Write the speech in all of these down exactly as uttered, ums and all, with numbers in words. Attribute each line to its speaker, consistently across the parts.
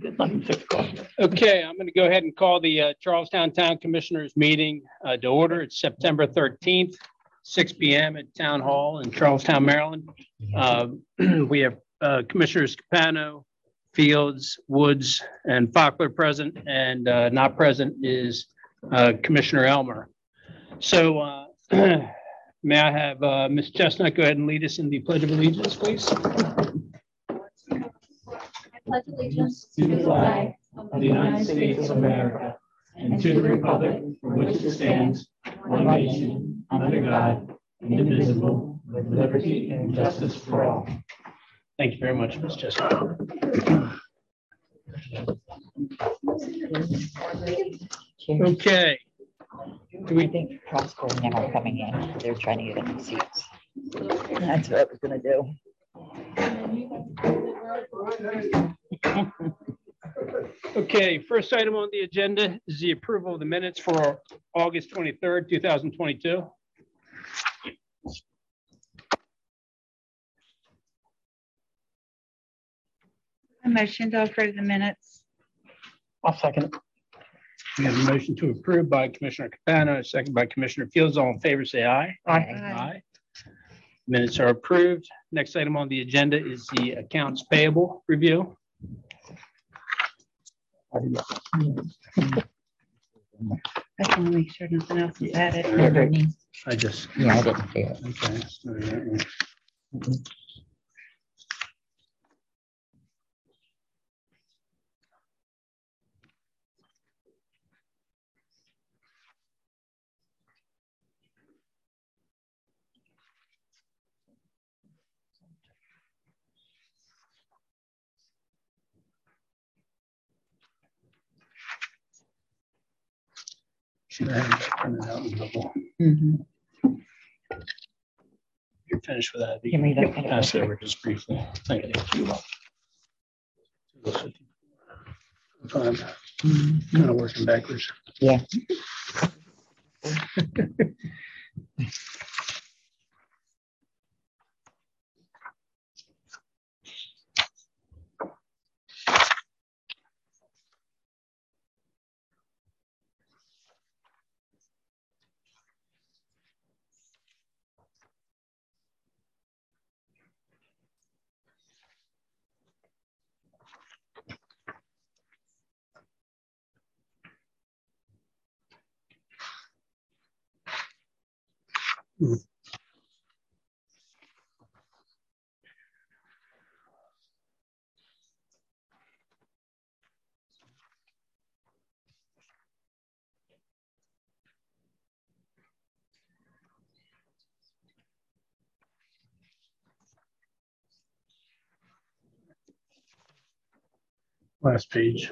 Speaker 1: It's not even six o'clock.
Speaker 2: Okay, I'm going to go ahead and call the uh, Charlestown Town Commissioners meeting uh, to order. It's September thirteenth, six p m at Town Hall in Charlestown, Maryland. Uh, we have uh, Commissioners Capano, Fields, Woods, and Fockler present, and uh, not present is uh, Commissioner Elmer. So uh, may I have uh, Miz Chestnut go ahead and lead us in the Pledge of Allegiance, please?
Speaker 3: Pledge allegiance to the flag of the United States of America and to the republic for which it stands, one nation, under God, indivisible, with liberty and justice for all.
Speaker 2: Thank you very much, Miz Chestnut. Okay.
Speaker 4: Do we think Prosper and them are coming in? They're trying to get in the seats. That's what I was gonna do.
Speaker 2: Okay, first item on the agenda is the approval of the minutes for August twenty-third, two thousand twenty-two.
Speaker 5: A motion to approve the minutes.
Speaker 1: I'll second it.
Speaker 2: We have a motion to approve by Commissioner Capano, a second by Commissioner Fields. All in favor, say aye.
Speaker 1: Aye.
Speaker 2: Aye. Minutes are approved. Next item on the agenda is the accounts payable review.
Speaker 5: I just want to make sure nothing else is added.
Speaker 2: I just.
Speaker 4: Yeah, I didn't see it.
Speaker 2: Okay. So that one. Should I have that printed out in double?
Speaker 4: Mm-hmm.
Speaker 2: You're finished with that.
Speaker 4: Can we look at it?
Speaker 2: Pass it over just briefly. Thank you. Fine. Kind of working backwards.
Speaker 4: Yeah.
Speaker 2: Hmm. Last page.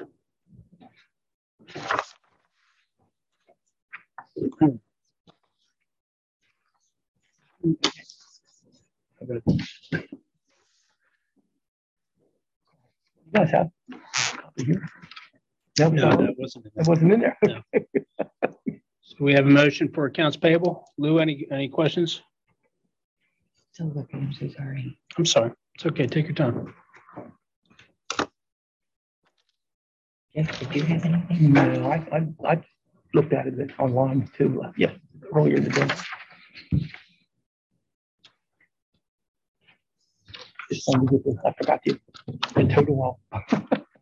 Speaker 1: You guys have a copy here? No,
Speaker 2: No,
Speaker 1: no,
Speaker 2: that wasn't.
Speaker 1: it wasn't in there.
Speaker 2: No. So we have a motion for accounts payable. Lou, any, any questions?
Speaker 4: Still looking, I'm so sorry.
Speaker 2: I'm sorry. It's okay. Take your time.
Speaker 4: Jeff, did you have anything?
Speaker 1: No, I, I, I looked at it online too, uh, yeah, earlier today. Just wanted to get this, I forgot the, the total out.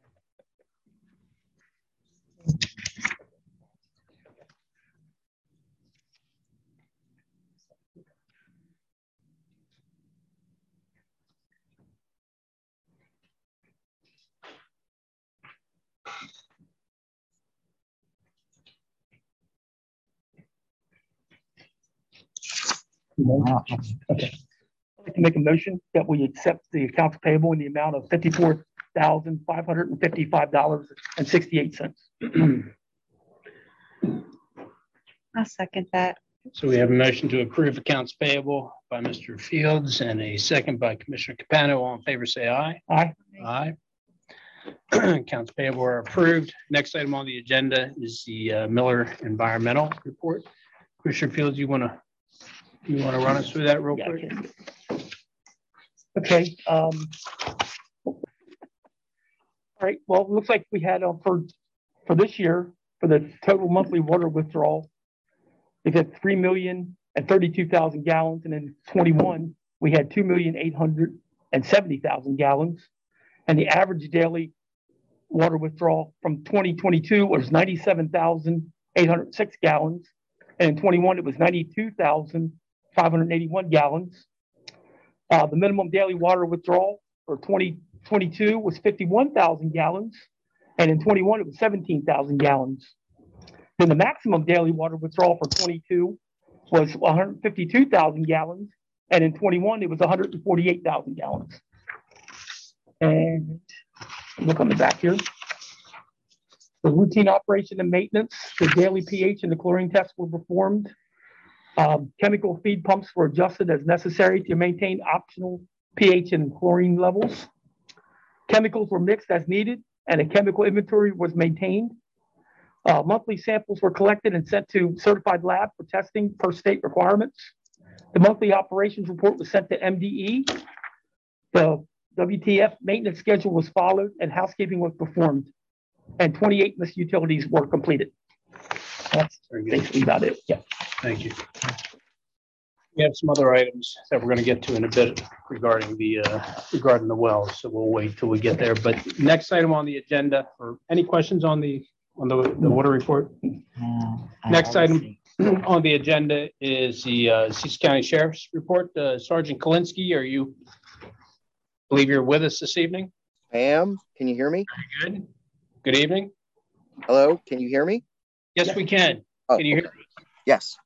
Speaker 1: Okay. I'd like to make a motion that we accept the accounts payable in the amount of fifty-four thousand five hundred and fifty-five dollars and sixty-eight cents.
Speaker 5: I'll second that.
Speaker 2: So we have a motion to approve accounts payable by Mister Fields and a second by Commissioner Capano. All in favor, say aye.
Speaker 1: Aye.
Speaker 2: Aye. Accounts payable are approved. Next item on the agenda is the uh, Miller Environmental Report. Commissioner Fields, you want to you want to run us through that real
Speaker 1: Yeah,
Speaker 2: quick?
Speaker 1: okay. Okay. Um, right, well, it looks like we had uh, for, for this year, for the total monthly water withdrawal, we've had three million and thirty-two thousand gallons, and in twenty-one, we had two million eight hundred and seventy thousand gallons. And the average daily water withdrawal from twenty twenty-two was ninety-seven thousand eight hundred six gallons. And in twenty-one, it was ninety-two thousand five hundred eighty-one gallons. Uh, the minimum daily water withdrawal for twenty twenty-two was fifty-one thousand gallons. And in twenty-one, it was seventeen thousand gallons. Then the maximum daily water withdrawal for twenty-two was one hundred fifty-two thousand gallons. And in twenty-one, it was one hundred forty-eight thousand gallons. And look on the back here. The routine operation and maintenance, the daily pH and the chlorine tests were performed. Um, chemical feed pumps were adjusted as necessary to maintain optimal pH and chlorine levels. Chemicals were mixed as needed, and a chemical inventory was maintained. Uh, monthly samples were collected and sent to certified lab for testing per state requirements. The monthly operations report was sent to M D E. The W T F maintenance schedule was followed and housekeeping was performed. And twenty-eight missed utilities were completed. That's basically about it. Yeah.
Speaker 2: Thank you. We have some other items that we're going to get to in a bit regarding the uh, regarding the wells, so we'll wait till we get there. But next item on the agenda, or any questions on the on the, the water report?
Speaker 4: No, I
Speaker 2: Next
Speaker 4: always
Speaker 2: item
Speaker 4: see.
Speaker 2: on the agenda is the uh, Cecil County Sheriff's Report. Uh, Sergeant Kalinsky, are you? Believe you're with us this evening.
Speaker 6: I am. Can you hear me?
Speaker 2: Very good. Good evening.
Speaker 6: Hello, can you hear me?
Speaker 2: Yes, we can.
Speaker 6: Oh,
Speaker 2: Can you hear?
Speaker 6: okay. Yes.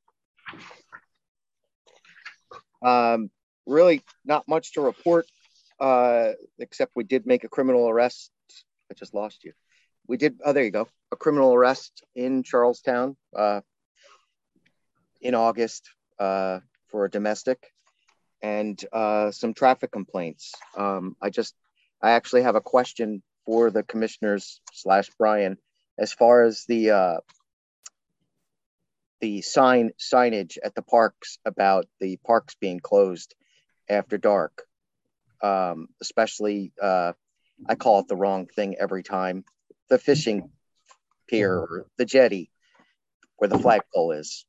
Speaker 6: Um, really not much to report, uh, except we did make a criminal arrest. I just lost you. We did, oh, there you go. A criminal arrest in Charlestown uh, in August uh, for a domestic and uh, some traffic complaints. Um, I just, I actually have a question for the commissioners slash Brian, as far as the uh, the sign signage at the parks about the parks being closed after dark. Um, especially, uh, I call it the wrong thing every time. The fishing pier or the jetty where the flagpole is.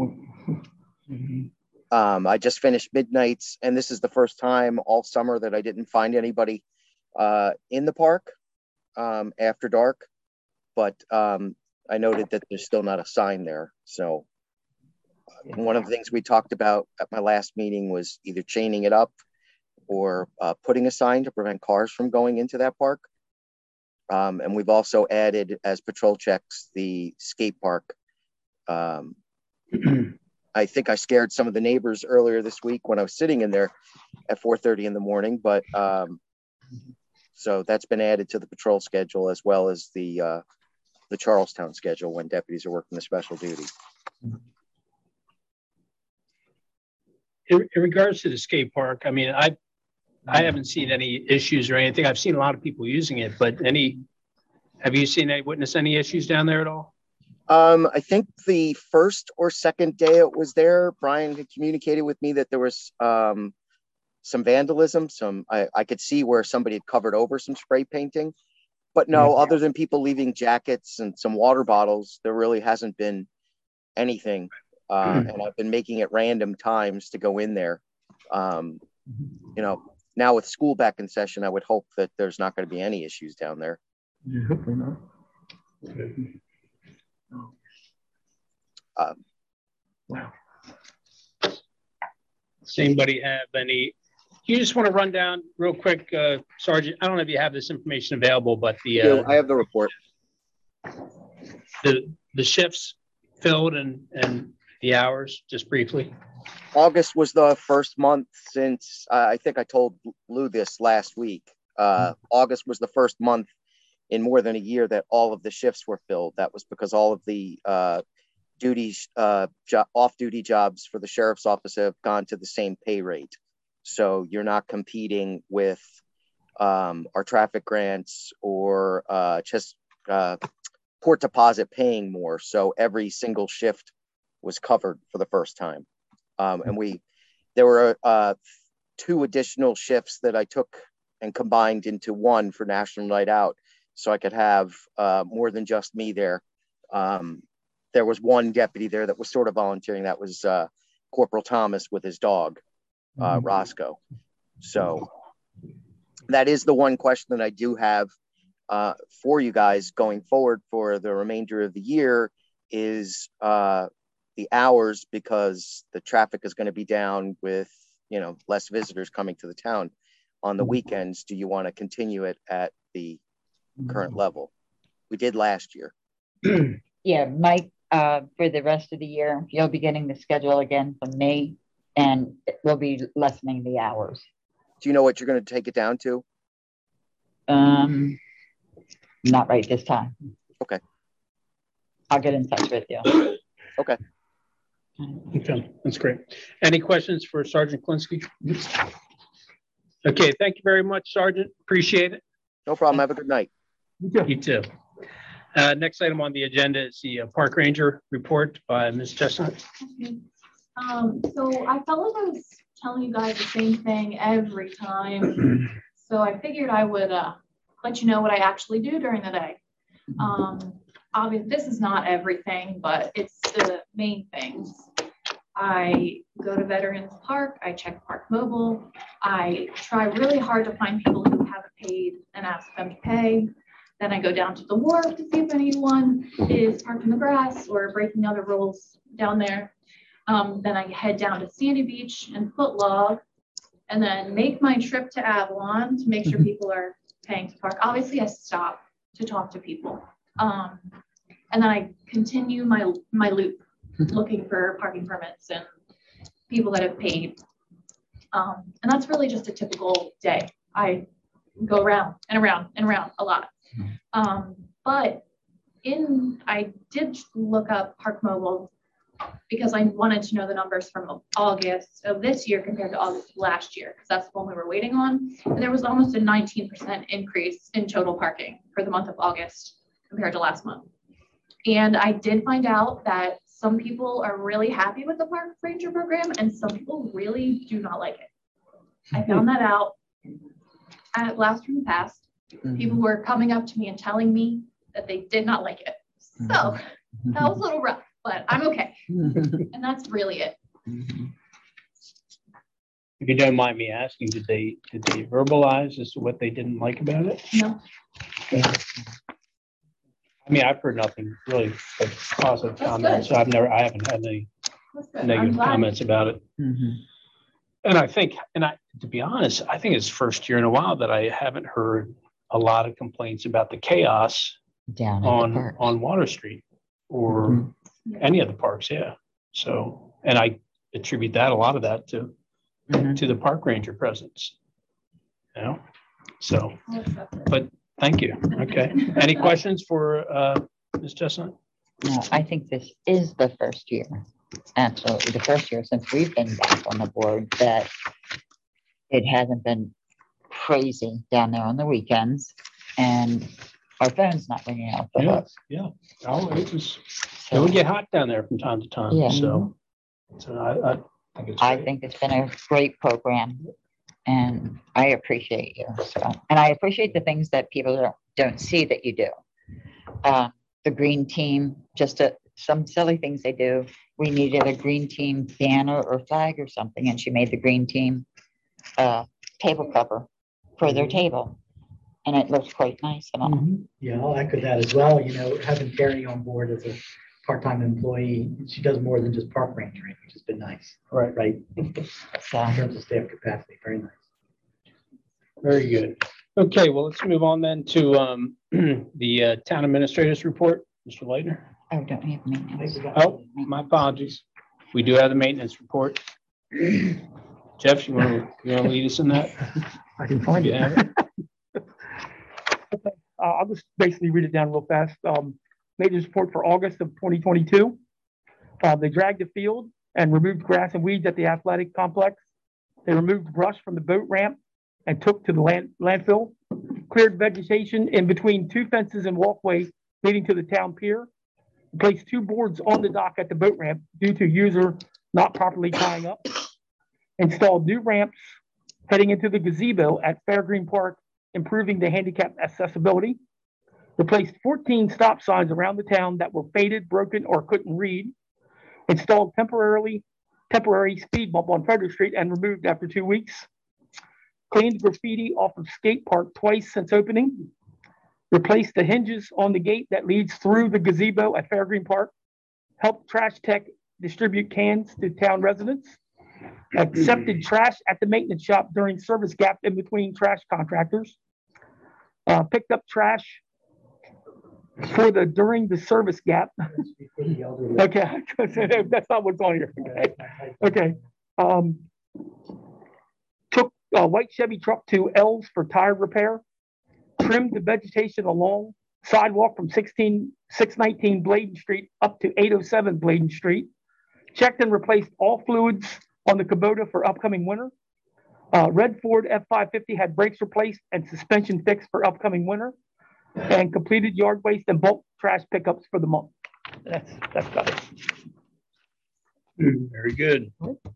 Speaker 6: Um, I just finished Midnights, and this is the first time all summer that I didn't find anybody uh, in the park um, after dark. But um, I noted that there's still not a sign there. So uh, one of the things we talked about at my last meeting was either chaining it up or uh, putting a sign to prevent cars from going into that park. Um, and we've also added as patrol checks the skate park. Um, I think I scared some of the neighbors earlier this week when I was sitting in there at four thirty in the morning. But um, so that's been added to the patrol schedule, as well as the uh, the Charlestown schedule when deputies are working the special duty.
Speaker 2: In, in regards to the skate park, I mean, I I haven't seen any issues or anything. I've seen a lot of people using it, but any, have you seen any, witnessed any issues down there at all?
Speaker 6: Um, I think the first or second day it was there, Brian had communicated with me that there was um, some vandalism. Some I, I could see where somebody had covered over some spray painting, but no, mm-hmm. other than people leaving jackets and some water bottles, there really hasn't been anything. Uh, mm-hmm. And I've been making it random times to go in there. Um, you know, now with school back in session, I would hope that there's not going to be any issues down there.
Speaker 1: Yeah, hopefully not.
Speaker 6: Um,
Speaker 1: wow.
Speaker 2: Does anybody have any? You just want to run down real quick, uh, Sergeant? I don't know if you have this information available, but the uh,
Speaker 6: I have the report.
Speaker 2: The the shifts filled and and the hours, just briefly.
Speaker 6: August was the first month since uh, I think I told Lou this last week. Uh, mm-hmm. August was the first month in more than a year that all of the shifts were filled. That was because all of the uh, duties, uh, jo- off-duty jobs for the sheriff's office have gone to the same pay rate. So you're not competing with um, our traffic grants or uh, just uh, port deposit paying more. So every single shift was covered for the first time. Um, and we, there were uh, two additional shifts that I took and combined into one for National Night Out so I could have uh, more than just me there. Um, there was one deputy there that was sort of volunteering. That was uh, Corporal Thomas with his dog, uh, mm-hmm. Roscoe. So that is the one question that I do have uh, for you guys going forward for the remainder of the year is uh, the hours, because the traffic is going to be down with, you know, less visitors coming to the town on the weekends. Do you want to continue it at the current level? We did last year.
Speaker 4: Yeah, Mike, uh, for the rest of the year, you'll be getting the schedule again from me, and we'll be lessening the hours.
Speaker 6: Do you know what you're going to take it down to?
Speaker 4: Um, not right this time.
Speaker 6: Okay.
Speaker 4: I'll get in touch with you.
Speaker 6: Okay.
Speaker 2: Okay, that's great. Any questions for Sergeant Klinsky? Okay, thank you very much, Sergeant. Appreciate it.
Speaker 6: No problem. Have a good night.
Speaker 2: You too. You too. Uh, next item on the agenda is the uh, Park Ranger report by Miz Chestnut.
Speaker 7: Okay. Um, so I felt like I was telling you guys the same thing every time. So I figured I would uh, let you know what I actually do during the day. Um, obviously, this is not everything, but it's the main things. I go to Veterans Park, I check Park Mobile, I try really hard to find people who haven't paid and ask them to pay. Then I go down to the wharf to see if anyone is parked in the grass or breaking other rules down there. Um, then I head down to Sandy Beach and Footlog, and then make my trip to Avalon to make sure people are paying to park. Obviously, I stop to talk to people. Um, and then I continue my, my loop, looking for parking permits and people that have paid. Um, and that's really just a typical day. I go around and around and around a lot. Um, but in, I did look up Park Mobile because I wanted to know the numbers from August of this year compared to August of last year, because that's the one we were waiting on. And there was almost a nineteen percent increase in total parking for the month of August compared to last month. And I did find out that some people are really happy with the Park Ranger program and some people really do not like it. I found that out at Blast from the Past. Mm-hmm. People were coming up to me and telling me that they did not like it. So mm-hmm. that was a little rough, but I'm okay. And that's really it.
Speaker 2: If you don't mind me asking, did they did they verbalize as to what they didn't like about it?
Speaker 7: No.
Speaker 2: Yeah. I mean, I've heard nothing really but positive
Speaker 7: That's
Speaker 2: comments. So I've never, I haven't had any negative comments about it. Mm-hmm. And I think, and I, to be honest, I think it's the first year in a while that I haven't heard a lot of complaints about the chaos
Speaker 4: down
Speaker 2: on on Water Street or mm-hmm. any of the parks. Yeah. So, and I attribute that a lot of that to mm-hmm. to the park ranger presence. You know, so, but. Thank you. Okay. Any questions for uh, Miz Chestnut?
Speaker 4: No, I think this is the first year, absolutely the first year since we've been back on the board that it hasn't been crazy down there on the weekends, and our phone's not ringing out for
Speaker 2: yeah,
Speaker 4: us.
Speaker 2: Yeah. Oh, it was. So, it would get hot down there from time to time.
Speaker 4: Yeah.
Speaker 2: So, so I, I think it's.
Speaker 4: I
Speaker 2: great.
Speaker 4: think it's been a great program. And I appreciate you. So, and I appreciate the things that people don't, don't see that you do. Uh, the green team, just a, some silly things they do. We needed a green team banner or flag or something, and she made the green team uh, table cover for their table. And it looks quite nice and all.
Speaker 8: Mm-hmm. Yeah, I'll echo that as well. You know, having Carrie on board as a part-time employee, she does more than just park rangering, which has been nice.
Speaker 2: Right.
Speaker 8: Right.
Speaker 4: So,
Speaker 8: in terms of staff capacity, very nice.
Speaker 2: Very good. Okay, well, let's move on then to um, the uh, town administrator's report. Mister Leitner.
Speaker 4: Oh, don't we have maintenance?
Speaker 2: Oh, my apologies. We do have the maintenance report. Jeff, you want to you want to lead us in that?
Speaker 1: I can find it. it. Okay. Uh, I'll just basically read it down real fast. Um, maintenance report for August of twenty twenty-two. Uh, they dragged the field and removed grass and weeds at the athletic complex. They removed brush from the boat ramp and took to the land, landfill, cleared vegetation in between two fences and walkway leading to the town pier, placed two boards on the dock at the boat ramp due to user not properly tying up, installed new ramps heading into the gazebo at Fairgreen Park, improving the handicap accessibility, Replaced fourteen stop signs around the town that were faded, broken, or couldn't read. Installed temporarily, temporary speed bump on Frederick Street and removed after two weeks. Cleaned graffiti off of Skate Park twice since opening. Replaced the hinges on the gate that leads through the gazebo at Fairgreen Park. Helped Trash Tech distribute cans to town residents. Accepted trash at the maintenance shop during service gap in between trash contractors. Uh, picked up trash for the during the service gap. Okay, that's not what's on here. Okay, okay. Um, took a white Chevy truck to L's for tire repair. Trimmed the vegetation along sidewalk from sixteen six nineteen Bladen Street up to eight oh seven Bladen Street. Checked and replaced all fluids on the Kubota for upcoming winter. Uh, Red Ford F five fifty had brakes replaced and suspension fixed for upcoming winter. And completed yard waste and bulk trash pickups for the month. That's that's got it.
Speaker 2: Very good.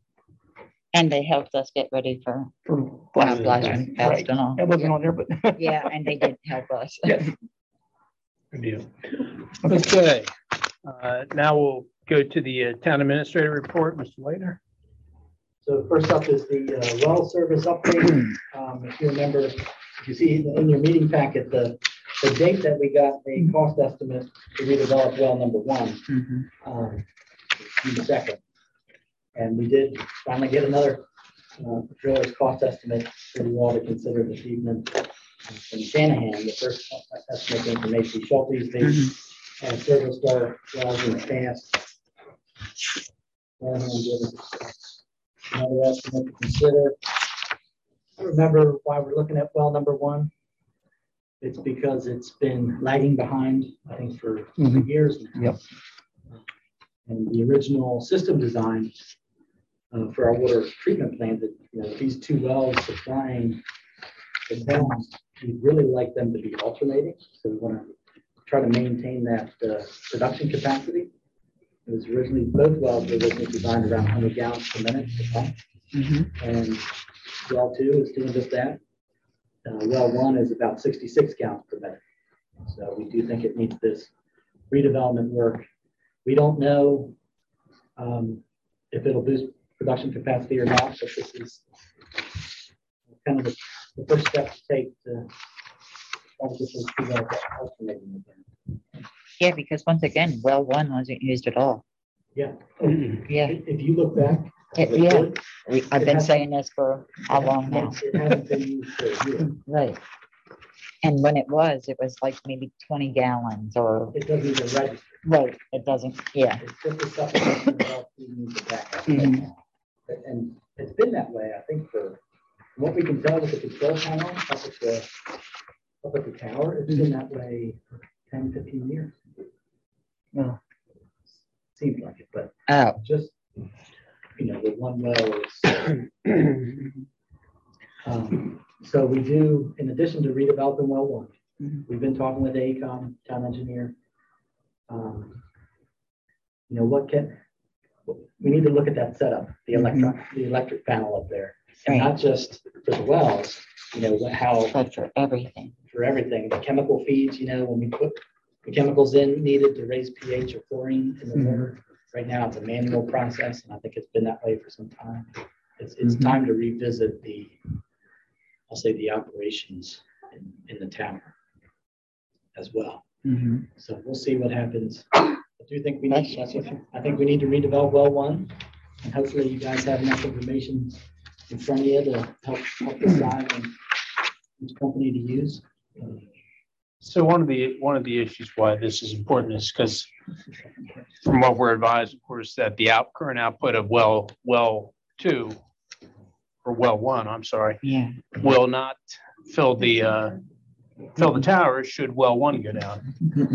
Speaker 4: And they helped us get ready for
Speaker 1: For
Speaker 4: Black
Speaker 1: Black
Speaker 4: Lives
Speaker 1: Lives
Speaker 4: Matter
Speaker 1: right.
Speaker 4: and all.
Speaker 1: It wasn't on there, but
Speaker 4: Yeah, and they did help us.
Speaker 1: yes.
Speaker 2: Good deal. Okay, uh, now we'll go to the uh, town administrator report, Mister Later.
Speaker 8: So first up is the uh, well service update. Um, if you remember, if you see in your meeting packet, the, the date that we got a cost estimate to redevelop well number one,
Speaker 4: Mhm.
Speaker 8: um, June second. And we did finally get another uh, driller's cost estimate for you all to consider this evening uh, from Shanahan. The first estimate came from A C Schultes. They have serviced our wells in the past. Shanahan gave us another estimate to consider. Remember why we're looking at well number one? It's because it's been lagging behind, I think, for
Speaker 1: Mhm.
Speaker 8: years now.
Speaker 1: Yep.
Speaker 8: And the original system design uh, for our water treatment plant, that you know these two wells supplying the town, we'd really like them to be alternating. So we want to try to maintain that uh, production capacity. It was originally, both wells were originally designed around one hundred gallons per minute per pump.
Speaker 4: Mhm.
Speaker 8: And well two is doing just that. Uh, well one is about sixty-six gallons per minute. So we do think it needs this redevelopment work. We don't know um, if it'll boost production capacity or not, but this is kind of the, the first step to take to try to get those two wells alternating again.
Speaker 4: Yeah, because once again, well one wasn't used at all.
Speaker 8: Yeah.
Speaker 4: Yeah,
Speaker 8: If if you look back,
Speaker 4: It- yeah. We- I've been saying this for how long now?
Speaker 8: it hasn't been used for a year.
Speaker 4: Right. And when it was, it was like maybe twenty gallons or,
Speaker 8: It doesn't even register.
Speaker 4: right, it doesn't, yeah.
Speaker 8: It's just a supplemental well feeding the backup.
Speaker 1: Mhm.
Speaker 8: And it's been that way, I think, for from what we can tell with the control panel up at the, up at the tower, it's been that way for ten, fifteen years.
Speaker 1: No.
Speaker 8: Seems like it, but
Speaker 4: Oh,
Speaker 8: just, you know, the one well is. Um, so we do, in addition to redeveloping well one,
Speaker 4: Mhm.
Speaker 8: we've been talking with AECOM, town engineer. Um, You know, what can, we need to look at that setup, the electric, the electric panel up there. And
Speaker 4: Right.
Speaker 8: not just for the wells, you know, what- how,
Speaker 4: but for everything.
Speaker 8: for everything, the chemical feeds, you know, when we put the chemicals in needed to raise pH or chlorine in the water. Right now, it's a manual process, and I think it's been that way for some time. It's, it's
Speaker 4: Mhm.
Speaker 8: time to revisit the, I'll say, the operations in, in the tower as well.
Speaker 4: Mhm.
Speaker 8: So we'll see what happens. I do think we need, that's what, I think we need to redevelop well one, and hopefully you guys have enough information in front of you to help, help decide on which company to use.
Speaker 2: So one of the, one of the issues why this is important is because from what we're advised, of course, that the out, current output of well, well two, or well one, I'm sorry,
Speaker 4: Yeah.
Speaker 2: will not fill the, uh, fill the tower should well one go down.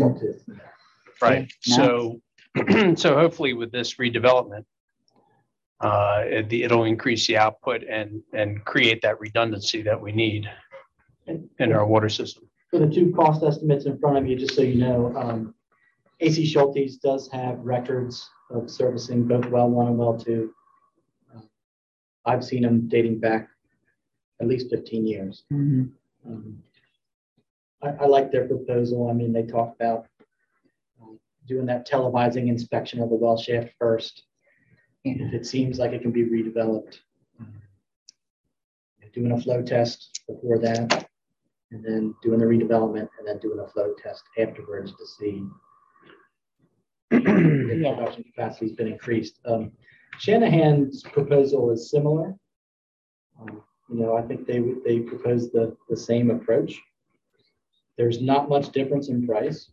Speaker 2: Right,
Speaker 4: Yeah,
Speaker 2: so, so hopefully with this redevelopment, uh, it, it'll increase the output and, and create that redundancy that we need in our water system.
Speaker 8: For the two cost estimates in front of you, just so you know, um, A C Schultes does have records of servicing both well one and well two. Uh, I've seen them dating back at least fifteen years.
Speaker 4: Mhm.
Speaker 8: Um, I, I like their proposal. I mean, they talk about um, doing that televising inspection of the well shaft first. If it seems like it can be redeveloped, um, doing a flow test before that, and then doing the redevelopment, and then doing a flow test afterwards to see if
Speaker 4: Yeah.
Speaker 8: production capacity has been increased. Um, Shanahan's proposal is similar. Um, you know, I think they they proposed the, the same approach. There's not much difference in price.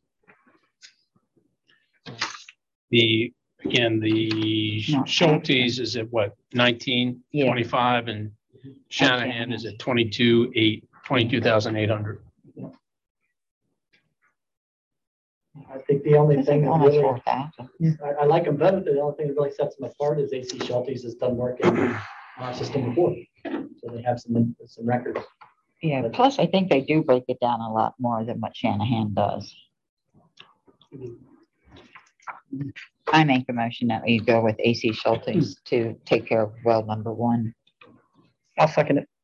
Speaker 2: The, again, the
Speaker 4: Not
Speaker 2: Schultes is at what, nineteen
Speaker 4: Yeah.
Speaker 2: twenty-five, and Shanahan is at twenty-two eight, twenty-two thousand eight hundred.
Speaker 8: I think the only
Speaker 4: This
Speaker 8: thing
Speaker 4: is
Speaker 8: that
Speaker 4: almost
Speaker 8: really,
Speaker 4: four thousand.
Speaker 8: I, I like them both. The only thing that really sets them apart is A C Schultes has done work in our system before. So they have some, some records.
Speaker 4: Yeah, plus I think they do break it down a lot more than what Shanahan does. I make a motion that we go with A C Schultes to take care of well number one.
Speaker 1: I'll second it.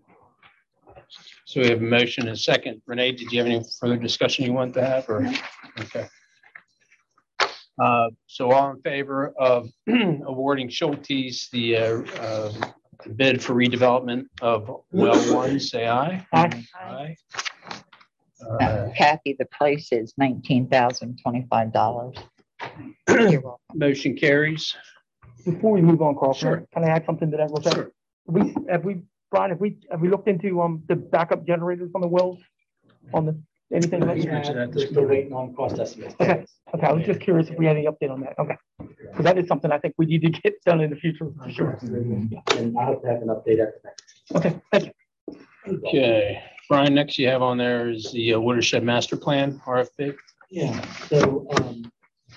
Speaker 2: So we have a motion and a second. Renee, did you have any further discussion you want to have, or? Okay. Uh, so all in favor of awarding Schultes the, uh, uh, the bid for redevelopment of well one, say aye.
Speaker 1: Aye.
Speaker 2: Aye.
Speaker 4: Uh,
Speaker 2: Uh,
Speaker 4: Kathy, the price is nineteen thousand twenty-five dollars. You're welcome.
Speaker 2: Motion carries.
Speaker 1: Before we move on, Carl, can I-
Speaker 2: Sure.
Speaker 1: can I add something to that real quick?
Speaker 2: Sure.
Speaker 1: We, have we, Brian, have we, have we looked into, um, the backup generators on the wells? On the, anything like
Speaker 2: Yeah.
Speaker 1: that?
Speaker 2: that
Speaker 8: We're
Speaker 2: this
Speaker 8: still
Speaker 2: morning.
Speaker 8: waiting on cost estimates.
Speaker 1: Okay. Okay, I was just curious if we had any update on that. Okay. Because that is something I think we need to get done in the future, for sure.
Speaker 8: And I hope to have an update after that.
Speaker 1: Okay, thank you.
Speaker 2: Okay, Brian, next you have on there is the uh, watershed master plan, R F P.
Speaker 8: Yeah, so um,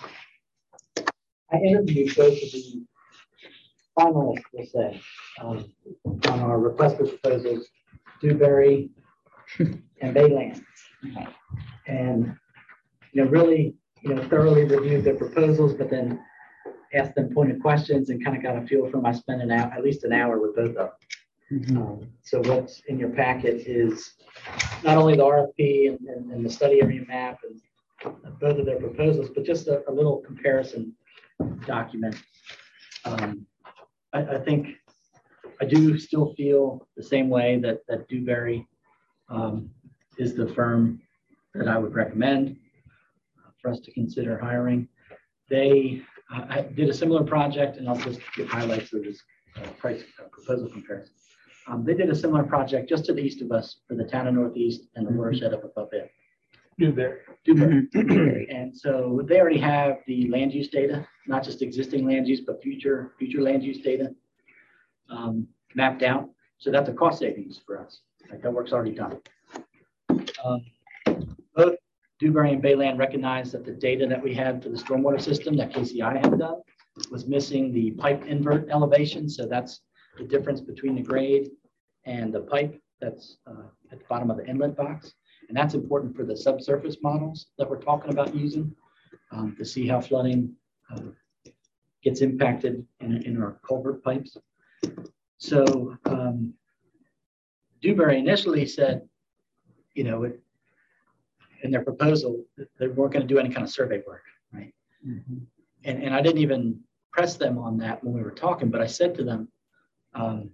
Speaker 8: I interviewed both of the finalists, we'll say, um, on our request for proposals, Dewberry and Bayland. And, you know, really, you know, thoroughly reviewed their proposals, but then asked them pointed questions and kind of got a feel for them. I spent an hour, at least an hour with both of them. Um, so what's in your packet is not only the R F P and, and, and the study area map and both of their proposals, but just a, a little comparison document. Um, I, I think I do still feel the same way that, that Dewberry um, is the firm that I would recommend for us to consider hiring. They uh, I did a similar project, and I'll just give highlights of this uh, price uh, proposal comparison. Um, they did a similar project just to the east of us for the town of Northeast and the watershed up above it.
Speaker 1: Dewberry.
Speaker 8: Dewberry. And so they already have the land use data, not just existing land use, but future future land use data um, mapped out. So that's a cost savings for us. Like that work's already done. Um, both Dewberry and Bayland recognize that the data that we had for the stormwater system that K C I had done was missing the pipe invert elevation. So that's the difference between the grade and the pipe that's uh, at the bottom of the inlet box. And that's important for the subsurface models that we're talking about using um, to see how flooding uh, gets impacted in, in our culvert pipes. So um, Dewberry initially said, you know, it, in their proposal, they weren't going to do any kind of survey work, right? Mm-hmm. And, and I didn't even press them on that when we were talking, but I said to them, um,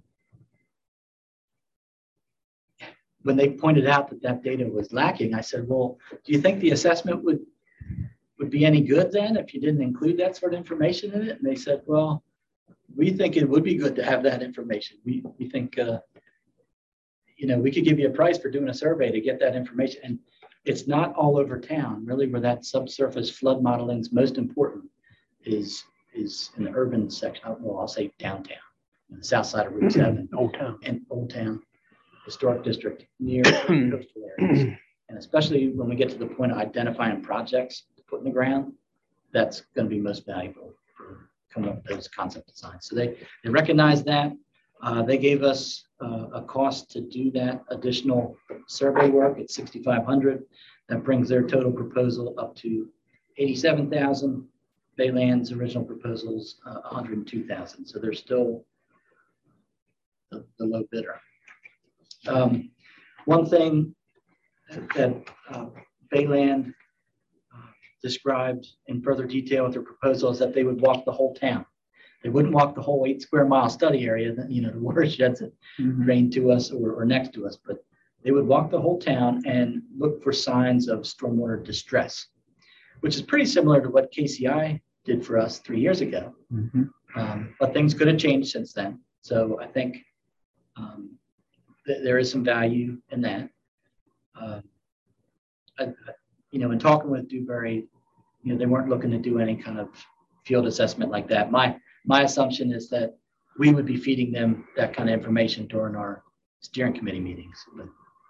Speaker 8: when they pointed out that that data was lacking, I said, well, do you think the assessment would would be any good then if you didn't include that sort of information in it? And they said, well, we think it would be good to have that information. We, we think, uh, you know, we could give you a price for doing a survey to get that information. And it's not all over town, really, where that subsurface flood modeling is most important is, is in the urban section. Well, I'll say downtown, on the south side of Route seven.
Speaker 2: Old Town.
Speaker 8: And Old Town. Historic district near coastal areas. And especially when we get to the point of identifying projects to put in the ground, that's going to be most valuable for coming up with those concept designs. So they, they recognize that. Uh, they gave us uh, a cost to do that additional survey work at sixty-five hundred dollars. That brings their total proposal up to eighty-seven thousand dollars. Bayland's original proposals uh, one hundred two thousand dollars. So they're still the, the low bidder. Um, one thing that uh, Bayland uh, described in further detail with their proposal is that they would walk the whole town. They wouldn't walk the whole eight square mile study area, that, you know, the watersheds that
Speaker 1: Mhm.
Speaker 8: drain to us or, or next to us, but they would walk the whole town and look for signs of stormwater distress, which is pretty similar to what K C I did for us three years ago.
Speaker 1: Mhm.
Speaker 8: Um, but things could have changed since then. So I think um, th- there is some value in that. Uh, I, you know, in talking with Dewberry, you know, they weren't looking to do any kind of field assessment like that. My my assumption is that we would be feeding them that kind of information during our steering committee meetings. But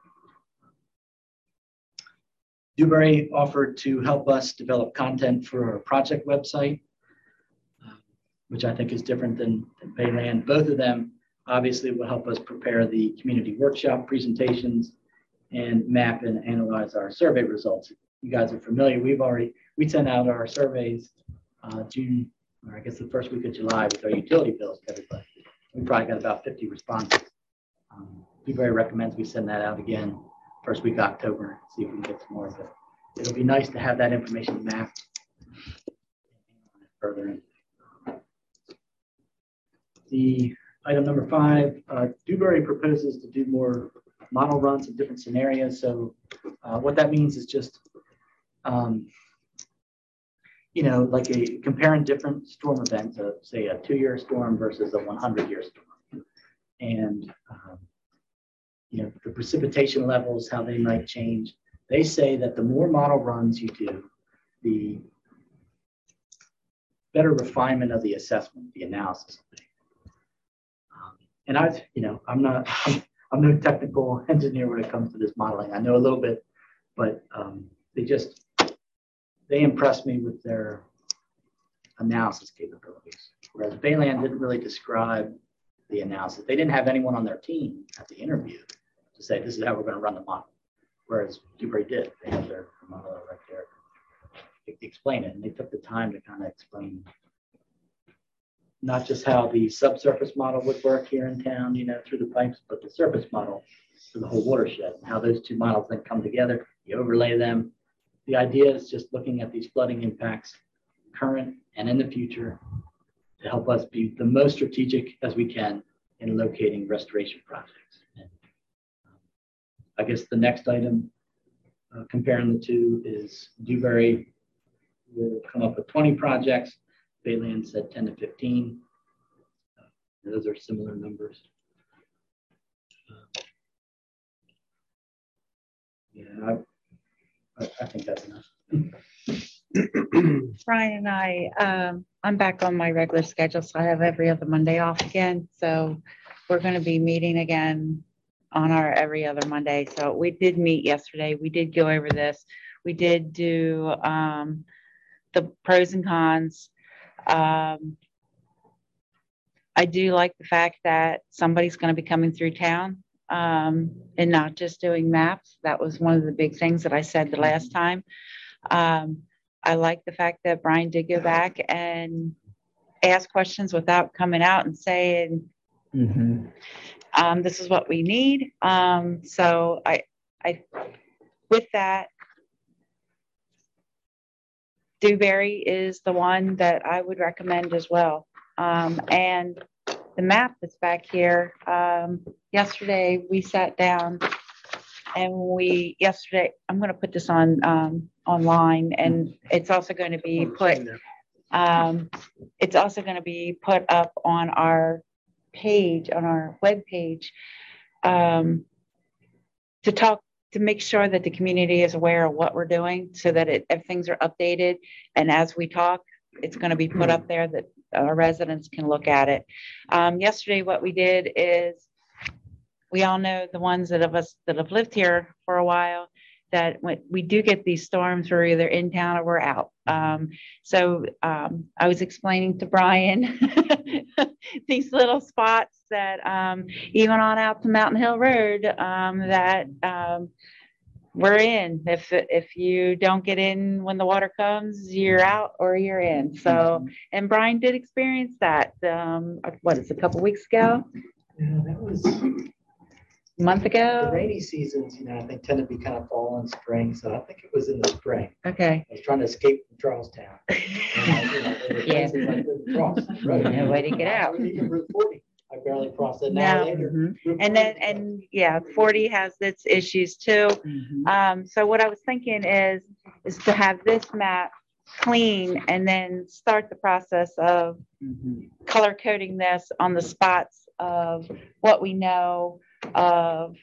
Speaker 8: Dewberry offered to help us develop content for our project website, uh, which I think is different than, than Bayland. Both of them obviously will help us prepare the community workshop presentations and map and analyze our survey results. You guys are familiar. We've already, we sent out our surveys uh, June, or I guess the first week of July with our utility bills to everybody. We probably got about fifty responses. Um, Dewberry recommends we send that out again first week of October, see if we can get some more. But it'll be nice to have that information mapped further. The item number five, uh, Dewberry proposes to do more model runs in different scenarios. So uh, what that means is just, um, you know, like a comparing different storm events, uh, say a two-year storm versus a one hundred year storm. And, um, you know, the precipitation levels, how they might change. They say that the more model runs you do, the better refinement of the assessment, the analysis. Um, and I, you know, I'm not, I'm, I'm no technical engineer when it comes to this modeling. I know a little bit, but um, they just, they impressed me with their analysis capabilities. Whereas Bayland didn't really describe the analysis. They didn't have anyone on their team at the interview to say, this is how we're going to run the model. Whereas Dewberry did. They had their model right there to explain it. And they took the time to kind of explain not just how the subsurface model would work here in town, you know, through the pipes, but the surface model for the whole watershed and how those two models then come together. You overlay them. The idea is just looking at these flooding impacts, current and in the future, to help us be the most strategic as we can in locating restoration projects. And, um, I guess the next item, uh, comparing the two, is Dewberry will come up with twenty projects. Bayland said ten to fifteen. Uh, those are similar numbers. Uh, yeah, I, I, I think that's enough.
Speaker 5: Brian and I, um, I'm back on my regular schedule, so I have every other Monday off again. So we're going to be meeting again on our every other Monday. So we did meet yesterday. We did go over this. We did do um, the pros and cons. Um, I do like the fact that somebody's going to be coming through town um, and not just doing maps. That was one of the big things that I said the last time. Um, I like the fact that Brian did go back and ask questions without coming out and saying,
Speaker 1: Mhm.
Speaker 5: um, this is what we need. Um, so I, I, with that, Dewberry is the one that I would recommend as well. Um, and the map that's back here, um, yesterday we sat down and we, yesterday, I'm going to put this on, um, online, and it's also going to be put, um, it's also going to be put up on our page, on our web page, um, to talk, to make sure that the community is aware of what we're doing so that it, if things are updated. And as we talk, it's going to be put up there that our residents can look at it. Um, yesterday, what we did is, we all know, the ones that of us that have lived here for a while, that when we do get these storms, we're either in town or we're out. Um, so um, I was explaining to Brian these little spots that um, even on out to Mountain Hill Road um, that um, we're in. If if you don't get in when the water comes, you're out or you're in. So, and Brian did experience that. Um, what is it, a couple weeks ago?
Speaker 8: Yeah, that was
Speaker 5: a month
Speaker 8: The
Speaker 5: ago.
Speaker 8: rainy seasons, you know, I think tend to be kind of fall and spring, so I think it was in the spring.
Speaker 5: Okay.
Speaker 8: I was trying to escape from Charlestown. And, uh, you know, there were
Speaker 4: Yeah.
Speaker 8: places I couldn't cross the road.
Speaker 4: No way to get out.
Speaker 8: Even Route forty, I barely crossed it.
Speaker 5: No.
Speaker 8: Now later.
Speaker 4: Mhm.
Speaker 8: Route
Speaker 5: And then,
Speaker 8: forty,
Speaker 5: and yeah, forty has its issues too.
Speaker 4: Mhm.
Speaker 5: Um, so what I was thinking is, is to have this map clean and then start the process of
Speaker 4: Mhm.
Speaker 5: color coding this on the spots of what we know of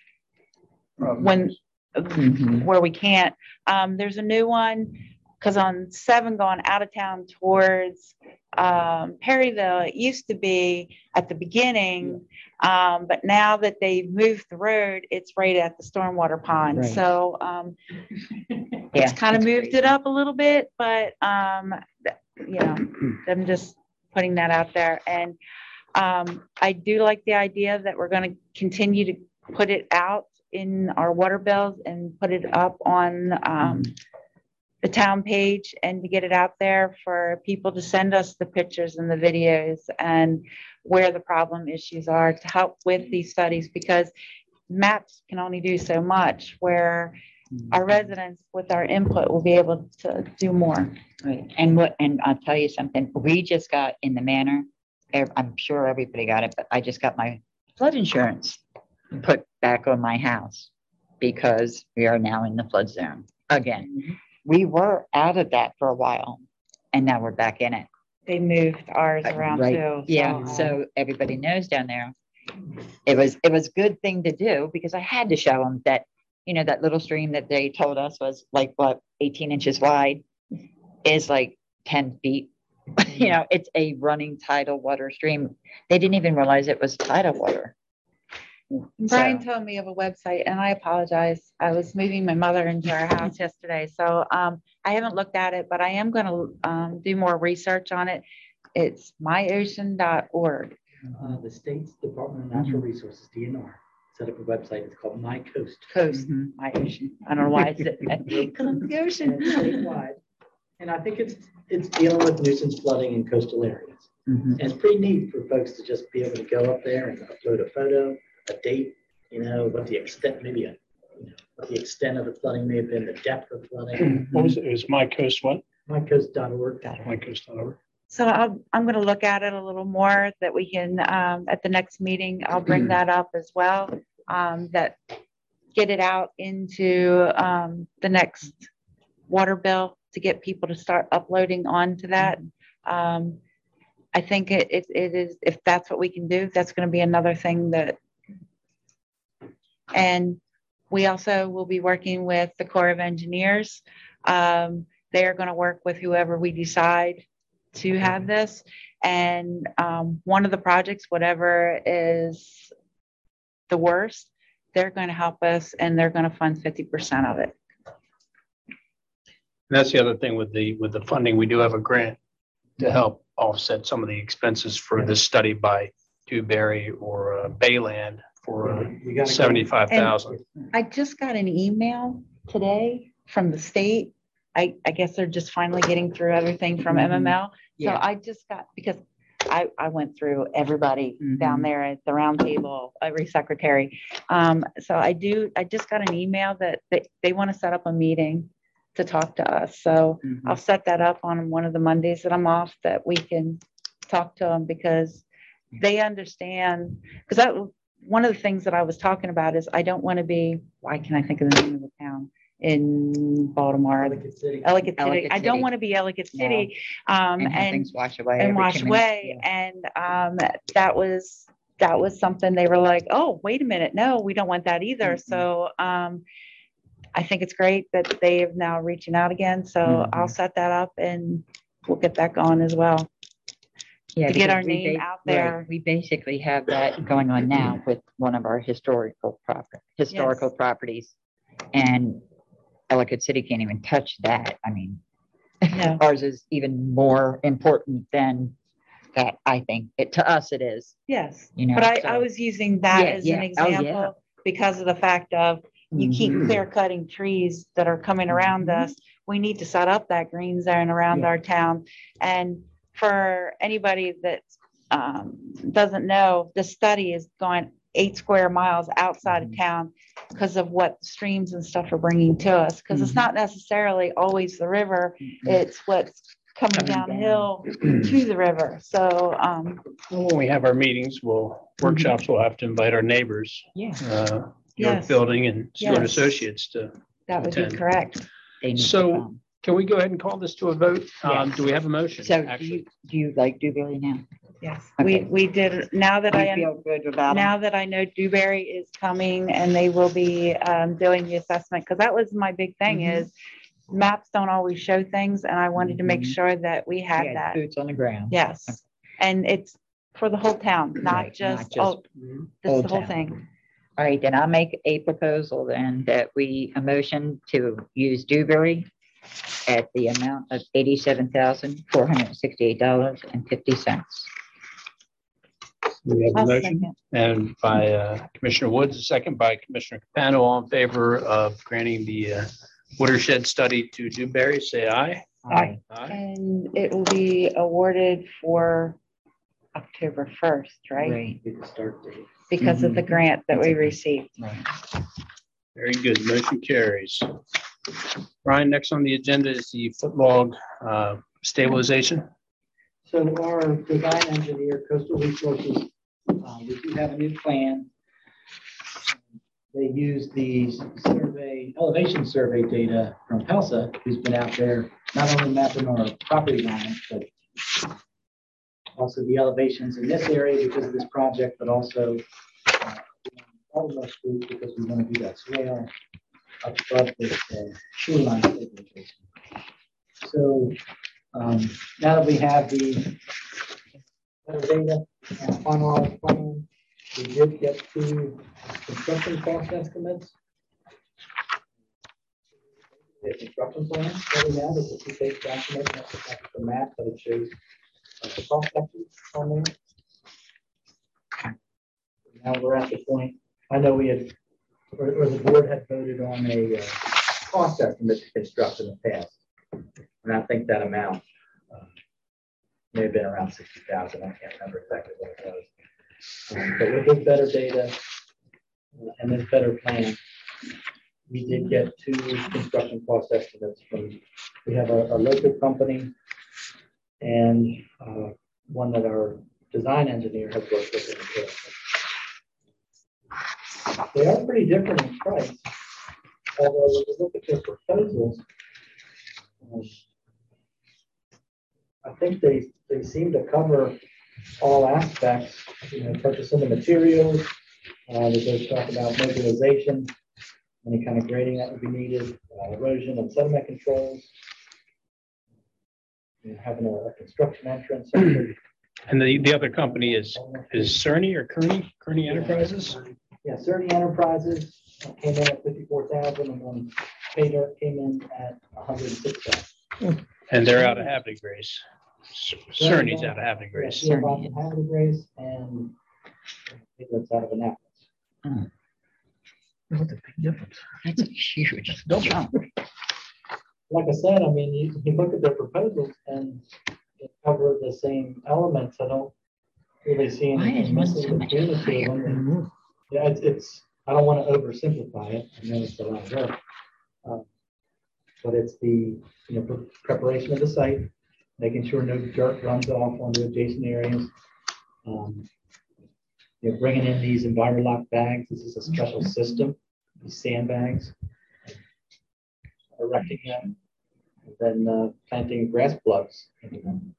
Speaker 5: when,
Speaker 4: Mhm.
Speaker 5: where we can't. Um, there's a new one, because on seven going out of town towards um, Perryville, it used to be at the beginning, um, but now that they've moved the road, it's right at the stormwater pond.
Speaker 4: Right.
Speaker 5: So um,
Speaker 4: Yeah,
Speaker 5: it's kind of
Speaker 4: that's
Speaker 5: moved
Speaker 4: crazy.
Speaker 5: it up a little bit, but um, th- you know, I'm just putting that out there. And um, I do like the idea that we're going to continue to put it out in our water bills and put it up on um, the town page and to get it out there for people to send us the pictures and the videos and where the problem issues are to help with these studies, because maps can only do so much, where our residents with our input will be able to do more.
Speaker 4: Right. And what, and I'll tell you something, we just got in the manor, ev- I'm sure everybody got it, but I just got my flood insurance put back on my house because we are now in the flood zone again. We were out of that for a while and now we're back in it.
Speaker 5: They moved ours around
Speaker 4: Right.
Speaker 5: too.
Speaker 4: Yeah,
Speaker 5: so,
Speaker 4: so everybody knows down there. It was, it was a good thing to do because I had to show them that, you know, that little stream that they told us was like, what, eighteen inches wide is like ten feet. You know, it's a running tidal water stream. They didn't even realize it was tidal water.
Speaker 5: Brian
Speaker 4: So-
Speaker 5: told me of a website, and I apologize. I was moving my mother into our house yesterday, so um, I haven't looked at it, but I am going to um, do more research on it. It's my ocean dot org.
Speaker 8: Uh, the state's Department of Natural Resources, D N R, set up a website. It's called My Coast.
Speaker 5: Coast,
Speaker 4: Mhm.
Speaker 5: my ocean. I don't know why I said that. Because I'm the
Speaker 8: And
Speaker 5: ocean.
Speaker 8: it's statewide. And I think it's, it's dealing with nuisance flooding in coastal areas.
Speaker 4: Mhm.
Speaker 8: And it's pretty neat for folks to just be able to go up there and upload a photo, a date, you know, what the extent, maybe a, you know, what the extent of the flooding may have been, the depth of flooding.
Speaker 2: What was it? It was My Coast what?
Speaker 8: my coast dot org.
Speaker 2: My Coast dot org.
Speaker 5: So I'll, I'm going to look at it a little more, that we can, um, at the next meeting, I'll bring that up as well. Um, that get it out into, um, the next water bill to get people to start uploading onto that. Um, I think it, it, it is, if that's what we can do, that's going to be another thing that. And we also will be working with the Corps of Engineers. Um, they are going to work with whoever we decide to have this. And um, one of the projects, whatever is the worst, they're going to help us and they're going to fund fifty percent of it.
Speaker 2: And that's the other thing with the, with the funding, we do have a grant to help offset some of the expenses for this study by Dewberry or uh, Bayland for uh,
Speaker 8: We gotta go-
Speaker 2: seventy-five thousand.
Speaker 5: I just got an email today from the state. I, I guess they're just finally getting through everything from M M L. So
Speaker 4: Yeah.
Speaker 5: I just got, because I, I went through everybody down
Speaker 4: Mhm.
Speaker 5: there at the round table, every secretary. Um, so I do, I just got an email that they, they want to set up a meeting to talk to us. So
Speaker 4: Mhm.
Speaker 5: I'll set that up on one of the Mondays that I'm off, that we can talk to them, because they understand, because that, one of the things that I was talking about is I don't want to be, why can I think of the name of the town in Baltimore?
Speaker 8: Ellicott City.
Speaker 5: Ellicott City.
Speaker 4: Ellicott
Speaker 5: I don't
Speaker 4: City.
Speaker 5: want to be Ellicott
Speaker 4: No.
Speaker 5: City. Um,
Speaker 4: And have
Speaker 5: and,
Speaker 4: things wash away.
Speaker 5: and
Speaker 4: every
Speaker 5: wash
Speaker 4: two minutes.
Speaker 5: away. And um, that was, that was something they were like, oh, wait a minute. No, we don't want that either.
Speaker 4: Mhm.
Speaker 5: So um, I think it's great that they are now reaching out again. So
Speaker 4: Mhm.
Speaker 5: I'll set that up and we'll get that going as well.
Speaker 4: Yeah,
Speaker 5: to get
Speaker 4: because
Speaker 5: our
Speaker 4: we
Speaker 5: name
Speaker 4: ba-
Speaker 5: out
Speaker 4: right,
Speaker 5: there.
Speaker 4: We basically have that going on now with one of our historical proper, historical
Speaker 5: Yes.
Speaker 4: properties. And Ellicott City can't even touch that. I mean,
Speaker 5: No.
Speaker 4: ours is even more important than that, I think. It, to us, it is,
Speaker 5: Yes.
Speaker 4: you know.
Speaker 5: But I, I
Speaker 4: so-
Speaker 5: was using that
Speaker 4: Yeah,
Speaker 5: as
Speaker 4: yeah.
Speaker 5: an
Speaker 4: Oh, yeah.
Speaker 5: example because of the fact of you keep
Speaker 4: Mhm.
Speaker 5: clear cutting trees that are coming around
Speaker 4: Mhm.
Speaker 5: us. We need to set up that green zone around
Speaker 8: Yeah.
Speaker 5: our town. And for anybody that um, doesn't know, the study is going, eight square miles outside of town because of what streams and stuff are bringing to us. Because it's not necessarily always the river, it's what's coming
Speaker 4: Coming
Speaker 5: downhill to the river. So, um,
Speaker 2: Well, when we have our meetings, we'll, workshops, we'll have to invite our neighbors,
Speaker 4: Yeah.
Speaker 2: uh, York
Speaker 5: Yes.
Speaker 2: Building and Stewart
Speaker 5: Yes.
Speaker 2: Associates to,
Speaker 5: that would be
Speaker 2: Attend.
Speaker 5: correct.
Speaker 4: They need to
Speaker 2: So-
Speaker 4: come.
Speaker 2: can we go ahead and call this to a vote? Um,
Speaker 4: Yes.
Speaker 2: do we have a motion?
Speaker 4: So do
Speaker 2: actually?
Speaker 4: you, do you like Dewberry now?
Speaker 5: Yes.
Speaker 4: Okay.
Speaker 5: We, we did, now that I.
Speaker 4: You feel good about it?
Speaker 5: Now that I know Dewberry is coming and they will be um, doing the assessment, because that was my big thing
Speaker 4: Mhm.
Speaker 5: is maps don't always show things, and I wanted to make
Speaker 4: Mhm.
Speaker 5: sure that we had
Speaker 4: Yeah,
Speaker 5: that.
Speaker 4: boots on the ground.
Speaker 5: Yes, and it's for the whole town,
Speaker 4: Right,
Speaker 5: not
Speaker 4: not
Speaker 5: just,
Speaker 4: just
Speaker 5: oh,
Speaker 2: Mhm.
Speaker 5: this is
Speaker 4: Old
Speaker 5: the whole
Speaker 4: Town.
Speaker 5: thing.
Speaker 4: All right, then I'll make a proposal then that we, a motion to use Dewberry at the amount of eighty-seven thousand, four hundred and sixty-eight dollars and fifty cents.
Speaker 2: We have a
Speaker 5: I'll
Speaker 2: motion
Speaker 5: second.
Speaker 2: and by uh, Commissioner Woods, a second by Commissioner Capano, all in favor of granting the uh, watershed study to Dewberry, say aye.
Speaker 4: Aye.
Speaker 2: Aye.
Speaker 5: And it will be awarded for October first, right?
Speaker 4: Right,
Speaker 8: Get the start date.
Speaker 5: Because of the grant that we
Speaker 4: That's okay.
Speaker 5: received.
Speaker 4: right.
Speaker 2: Very good. Motion carries. Brian, next on the agenda is the footlog uh, stabilization.
Speaker 8: So our design engineer, Coastal Resources, uh, we do have a new plan. They use the survey, elevation survey data from Helsa, who's been out there, not only mapping our property lines, but also the elevations in this area because of this project, but also uh, all of our streets because we want to do that swale up above this uh, tree line stabilization. So um, now that we have the better data and finalized plan, we did get two construction cost estimates. The construction plan that we have is a two-page document, that's that's the map, but it shows uh, the cost section on there. Now we're at the point, I know we had, or, or the board had voted on a uh, cost estimate to construct in the past. And I think that amount um, may have been around sixty thousand. I can't remember exactly what it was. Um, But with this better data uh, and this better plan, we did get two construction cost estimates from, we have a, a local company and uh, one that our design engineer has worked with in the past. They are pretty different in price, although when you look at their proposals, um, I think they, they seem to cover all aspects, you know, purchasing the materials, uh, they both talk about mobilization, any kind of grading that would be needed, uh, erosion and sediment controls, you know, having a, a construction entrance.
Speaker 2: And the, the other company is, is Cerny or Kearney, Kearney Enterprises?
Speaker 8: Yeah, Cerny Enterprises uh, came in at fifty-four thousand and then Paydirt came in at one hundred six thousand.
Speaker 2: And they're out of Havre de Grace. Cerny's out of Havre de Grace.
Speaker 8: Yeah, Bob from Havre de Grace and Paydirt's out of Annapolis.
Speaker 1: What's the big difference?
Speaker 4: That's a huge
Speaker 1: Double.
Speaker 4: jump.
Speaker 8: Like I said, I mean, you, you look at their proposals and they cover the same elements. I don't really see
Speaker 4: Why is
Speaker 8: anything
Speaker 4: one
Speaker 8: missing
Speaker 4: so much
Speaker 8: between the two of
Speaker 4: higher?
Speaker 8: them. Yeah, it's, it's, I don't want to oversimplify it. I know it's a lot of work. Um, But it's the, you know, pre- preparation of the site, making sure no dirt runs off onto adjacent areas. Um, You know, bringing in these EnviroLock bags. This is a special system, these sandbags. Erecting them, and then uh, planting grass plugs into them.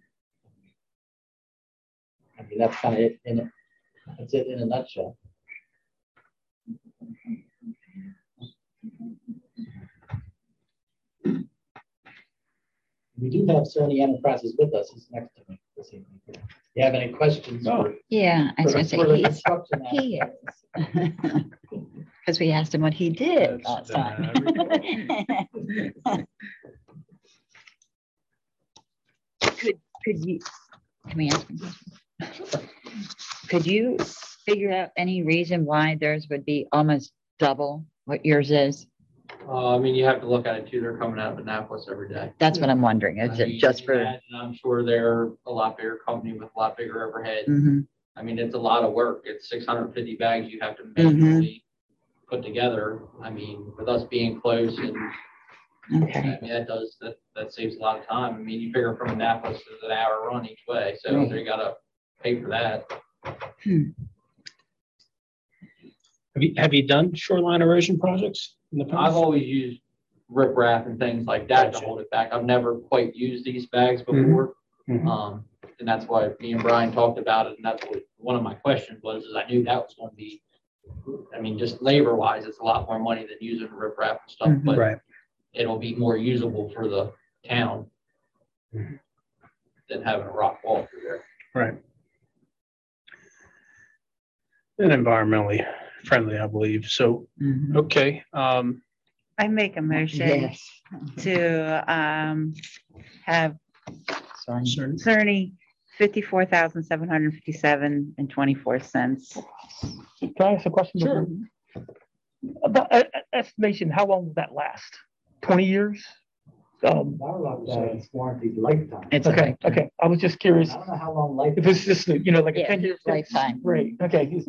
Speaker 8: I mean, that's kind of it in it. That's it in a nutshell. We do have Cerny Enterprises with us. He's next to me this evening. If you have any questions?
Speaker 2: Oh.
Speaker 8: for-
Speaker 4: Yeah, I was
Speaker 8: for-
Speaker 4: gonna say,
Speaker 8: for the
Speaker 4: he's,
Speaker 8: construction
Speaker 4: he
Speaker 8: aspect?
Speaker 4: is. Because we asked him what he did
Speaker 2: That's
Speaker 4: last
Speaker 2: the
Speaker 4: time. Could, could you, can we ask him? a question? Could you figure out any reason why theirs would be almost double what yours is?
Speaker 9: Uh, I mean, you have to look at it too. They're coming out of Annapolis every day.
Speaker 4: That's what I'm wondering. Is
Speaker 9: I
Speaker 4: it
Speaker 9: mean,
Speaker 4: just
Speaker 9: you
Speaker 4: for?
Speaker 9: imagine, I'm sure they're a lot bigger company with a lot bigger overhead.
Speaker 4: Mhm.
Speaker 9: I mean, it's a lot of work. It's six hundred fifty bags you have to manually put together. I mean, with us being close and
Speaker 4: Okay.
Speaker 9: I mean, that does, that, that saves a lot of time. I mean, you figure from Annapolis is an hour run each way, so
Speaker 4: Right.
Speaker 9: they gotta pay for that.
Speaker 4: Hmm.
Speaker 2: Have you, have you done shoreline erosion projects in the
Speaker 9: I've
Speaker 2: past?
Speaker 9: always used riprap and things like that to
Speaker 2: Gotcha.
Speaker 9: hold it back. I've never quite used these bags before.
Speaker 2: Mhm.
Speaker 9: Um, and that's why me and Brian talked about it, and that's what one of my questions was, is I knew that was gonna be, I mean, just labor wise, it's a lot more money than using riprap and stuff,
Speaker 4: Mhm.
Speaker 9: but
Speaker 2: Right.
Speaker 9: it'll be more usable for the town
Speaker 2: Mhm.
Speaker 9: than having a rock wall through there.
Speaker 2: Right. And environmentally friendly, I believe. So,
Speaker 4: Mhm.
Speaker 2: okay. Um,
Speaker 5: I make a motion
Speaker 4: Yes.
Speaker 5: to um have
Speaker 4: Sorry.
Speaker 2: certain-
Speaker 5: Cerny fifty-four thousand seven hundred fifty-seven and twenty-four cents.
Speaker 1: Can I ask a question?
Speaker 2: Sure.
Speaker 1: About uh, uh, estimation, how long will that last? Twenty years? Um,
Speaker 8: Our lot is warranted lifetime.
Speaker 4: It's
Speaker 1: okay,
Speaker 4: a
Speaker 1: okay. I was just curious
Speaker 8: I don't know how long life.
Speaker 1: if it's just, you know, like a
Speaker 4: Yeah,
Speaker 1: ten year.
Speaker 4: lifetime.
Speaker 1: Right, okay. he's-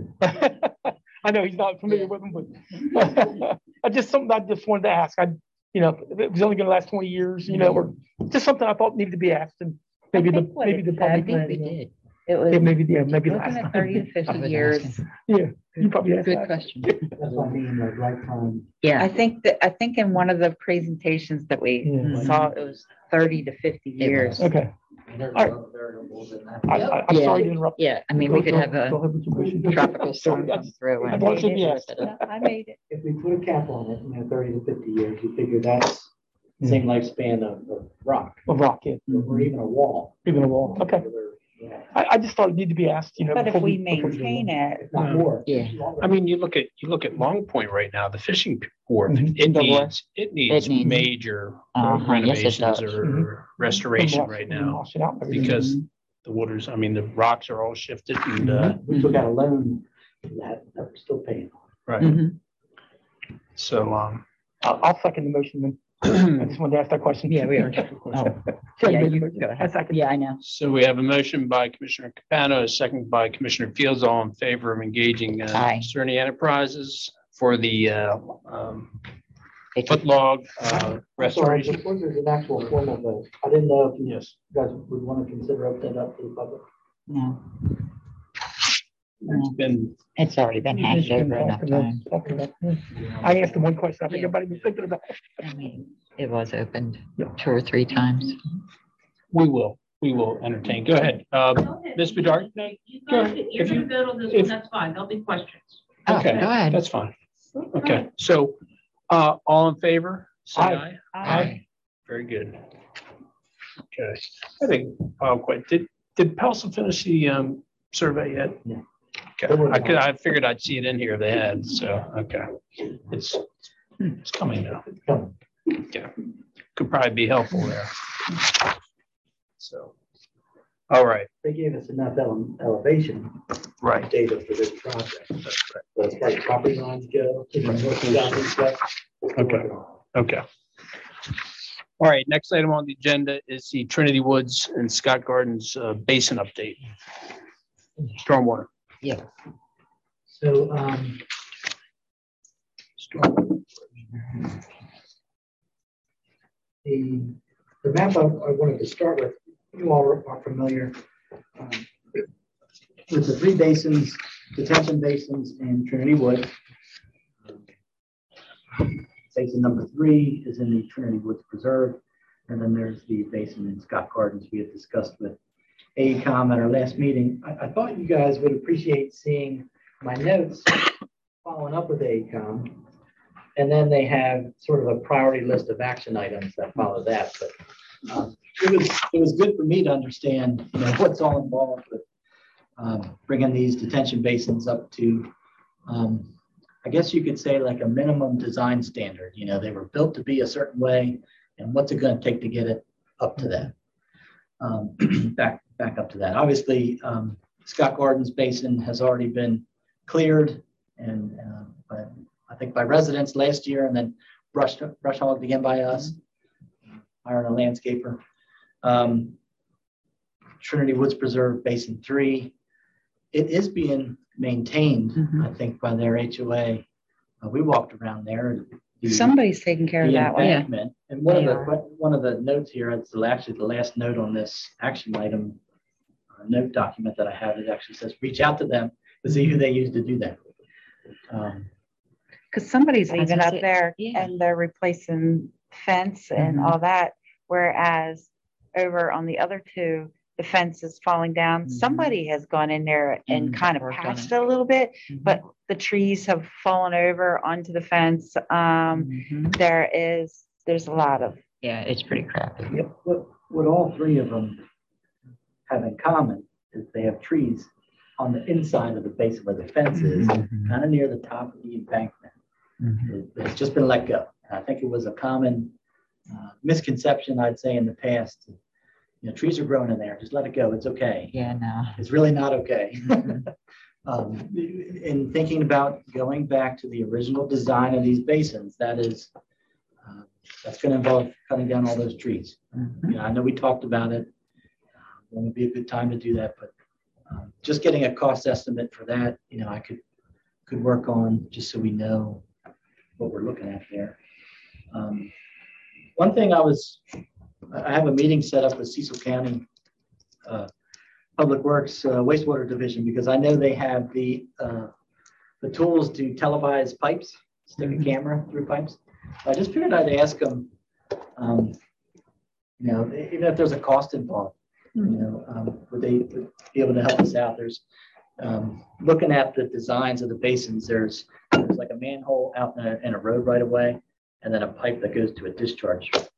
Speaker 1: I know he's not familiar with them, but I just, something I just wanted to ask. I, you know, if it was only gonna last twenty years, you know, or just something I thought needed to be asked and maybe the,
Speaker 5: think what
Speaker 1: maybe
Speaker 5: it
Speaker 1: the
Speaker 5: said-
Speaker 4: I
Speaker 1: public.
Speaker 4: think we
Speaker 1: you know.
Speaker 4: did.
Speaker 5: It was
Speaker 1: Yeah, maybe, yeah, maybe
Speaker 5: looking
Speaker 1: last
Speaker 5: at thirty to
Speaker 1: time.
Speaker 4: I
Speaker 5: fifty
Speaker 4: was
Speaker 5: years.
Speaker 4: asking.
Speaker 1: Yeah, you probably asked
Speaker 4: Good
Speaker 1: that.
Speaker 4: question.
Speaker 8: That's what I mean, like lifetime.
Speaker 4: Yeah.
Speaker 5: I think that, I think in one of the presentations that we
Speaker 1: Yeah.
Speaker 5: saw, it was thirty to fifty
Speaker 4: It
Speaker 5: years.
Speaker 4: was.
Speaker 1: Okay,
Speaker 9: And there's
Speaker 1: All right.
Speaker 9: other variables in that.
Speaker 1: I, I, I'm
Speaker 4: Yeah.
Speaker 1: sorry to interrupt.
Speaker 4: Yeah, I mean, we could have
Speaker 1: Go
Speaker 4: a
Speaker 1: ahead with your motion.
Speaker 4: tropical storm come through
Speaker 1: I
Speaker 4: and.
Speaker 1: thought it should be
Speaker 4: rip
Speaker 1: asked.
Speaker 4: it up.
Speaker 5: I made it.
Speaker 8: If we put a cap on it, you know, thirty to fifty years, you figure that's the same lifespan of, of rock
Speaker 1: A rock, yeah,
Speaker 8: or even a wall.
Speaker 1: even a wall. Okay,
Speaker 8: Yeah,
Speaker 1: I, I just thought it needed to be asked, you know.
Speaker 5: But if
Speaker 1: before
Speaker 5: we
Speaker 1: before do
Speaker 5: maintain
Speaker 1: that.
Speaker 5: it,
Speaker 8: If not
Speaker 2: No.
Speaker 8: more.
Speaker 4: Yeah.
Speaker 2: I mean, you look at, you look at Long Point right now, the fishing wharf,
Speaker 1: Mhm.
Speaker 2: it
Speaker 4: The wharf.
Speaker 2: needs, it needs
Speaker 4: needs-
Speaker 2: major
Speaker 4: Uh-huh, yes, it
Speaker 2: renovations
Speaker 4: does.
Speaker 2: or restoration
Speaker 1: Wash-
Speaker 2: right now.
Speaker 1: wash it out.
Speaker 2: Because the waters, I mean, the rocks are all shifted and, uh,
Speaker 8: We took out a loan for that, that we're still paying.
Speaker 2: right.
Speaker 4: Mhm.
Speaker 2: So, um,
Speaker 1: I'll, I'll second the motion then. I just wanted to ask that question.
Speaker 4: Yeah, we are. Oh,
Speaker 1: Sure,
Speaker 4: yeah,
Speaker 1: made the
Speaker 4: you
Speaker 1: motion.
Speaker 4: go
Speaker 1: I
Speaker 4: ahead.
Speaker 1: second.
Speaker 4: Yeah, I know.
Speaker 2: so we have a motion by Commissioner Capano, a second by Commissioner Fields, all in favor of engaging, uh,
Speaker 4: Aye.
Speaker 2: Cerny Enterprises for the, uh, um,
Speaker 4: They took-
Speaker 2: footlog, uh,
Speaker 8: I'm sorry,
Speaker 2: restoration.
Speaker 8: before there's an actual formal vote, I didn't know if you
Speaker 2: Yes.
Speaker 8: guys would want to consider opening up to the public.
Speaker 4: No,
Speaker 2: It's been,
Speaker 4: it's already been hashed over enough times.
Speaker 1: I asked him one question. I think
Speaker 4: Yeah.
Speaker 1: everybody was thinking about.
Speaker 4: I mean, it was opened
Speaker 1: Yeah.
Speaker 4: two or three times.
Speaker 2: we will, we will entertain. Go ahead. Uh,
Speaker 10: Go ahead.
Speaker 2: Miz Bedard?
Speaker 10: You you
Speaker 2: Go
Speaker 10: guys,
Speaker 2: ahead.
Speaker 10: you're
Speaker 2: If
Speaker 10: gonna
Speaker 2: you-
Speaker 10: vote on this
Speaker 2: if-
Speaker 10: one, that's fine, there'll be questions.
Speaker 4: Oh,
Speaker 2: Okay,
Speaker 4: go ahead.
Speaker 2: that's fine. Okay, so, uh, all in favor? Say
Speaker 1: Aye.
Speaker 2: aye.
Speaker 4: Aye.
Speaker 2: Very good. Okay, I think, oh, quite, did, did Pelson finish the, um, survey yet?
Speaker 8: No.
Speaker 2: Okay, I could, I figured I'd see it in here if they had, so, okay. It's, it's coming now.
Speaker 8: Coming.
Speaker 2: Yeah, could probably be helpful there. So, all right,
Speaker 8: They gave us enough ele- elevation
Speaker 2: right.
Speaker 8: data for this project. So as far as property lines go, you know, north and south and stuff. we're still
Speaker 2: Okay.
Speaker 8: working on
Speaker 2: Okay. All right, next item on the agenda is the Trinity Woods and Scott Gardens uh, Basin update. Stormwater.
Speaker 8: it. So, um,
Speaker 2: Stormwater.
Speaker 8: the, the map I, I wanted to start with, you all are are familiar um, with the three basins, detention basins in Trinity Woods. Basin number three is in the Trinity Woods Preserve, and then there's the basin in Scott Gardens we had discussed with AECom at our last meeting. I, I thought you guys would appreciate seeing my notes following up with AECom. And then they have sort of a priority list of action items that follow that. But um, it was it was good for me to understand, you know, what's all involved with um, bringing these detention basins up to, um, I guess you could say like a minimum design standard. You know, they were built to be a certain way, and what's it going to take to get it up to that? Um, back back up to that. Obviously, um, Scott Gardens Basin has already been cleared, and uh, by, I think by residents last year, and then brushed brush hogged again by us. Hiring a landscaper. Um, Trinity Woods Preserve Basin three it is being maintained,
Speaker 5: Mhm.
Speaker 8: I think, by their H O A. Uh, we walked around there. the-
Speaker 5: Somebody's taking care of
Speaker 8: the
Speaker 5: that one.
Speaker 8: embankment. And one of
Speaker 5: They
Speaker 8: the, que- one of the notes here, it's the- actually the last note on this action item uh, note document that I have, it actually says, reach out to them to see who they use to do that. Um,
Speaker 5: Because somebody's
Speaker 4: That's
Speaker 5: even
Speaker 4: what
Speaker 5: up
Speaker 4: it-
Speaker 5: there
Speaker 4: yeah.
Speaker 5: and they're replacing fence and
Speaker 4: Mhm.
Speaker 5: all that. Whereas over on the other two, the fence is falling down.
Speaker 4: Mhm.
Speaker 5: Somebody has gone in there and
Speaker 4: And
Speaker 5: kind of
Speaker 4: worked on
Speaker 5: patched
Speaker 4: it.
Speaker 5: it a little bit,
Speaker 4: Mhm.
Speaker 5: but the trees have fallen over onto the fence. Um,
Speaker 4: Mhm.
Speaker 5: there is, there's a lot of,
Speaker 4: Yeah, it's pretty crappy.
Speaker 8: Yep, what, what all three of them have in common is they have trees on the inside of the base where the fence is,
Speaker 4: Mhm.
Speaker 8: kind of near the top of the embankment.
Speaker 4: Mhm.
Speaker 8: It- It's just been let go. And I think it was a common uh, misconception, I'd say, in the past. You know, trees are growing in there, just let it go, it's okay.
Speaker 4: Yeah, no.
Speaker 8: It's really not okay.
Speaker 4: Mhm.
Speaker 8: Um, in thinking about going back to the original design of these basins, that is, uh, that's going to involve cutting down all those trees.
Speaker 4: Mhm.
Speaker 8: You know, I know we talked about it. Uh, When would be a good time to do that, but um, just getting a cost estimate for that, you know, I could could work on just so we know what we're looking at there. Um, one thing I was, I have a meeting set up with Cecil County uh, Public Works uh, Wastewater Division because I know they have the uh, the tools to televise pipes, stick a camera through pipes. I just figured I'd ask them, um, you know, even if there's a cost involved, you know, um, would they would be able to help us out? There's um, looking at the designs of the basins. There's there's like a manhole out in a, in a road right away, and then a pipe that goes to a discharge uh,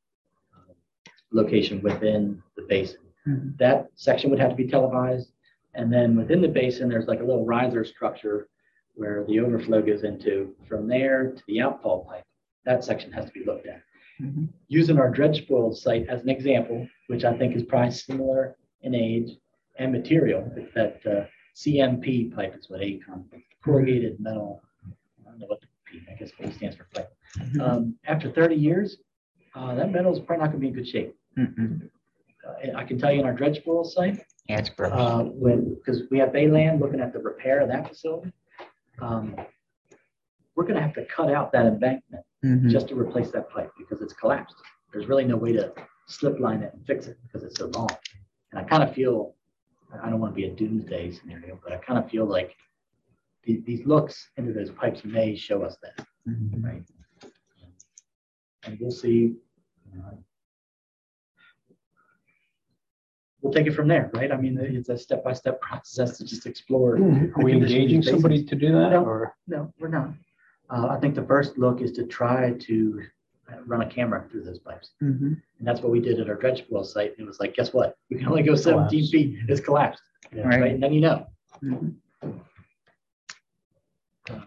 Speaker 8: location within the basin.
Speaker 4: Mhm.
Speaker 8: That section would have to be televised. And then within the basin, there's like a little riser structure where the overflow goes into. From there to the outfall pipe, that section has to be looked at.
Speaker 4: Mhm.
Speaker 8: Using our dredge spoil site as an example, which I think is probably similar in age and material, it's that uh, C M P pipe is what A C O M, corrugated metal. I don't know what the P, I guess P stands for pipe.
Speaker 4: Mhm.
Speaker 8: Um, after thirty years, uh, that metal is probably not going to be in good shape.
Speaker 4: Mhm.
Speaker 8: Uh, I can tell you in our dredge spoil site,
Speaker 4: Yeah, it's gross.
Speaker 8: uh, when, because we have Bayland looking at the repair of that facility. Um, we're gonna have to cut out that embankment
Speaker 4: Mhm.
Speaker 8: just to replace that pipe because it's collapsed. There's really no way to slip line it and fix it because it's so long. And I kind of feel, I don't want to be a doomsday scenario, but I kind of feel like the- these looks into those pipes may show us that,
Speaker 4: Mhm.
Speaker 8: right? And we'll see. uh, We'll take it from there, right? I mean, it's a step-by-step process to just explore.
Speaker 2: Are
Speaker 8: the
Speaker 2: we
Speaker 8: condition of
Speaker 2: engaging
Speaker 8: these
Speaker 2: somebody
Speaker 8: basins.
Speaker 2: to do that
Speaker 8: No.
Speaker 2: or?
Speaker 8: No, we're not. Uh, I think the first look is to try to uh, run a camera through those pipes.
Speaker 4: Mhm.
Speaker 8: And that's what we did at our dredge spoil site. It was like, guess what? We can only go seventeen
Speaker 2: Collapse.
Speaker 8: feet. It's collapsed,
Speaker 2: Yeah.
Speaker 8: right?
Speaker 4: Right.
Speaker 8: And then you know.
Speaker 4: Mhm.
Speaker 8: Uh,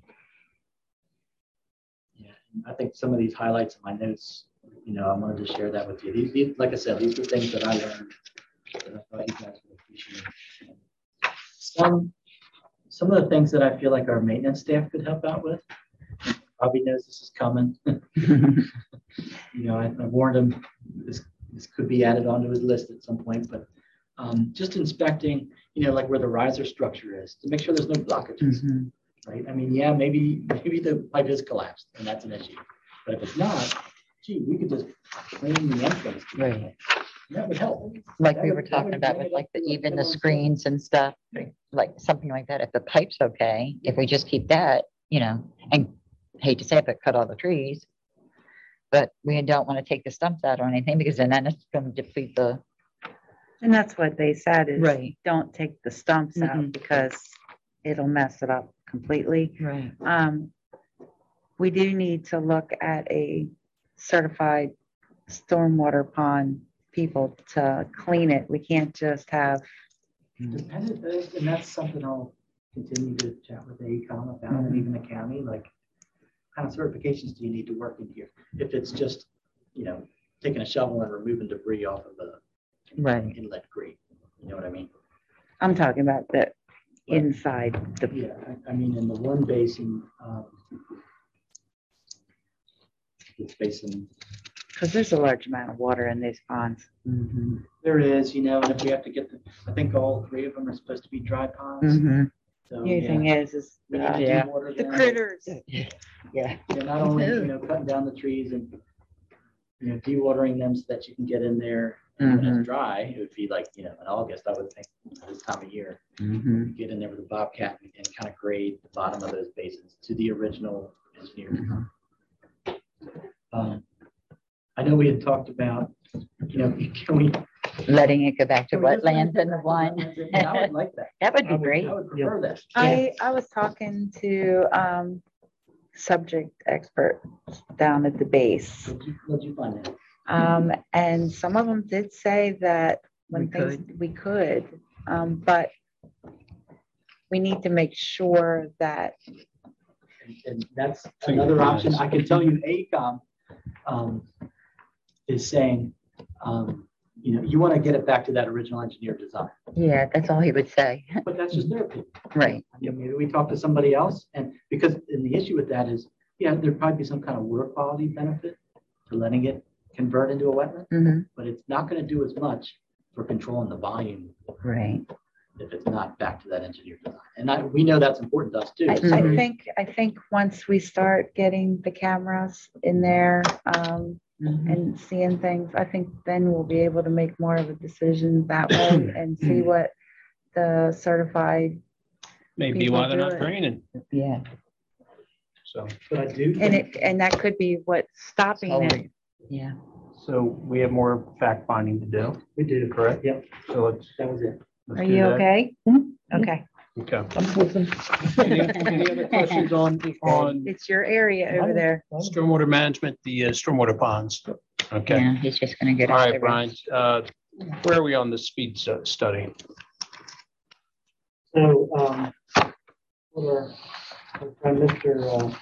Speaker 8: Yeah, I think some of these highlights in my notes, you know, I wanted to share that with you. These, these, like I said, these are things that I learned that I thought you guys would appreciate. Some, some of the things that I feel like our maintenance staff could help out with. Bobby knows this is coming. You know, I, I warned him this, this could be added onto his list at some point, but um, just inspecting, you know, like where the riser structure is to make sure there's no blockages.
Speaker 4: Mhm.
Speaker 8: Right? I mean, yeah, maybe, maybe the pipe is collapsed and that's an issue. But if it's not, gee, we could just clean the entrance. to the
Speaker 4: Right.
Speaker 8: pipe. That would help.
Speaker 4: Like
Speaker 8: That
Speaker 4: we
Speaker 8: would-
Speaker 4: were
Speaker 8: that
Speaker 4: talking
Speaker 8: would
Speaker 4: about
Speaker 8: bring
Speaker 4: with
Speaker 8: it
Speaker 4: like
Speaker 8: up
Speaker 4: the,
Speaker 8: to a
Speaker 4: even the
Speaker 8: minimum
Speaker 4: screens and stuff, like something like that. If the pipe's okay, if we just keep that, you know, and hate to say it, but cut all the trees. But we don't want to take the stumps out or anything because then it's going to deplete the.
Speaker 5: and that's what they said is
Speaker 4: Right.
Speaker 5: don't take the stumps out
Speaker 4: Mhm.
Speaker 5: because it'll mess it up completely.
Speaker 4: Right.
Speaker 5: Um, we do need to look at a certified stormwater pond people to clean it. We can't just have,
Speaker 8: Dependent, uh, and that's something I'll continue to chat with A E C O M about and even the county, like what kind of certifications do you need to work in here? If it's just, you know, taking a shovel and removing debris off of the
Speaker 4: Right.
Speaker 8: inlet grate, you know what I mean?
Speaker 5: I'm talking about the inside, the,
Speaker 8: Yeah, I, I mean, in the one basin, um, this basin
Speaker 5: Because there's a large amount of water in these ponds.
Speaker 4: Mhm.
Speaker 8: There is, you know, and if we have to get the, I think all three of them are supposed to be dry ponds.
Speaker 4: Mhm.
Speaker 8: So,
Speaker 5: The
Speaker 8: yeah,
Speaker 5: thing is, is
Speaker 8: we need
Speaker 5: uh,
Speaker 8: to
Speaker 4: Yeah.
Speaker 8: de-water
Speaker 5: the
Speaker 8: them.
Speaker 5: critters.
Speaker 4: Yeah.
Speaker 8: Yeah, not only, you know, cutting down the trees and, you know, dewatering them so that you can get in there. And when
Speaker 4: Mhm.
Speaker 8: it's dry, it would be like, you know, in August, I would think, this time of year,
Speaker 4: Mhm.
Speaker 8: get in there with a Bobcat and, and kind of grade the bottom of those basins to the original engineer design. Um, I know we had talked about, you know, can we?
Speaker 4: Letting it go back to
Speaker 8: can we just let
Speaker 4: wetlands
Speaker 8: it go
Speaker 4: and the
Speaker 8: back to
Speaker 4: one.
Speaker 8: wetlands? And I would like that.
Speaker 4: That would
Speaker 1: I
Speaker 4: be
Speaker 1: would-
Speaker 4: great.
Speaker 8: I would prefer that.
Speaker 5: I, I was talking to, um, subject expert down at the base.
Speaker 8: What'd you, what'd you find out?
Speaker 5: Um, and some of them did say that when
Speaker 4: We
Speaker 5: things, we could, um, but we need to make sure that,
Speaker 8: And- And that's another option. I can tell you AECOM um, is saying, um, you know, you want to get it back to that original engineer design,
Speaker 4: Yeah, that's all he would say.
Speaker 8: but that's just their opinion.
Speaker 4: Right.
Speaker 8: I mean, maybe we talk to somebody else and because, and the issue with that is, yeah, there'd probably be some kind of water quality benefit to letting it convert into a wetland,
Speaker 4: Hmm.
Speaker 8: but it's not going to do as much for controlling the volume
Speaker 4: Right.
Speaker 8: if it's not back to that engineer design. And I, we know that's important to us too.
Speaker 5: I,
Speaker 8: So-
Speaker 5: I think, I think once we start getting the cameras in there, um,
Speaker 4: Mhm.
Speaker 5: and seeing things, I think then we'll be able to make more of a decision that way and see what the certified,
Speaker 2: Maybe
Speaker 5: People
Speaker 2: why they're
Speaker 5: do
Speaker 2: not
Speaker 5: it.
Speaker 2: draining.
Speaker 4: Yeah.
Speaker 2: So,
Speaker 8: But I do.
Speaker 5: and
Speaker 8: think-
Speaker 5: it, and that could be what's stopping it.
Speaker 4: Yeah.
Speaker 3: So we have more fact finding to do,
Speaker 8: We do.
Speaker 3: correct?
Speaker 8: Yep,
Speaker 3: So let's.
Speaker 8: that was it.
Speaker 3: let's
Speaker 5: Are
Speaker 3: do
Speaker 5: you
Speaker 3: that.
Speaker 5: okay? Okay,
Speaker 2: okay.
Speaker 1: I'm listening.
Speaker 2: Any any other questions on, on
Speaker 5: it's your area over there.
Speaker 2: stormwater management, the uh, stormwater ponds? Okay.
Speaker 4: Yeah, he's just gonna get.
Speaker 2: All
Speaker 4: us
Speaker 2: right,
Speaker 4: the
Speaker 2: Brian,
Speaker 4: rest.
Speaker 2: uh, where are we on the speed stu- study?
Speaker 8: So, um, for, for Mister uh,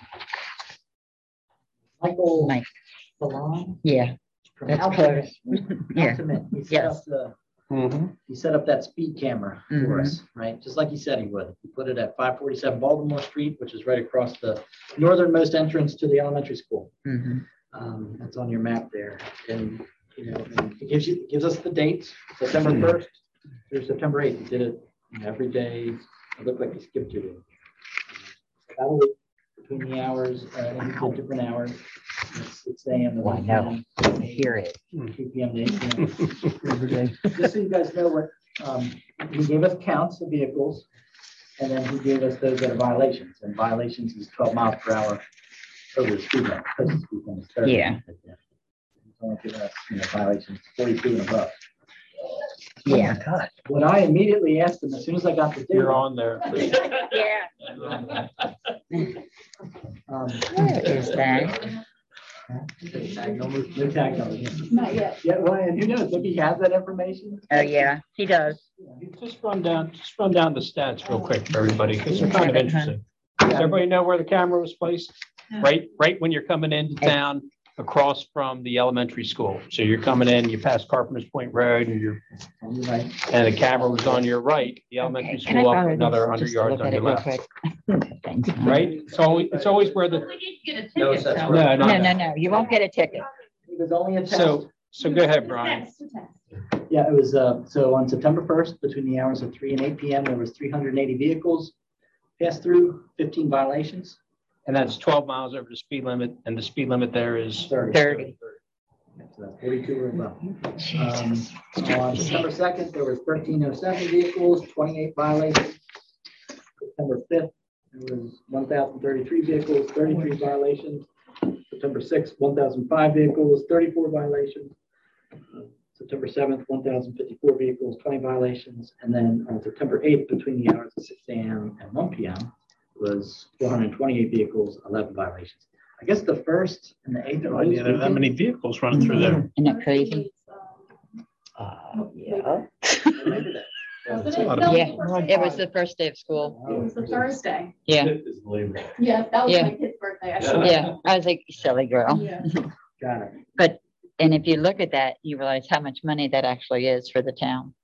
Speaker 8: Michael
Speaker 4: Mike.
Speaker 8: Salon.
Speaker 4: Yeah,
Speaker 8: from
Speaker 4: that's
Speaker 8: Altimate-
Speaker 4: close. Yeah.
Speaker 8: Altimate, he set
Speaker 4: Yes.
Speaker 8: up the,
Speaker 2: Mhm.
Speaker 8: he set up that speed camera for
Speaker 4: Mhm.
Speaker 8: us, right? Just like he said he would. He put it at five forty-seven Baltimore Street, which is right across the northernmost entrance to the elementary school.
Speaker 4: Mhm.
Speaker 8: Um, that's on your map there. And, you know, and it gives you, gives us the dates, September first through September eighth. He did it you know, every day. It looked like he skipped two days. That was between the hours, uh, and he did different hours. Six A M. to
Speaker 4: Oh, I know.
Speaker 8: one P M,
Speaker 4: Hear it.
Speaker 8: two P M to eight P M. Just so you guys know what, um, he gave us counts of vehicles. And then he gave us those that are violations, and violations is twelve miles per hour over the speed limit. Because the speed limit is thirty.
Speaker 4: Yeah.
Speaker 8: He's only giving us, you know, violations forty-two and above.
Speaker 4: Yeah.
Speaker 8: What I immediately asked him, as soon as I got the data.
Speaker 2: You're on there.
Speaker 4: Yeah.
Speaker 8: um,
Speaker 4: Where is that?
Speaker 8: Tag number, no tag number.
Speaker 7: Not yet.
Speaker 8: Yeah, well, and who knows, maybe he has that information.
Speaker 4: Oh, yeah, he does.
Speaker 2: Just run down, just run down the stats real quick for everybody, because they're kind of interesting. Does everybody know where the camera was placed? Right, right when you're coming into town, across from the elementary school. So you're coming in, you pass Carpenter's Point Road, and you're,
Speaker 8: Right.
Speaker 2: and the camera was on your right, the elementary
Speaker 4: Okay, can I
Speaker 2: school up
Speaker 4: borrow
Speaker 2: another
Speaker 4: this
Speaker 2: hundred
Speaker 4: just to
Speaker 2: yards
Speaker 4: look
Speaker 2: on
Speaker 4: at
Speaker 2: your
Speaker 4: it real
Speaker 2: left.
Speaker 4: quick? Thanks.
Speaker 2: Right? It's always, it's always where the,
Speaker 9: No, that's
Speaker 2: no,
Speaker 9: right.
Speaker 2: no,
Speaker 4: No, no, no, you won't get a ticket.
Speaker 8: It was only a test.
Speaker 2: So, so go ahead, Brian.
Speaker 8: Yeah, it was, uh, so on September first, between the hours of three and eight P M, there was three hundred and eighty vehicles passed through, fifteen violations.
Speaker 2: And that's twelve miles over the speed limit, and the speed limit there is,
Speaker 8: thirty.
Speaker 4: Thirty.
Speaker 8: So that's forty-two or above. Um,
Speaker 4: Jesus.
Speaker 8: on September second, there was thirteen oh seven vehicles, twenty-eight violations. September fifth, there was one thousand thirty-three vehicles, thirty-three violations. September sixth, one thousand five vehicles, thirty-four violations. Uh, September seventh, one thousand fifty-four vehicles, twenty violations. And then on September eighth, between the hours of six A M and one P M was four hundred twenty-eight vehicles, eleven violations. I guess the first and the eighth are always
Speaker 2: there are that many vehicles running through there.
Speaker 4: Isn't that crazy?
Speaker 5: Uh, yeah.
Speaker 7: Wasn't
Speaker 2: a
Speaker 7: it?
Speaker 2: lot
Speaker 7: No,
Speaker 2: of
Speaker 4: Yeah,
Speaker 7: the first
Speaker 4: it
Speaker 7: day.
Speaker 4: was the first day of school.
Speaker 7: It was the Thursday.
Speaker 4: Yeah,
Speaker 7: Yes, that was
Speaker 4: Yeah.
Speaker 7: my kid's birthday. I should-
Speaker 4: yeah. I was like, silly girl.
Speaker 7: Yeah.
Speaker 8: Got it.
Speaker 4: And if you look at that, you realize how much money that actually is for the town.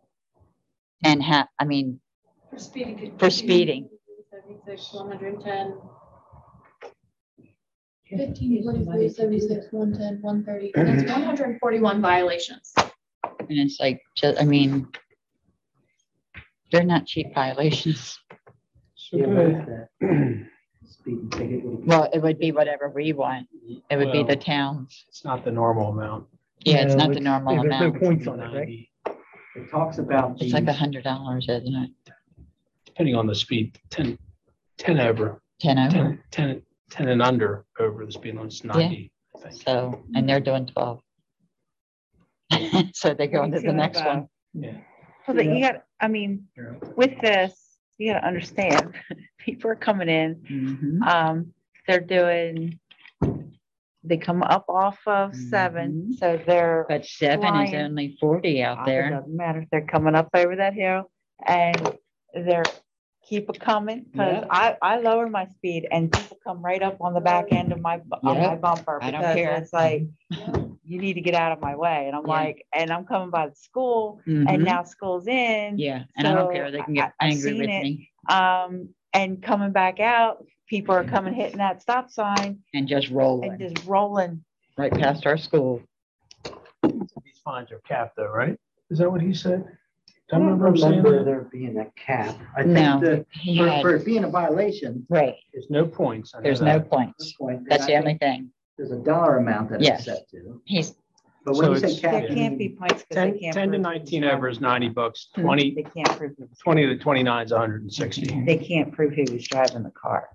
Speaker 4: And how, I mean,
Speaker 7: For speeding.
Speaker 4: For speeding.
Speaker 7: seventy-six, one hundred ten. Fifteen, forty-three, seventy-six, one ten, one thirty, that's one hundred and forty-one violations.
Speaker 4: And it's like, just, I mean, they're not cheap violations.
Speaker 8: Yeah, what is that? Speeding ticket would be-
Speaker 4: Well, it would be whatever we want. It would be the
Speaker 2: Well,
Speaker 4: towns.
Speaker 2: It's not the normal amount.
Speaker 4: Yeah, it's
Speaker 1: No,
Speaker 4: not the normal
Speaker 1: There's no
Speaker 4: amount.
Speaker 1: points on it, right?
Speaker 8: It talks about
Speaker 4: It's like a
Speaker 8: the,
Speaker 4: hundred dollars, isn't it?
Speaker 2: Depending on the speed, ten, ten over,
Speaker 4: Ten over.
Speaker 2: ten, ten, ten and under over the speed limit is ninety, I think.
Speaker 4: So, and they're doing twelve. So they go into the next one.
Speaker 2: Yeah.
Speaker 5: So that you got, I mean, with this, you gotta understand, people are coming in,
Speaker 4: Mhm.
Speaker 5: um, they're doing, they come up off of seven, so they're.
Speaker 4: But seven is
Speaker 5: Flying.
Speaker 4: only forty out
Speaker 5: It
Speaker 4: there.
Speaker 5: doesn't matter, they're coming up over that hill and they're, keep it coming, cause
Speaker 4: Yeah.
Speaker 5: I, I lower my speed and people come right up on the back end of my, bu- on my
Speaker 4: Yeah.
Speaker 5: bumper.
Speaker 4: I don't
Speaker 5: Because
Speaker 4: care.
Speaker 5: it's like, you need to get out of my way, and I'm
Speaker 4: Yeah.
Speaker 5: like, and I'm coming by the school, and
Speaker 4: Mhm.
Speaker 5: now school's in.
Speaker 4: Yeah, and I don't
Speaker 5: so
Speaker 4: care. They can
Speaker 5: I-
Speaker 4: get
Speaker 5: I- I've
Speaker 4: angry
Speaker 5: seen
Speaker 4: with
Speaker 5: it.
Speaker 4: me
Speaker 5: Um, and coming back out, people are coming, hitting that stop sign
Speaker 4: and just
Speaker 5: and
Speaker 4: rolling
Speaker 5: just rolling.
Speaker 4: right past our school.
Speaker 2: These fines are capped though, right? Is that what he said? Do I
Speaker 8: I don't
Speaker 2: remember him saying
Speaker 8: remember
Speaker 2: that?
Speaker 8: there being a cap. I
Speaker 4: No,
Speaker 8: think that
Speaker 4: he
Speaker 8: for,
Speaker 4: had,
Speaker 8: for it being a violation.
Speaker 4: right,
Speaker 2: There's no points. I know
Speaker 4: there's no
Speaker 2: that.
Speaker 4: points.
Speaker 8: point,
Speaker 4: That's
Speaker 8: and
Speaker 4: the
Speaker 8: I
Speaker 4: only
Speaker 8: think
Speaker 4: thing.
Speaker 8: There's a dollar amount that
Speaker 4: Yes.
Speaker 8: it's set to.
Speaker 4: He's,
Speaker 8: But
Speaker 2: So
Speaker 8: when you say
Speaker 2: it's-
Speaker 8: cap.
Speaker 5: There
Speaker 8: you
Speaker 5: can't be
Speaker 8: mean-
Speaker 5: points because they
Speaker 2: Ten,
Speaker 5: can't.
Speaker 2: ten to
Speaker 5: prove-
Speaker 2: nineteen over is ninety bucks,
Speaker 5: They
Speaker 2: twenty,
Speaker 5: can't prove, who was-
Speaker 2: twenty to twenty-nine is hundred and sixty.
Speaker 5: they can't prove who was driving the car.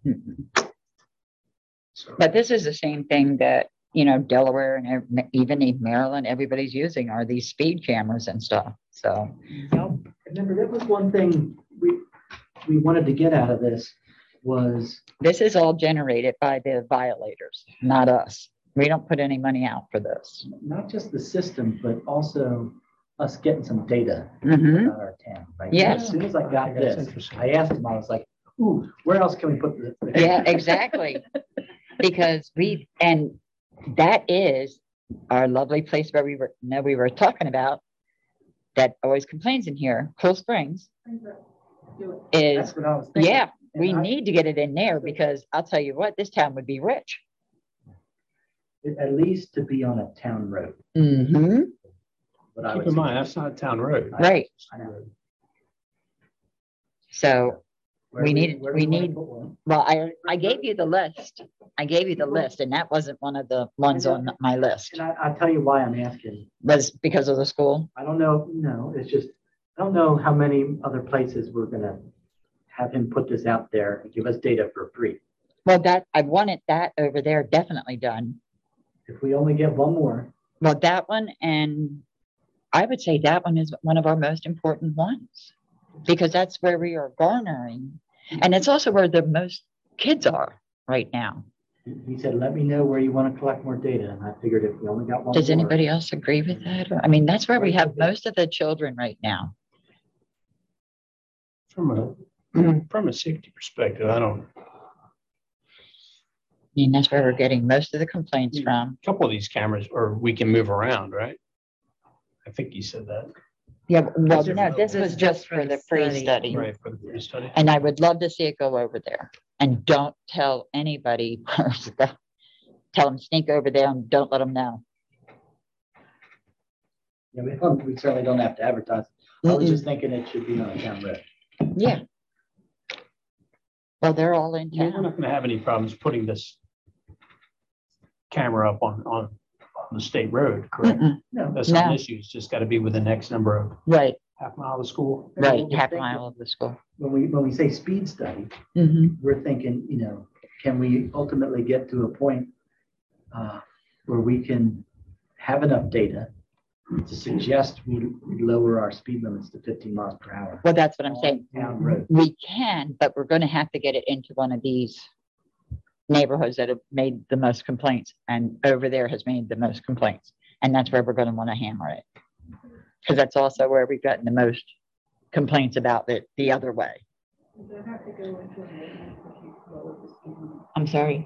Speaker 2: So
Speaker 4: but this is the same thing that, you know, Delaware and ev- even in Maryland, everybody's using are these speed cameras and stuff. So,
Speaker 5: Nope.
Speaker 8: Remember, that was one thing we, we wanted to get out of this was,
Speaker 4: this is all generated by the violators, not us. We don't put any money out for this.
Speaker 8: not just the system, but also us getting some data
Speaker 4: Mhm.
Speaker 8: about our town. Right?
Speaker 4: Yes.
Speaker 8: As soon as I got
Speaker 2: I think that's
Speaker 8: this,
Speaker 2: interesting.
Speaker 8: I asked him, I was like, ooh, where else can we put the? the-
Speaker 4: Yeah, exactly. Because we, and that is our lovely place where we were, no, we were talking about that always complains in here, Cool Springs is,
Speaker 8: That's what I was thinking.
Speaker 4: yeah, we
Speaker 8: And I-
Speaker 4: need to get it in there because I'll tell you what, this town would be rich.
Speaker 8: At least to be on a town road.
Speaker 4: Mm-hmm.
Speaker 8: What I
Speaker 2: keep
Speaker 8: would
Speaker 2: in mind,
Speaker 8: suggest.
Speaker 2: that's not a town road.
Speaker 4: Right.
Speaker 8: I know.
Speaker 4: So,
Speaker 8: Where
Speaker 4: we need-
Speaker 8: where do
Speaker 4: we
Speaker 8: wanna
Speaker 4: need-
Speaker 8: put one?
Speaker 4: well, I, I gave you the list. I gave you the list and that wasn't one of the ones on my list.
Speaker 8: And I, I'll tell you why I'm asking.
Speaker 4: Was because of the school?
Speaker 8: I don't know, no, it's just, I don't know how many other places we're gonna have him put this out there and give us data for free.
Speaker 4: Well, that, I wanted that over there definitely done.
Speaker 8: If we only get one more,
Speaker 4: Well, that one, and I would say that one is one of our most important ones. Because that's where we are garnering. And it's also where the most kids are right now.
Speaker 8: he he said, let me know where you want to collect more data. And I figured if we only got one
Speaker 4: Does
Speaker 8: more-
Speaker 4: anybody else agree with that? Or, I mean, that's where we have most of the children right now.
Speaker 2: From a, from a safety perspective, I don't,
Speaker 4: I mean, that's where we're getting most of the complaints from.
Speaker 2: a couple of these cameras, or we can move around, right? I think you said that.
Speaker 4: Yeah, well,
Speaker 2: That's
Speaker 4: no,
Speaker 2: different.
Speaker 4: this
Speaker 5: This
Speaker 4: was
Speaker 5: is
Speaker 4: just
Speaker 5: just for
Speaker 4: for
Speaker 5: the
Speaker 4: the free
Speaker 5: study.
Speaker 4: study.
Speaker 2: Right, for the free study.
Speaker 4: And I would love to see it go over there. And don't tell anybody where to go. Tell them sneak over there and don't let them know.
Speaker 8: Yeah, we don't, we certainly don't have to advertise. I was just thinking it should be on a town road.
Speaker 4: Yeah. Well, they're all in
Speaker 2: Yeah, we're
Speaker 4: town.
Speaker 2: not gonna have any problems putting this camera up on, on, on the state road, correct?
Speaker 4: Mm-mm.
Speaker 8: No,
Speaker 2: That's not an
Speaker 4: No.
Speaker 2: issue. It's just gotta be within X number of
Speaker 4: Right,
Speaker 2: half mile of school.
Speaker 4: right,
Speaker 8: we're
Speaker 4: half
Speaker 8: thinking-
Speaker 4: mile of the school.
Speaker 8: when we, when we say speed study,
Speaker 4: Mhm.
Speaker 8: we're thinking, you know, can we ultimately get to a point uh, where we can have enough data to suggest we we lower our speed limits to fifteen miles per hour?
Speaker 4: Well, that's what I'm saying.
Speaker 8: on Town road.
Speaker 4: We can, but we're gonna have to get it into one of these neighborhoods that have made the most complaints and over there has made the most complaints. And that's where we're gonna wanna hammer it. Cause that's also where we've gotten the most complaints about it the other way. I'm sorry.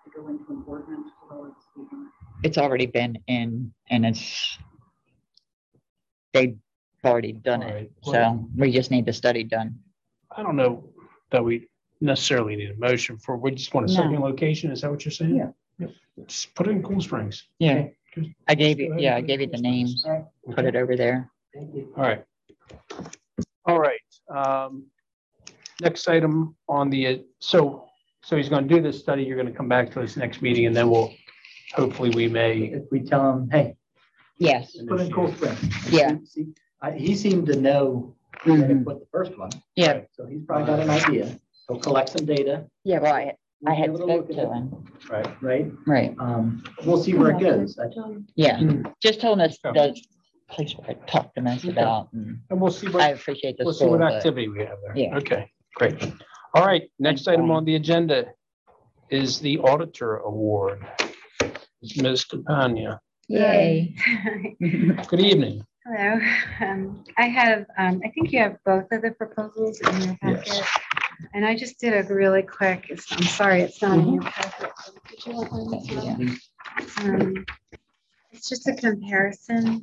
Speaker 4: It's already been in and it's, they've already done it.
Speaker 2: Alright,
Speaker 4: So we just need the study done.
Speaker 2: I don't know that we necessarily need a motion for, we just want a
Speaker 4: No.
Speaker 2: certain location. Is that what you're saying?
Speaker 8: Yeah.
Speaker 2: Just put it in Cool Springs.
Speaker 4: Yeah,
Speaker 2: Okay.
Speaker 4: I gave you, yeah, I gave you the names. Put it over there.
Speaker 8: Thank you.
Speaker 2: All right. All right. Um, next item on the, uh, so, so he's going to do this study. You're going to come back to us next meeting and then we'll, hopefully we may.
Speaker 8: If we tell him, hey,
Speaker 4: Yes,
Speaker 8: put in Cool Springs.
Speaker 4: Yeah.
Speaker 8: See, I- He seemed to know where to
Speaker 4: Mhm.
Speaker 8: put the first one.
Speaker 4: yeah,
Speaker 8: So he's probably got an idea. He'll collect some data.
Speaker 4: yeah, well, I,
Speaker 8: We'll
Speaker 4: I
Speaker 8: be
Speaker 4: had
Speaker 8: able to
Speaker 4: spoke
Speaker 8: look
Speaker 4: to
Speaker 8: at it,
Speaker 4: him,
Speaker 2: Right.
Speaker 8: Right?
Speaker 4: right,
Speaker 8: Um, we'll see where it goes. I-
Speaker 4: yeah, just told us
Speaker 2: Yeah.
Speaker 4: the place where I talked to us
Speaker 2: Okay.
Speaker 4: about, and
Speaker 2: And we'll see
Speaker 4: I
Speaker 2: what,
Speaker 4: appreciate the
Speaker 2: we'll see
Speaker 4: school,
Speaker 2: what
Speaker 4: but
Speaker 2: activity we have there.
Speaker 4: Yeah.
Speaker 2: Okay, great. All right. Next
Speaker 4: Thanks,
Speaker 2: item
Speaker 4: Brian.
Speaker 2: on the agenda is the Auditor Award. Miz Campagna.
Speaker 4: yay.
Speaker 2: Good evening.
Speaker 10: Hello, um, I have, um, I think you have both of the proposals in your packet.
Speaker 2: Yes.
Speaker 10: And I just did a really quick, it's- I'm sorry, it's not in your packet. Did you want one as well? Um, It's just a comparison.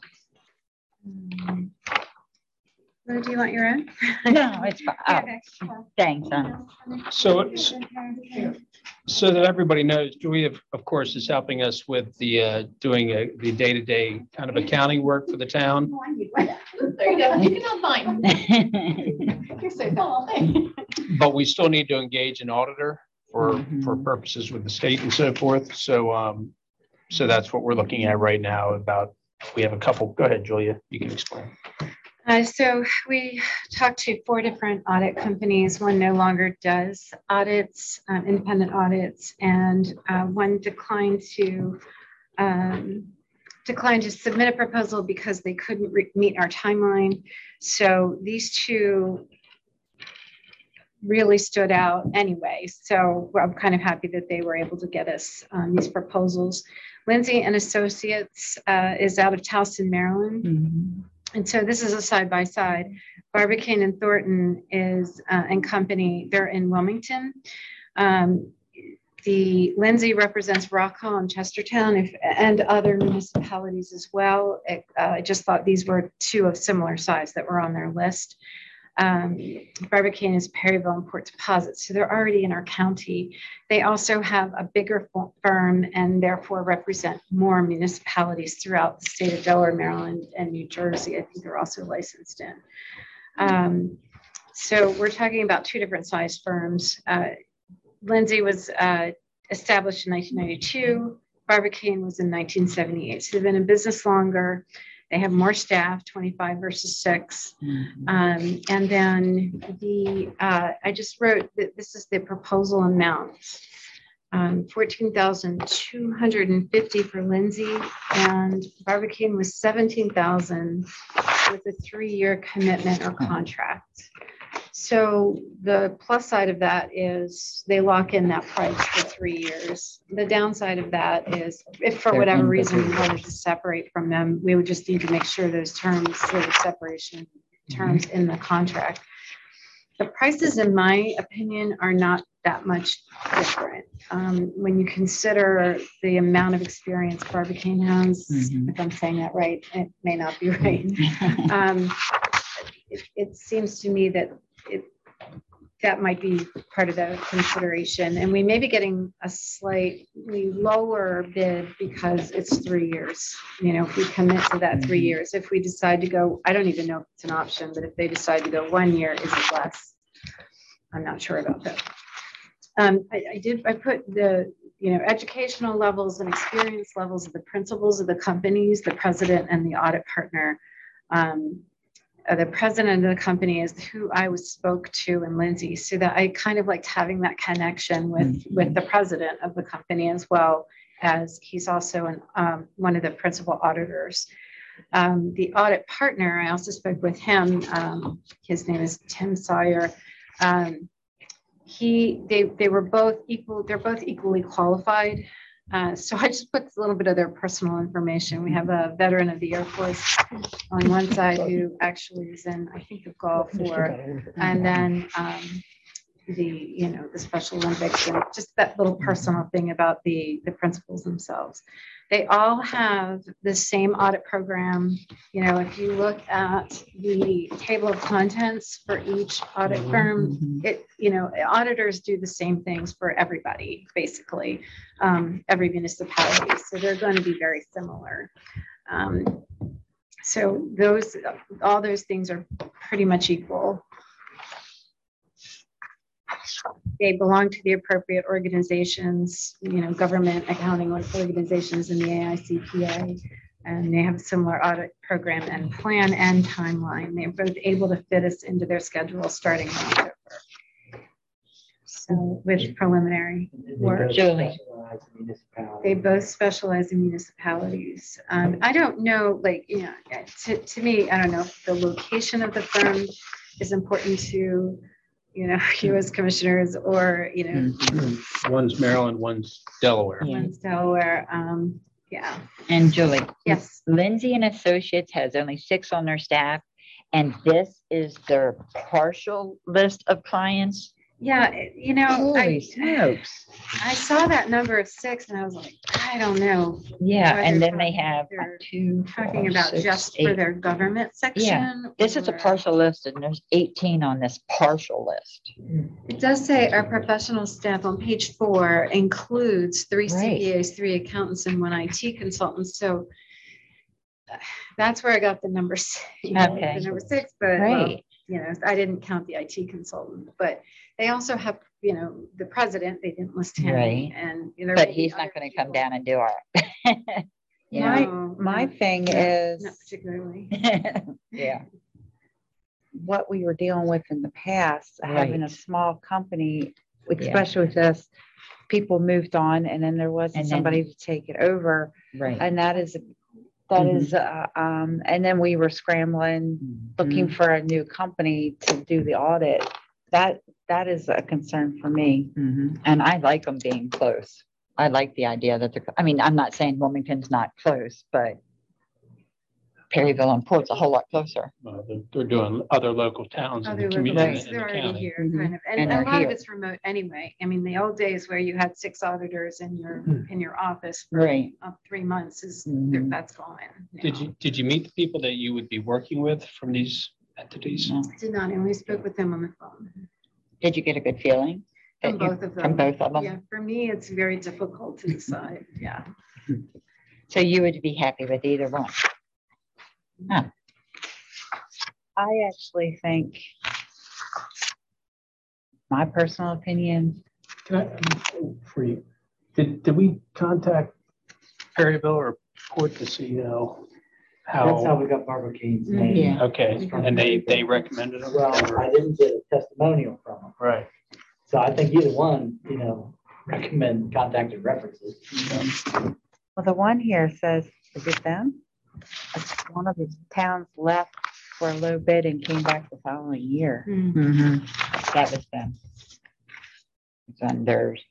Speaker 10: Um, oh, do you want your own?
Speaker 4: No, it's fine.
Speaker 10: Yeah,
Speaker 4: Oh,
Speaker 10: okay, cool.
Speaker 4: thanks, huh?
Speaker 2: So, it's- so that everybody knows, Julia, of course, is helping us with the, uh, doing a- the day-to-day kind of accounting work for the town.
Speaker 7: There you go. You can have mine. You're so tall.
Speaker 2: But we still need to engage an auditor for, for
Speaker 4: Mhm.
Speaker 2: purposes with the state and so forth. So, um, so that's what we're looking at right now about, we have a couple, go ahead, Julia, you can explain.
Speaker 10: Uh, so we talked to four different audit companies. One no longer does audits, um, independent audits, and uh, one declined to um, declined to submit a proposal because they couldn't re- meet our timeline. So these two really stood out anyway. So I'm kind of happy that they were able to get us um, these proposals. Lindsay and Associates uh, is out of Towson, Maryland.
Speaker 4: Mhm.
Speaker 10: And so this is a side-by-side. Barbicane and Thornton is, uh, and company, they're in Wilmington. Um, the Lindsay represents Rock Hall and Chestertown if, and other municipalities as well. It, uh, I just thought these were two of similar size that were on their list. Um, Barbicane is Perryville and Port Deposit, so they're already in our county. They also have a bigger firm and therefore represent more municipalities throughout the state of Delaware, Maryland, and New Jersey. I think they're also licensed in. Um, so we're talking about two different size firms. Uh, Lindsay was uh, established in nineteen ninety-two. Barbicane was in nineteen seventy-eight. So they've been in business longer. They have more staff, twenty-five versus six.
Speaker 4: Mhm.
Speaker 10: Um, and then the, uh, I just wrote that this is the proposal amount. Um, fourteen thousand two hundred fifty for Lindsay, and Barbicane was seventeen thousand with a three-year commitment or contract. So the plus side of that is they lock in that price for three years. The downside of that is if for
Speaker 4: They're
Speaker 10: whatever
Speaker 4: in for
Speaker 10: reason
Speaker 4: three
Speaker 10: we wanted to separate from them, we would just need to make sure those terms, the separation terms in the contract. The prices, in my opinion, are not that much different. Um, when you consider the amount of experience Barbicane has,
Speaker 4: Mhm.
Speaker 10: if I'm saying that right, it may not be right. Um, it, it seems to me that it, that might be part of the consideration. And we may be getting a slightly lower bid because it's three years. You know, if we commit to that three years, if we decide to go, I don't even know if it's an option, but if they decide to go one year, is it less? I'm not sure about that. Um, I, I did, I put the, you know, educational levels and experience levels of the principals of the companies, the president and the audit partner. Um, uh, the president of the company is who I was spoke to in Lindsay, so that I kind of liked having that connection with,
Speaker 4: Mhm.
Speaker 10: with the president of the company, as well as he's also an, um, one of the principal auditors. Um, the audit partner, I also spoke with him. Um, his name is Tim Sawyer. Um, he, they, they were both equal. They're both equally qualified. Uh, so I just put a little bit of their personal information. We have a veteran of the Air Force on one side who actually is in, I think, the Gulf War, and then um, the, you know, the Special Olympics and just that little personal thing about the, the principals themselves. They all have the same audit program. You know, if you look at the table of contents for each audit firm, it, you know, auditors do the same things for everybody, basically, um, every municipality. So they're going to be very similar. Um, so those, all those things are pretty much equal. They belong to the appropriate organizations, you know, government accounting organizations in the A I C P A, and they have a similar audit program and plan and timeline. They're both able to fit us into their schedule starting in October. So with preliminary work.
Speaker 4: Julie.
Speaker 10: They both specialize in municipalities. Um, I don't know, like, you know, to, to me, I don't know if the location of the firm is important to, you know, you as commissioners, or, you know,
Speaker 2: Mm-hmm. One's Maryland, one's Delaware.
Speaker 4: Yeah.
Speaker 10: one's Delaware. Um, yeah.
Speaker 4: And Julie.
Speaker 10: Yes.
Speaker 4: Lindsay and Associates has only six on their staff, and this is their partial list of clients.
Speaker 10: Yeah, it- you know,
Speaker 4: Holy
Speaker 10: I,
Speaker 4: smokes.
Speaker 10: I saw that number of six and I was like, I don't know.
Speaker 4: Yeah,
Speaker 10: Are
Speaker 4: and
Speaker 10: they
Speaker 4: then they
Speaker 10: talking-
Speaker 4: have
Speaker 10: they're
Speaker 4: two,
Speaker 10: Talking
Speaker 4: four,
Speaker 10: about
Speaker 4: six,
Speaker 10: just for
Speaker 4: eight.
Speaker 10: their government section.
Speaker 4: This is a
Speaker 10: or-
Speaker 4: partial list, and there's eighteen on this partial list.
Speaker 10: It does say our professional staff on page four includes three
Speaker 4: Right.
Speaker 10: C P As, three accountants, and one I T consultant. So uh, that's where I got the number six.
Speaker 4: Okay.
Speaker 10: The number six, but well,
Speaker 4: Right.
Speaker 10: you know, I didn't count the I T consultant, but they also have, you know, the president, they didn't list him.
Speaker 4: Right.
Speaker 10: And you know,
Speaker 4: But
Speaker 10: there may be
Speaker 4: he's not
Speaker 10: other
Speaker 4: going to come
Speaker 10: people.
Speaker 4: down and do our. You
Speaker 5: My,
Speaker 10: No,
Speaker 5: my
Speaker 10: no,
Speaker 5: thing
Speaker 10: no,
Speaker 5: is
Speaker 10: Not particularly.
Speaker 4: know? Yeah.
Speaker 5: what we were dealing with in the past, having a
Speaker 4: Right.
Speaker 5: small company,
Speaker 4: Yeah.
Speaker 5: especially with us, people moved on and then there wasn't
Speaker 4: And then-
Speaker 5: somebody to take it over.
Speaker 4: Right.
Speaker 5: And that is, that
Speaker 4: Mhm.
Speaker 5: is, uh, um, and then we were scrambling, looking
Speaker 4: Mhm.
Speaker 5: for a new company to do the audit. That, that is a concern for me.
Speaker 4: Mhm. And I like them being close. I like the idea that they're, I mean, I'm not saying Wilmington's not close, but Perryville and Port's a whole lot closer.
Speaker 2: Uh, they're, they're doing other local towns in
Speaker 10: Other
Speaker 2: the
Speaker 10: local
Speaker 2: community,
Speaker 10: governments,
Speaker 2: in
Speaker 10: they're
Speaker 2: the
Speaker 10: already
Speaker 2: county.
Speaker 10: here,
Speaker 5: Mhm.
Speaker 10: kind of, and
Speaker 4: And
Speaker 10: a
Speaker 4: they're
Speaker 10: lot of
Speaker 4: here.
Speaker 10: it's remote anyway. I mean, the old days where you had six auditors in your,
Speaker 2: Mhm.
Speaker 10: in your office for
Speaker 4: Right.
Speaker 10: uh, three months is,
Speaker 4: Mhm.
Speaker 10: that's gone.
Speaker 2: Did
Speaker 10: now.
Speaker 2: you, did you meet the people that you would be working with from these entities?
Speaker 4: No.
Speaker 10: I Did not, I only spoke with them on the phone.
Speaker 4: Did you get a good feeling? that
Speaker 10: From
Speaker 4: you-
Speaker 10: both of them.
Speaker 4: From both of them?
Speaker 10: Yeah, for me, it's very difficult to decide, yeah.
Speaker 4: So you would be happy with either one? Huh.
Speaker 5: I actually think, my personal opinion,
Speaker 2: Can I, for you, did, did we contact Perryville or Port to see, you know,
Speaker 8: That's how
Speaker 2: how,
Speaker 8: we got Barbara Kane's
Speaker 10: Mhm.
Speaker 8: name.
Speaker 4: Yeah.
Speaker 2: okay, and they, they recommended them?
Speaker 8: Well, I didn't get a testimonial from them.
Speaker 2: Right.
Speaker 8: So I think either one, you know, recommend contacted references.
Speaker 5: well, the one here says, is it them? One of the towns left for a low bid and came back the following year.
Speaker 10: Hmm.
Speaker 4: Mhm. That was them. It's on theirs.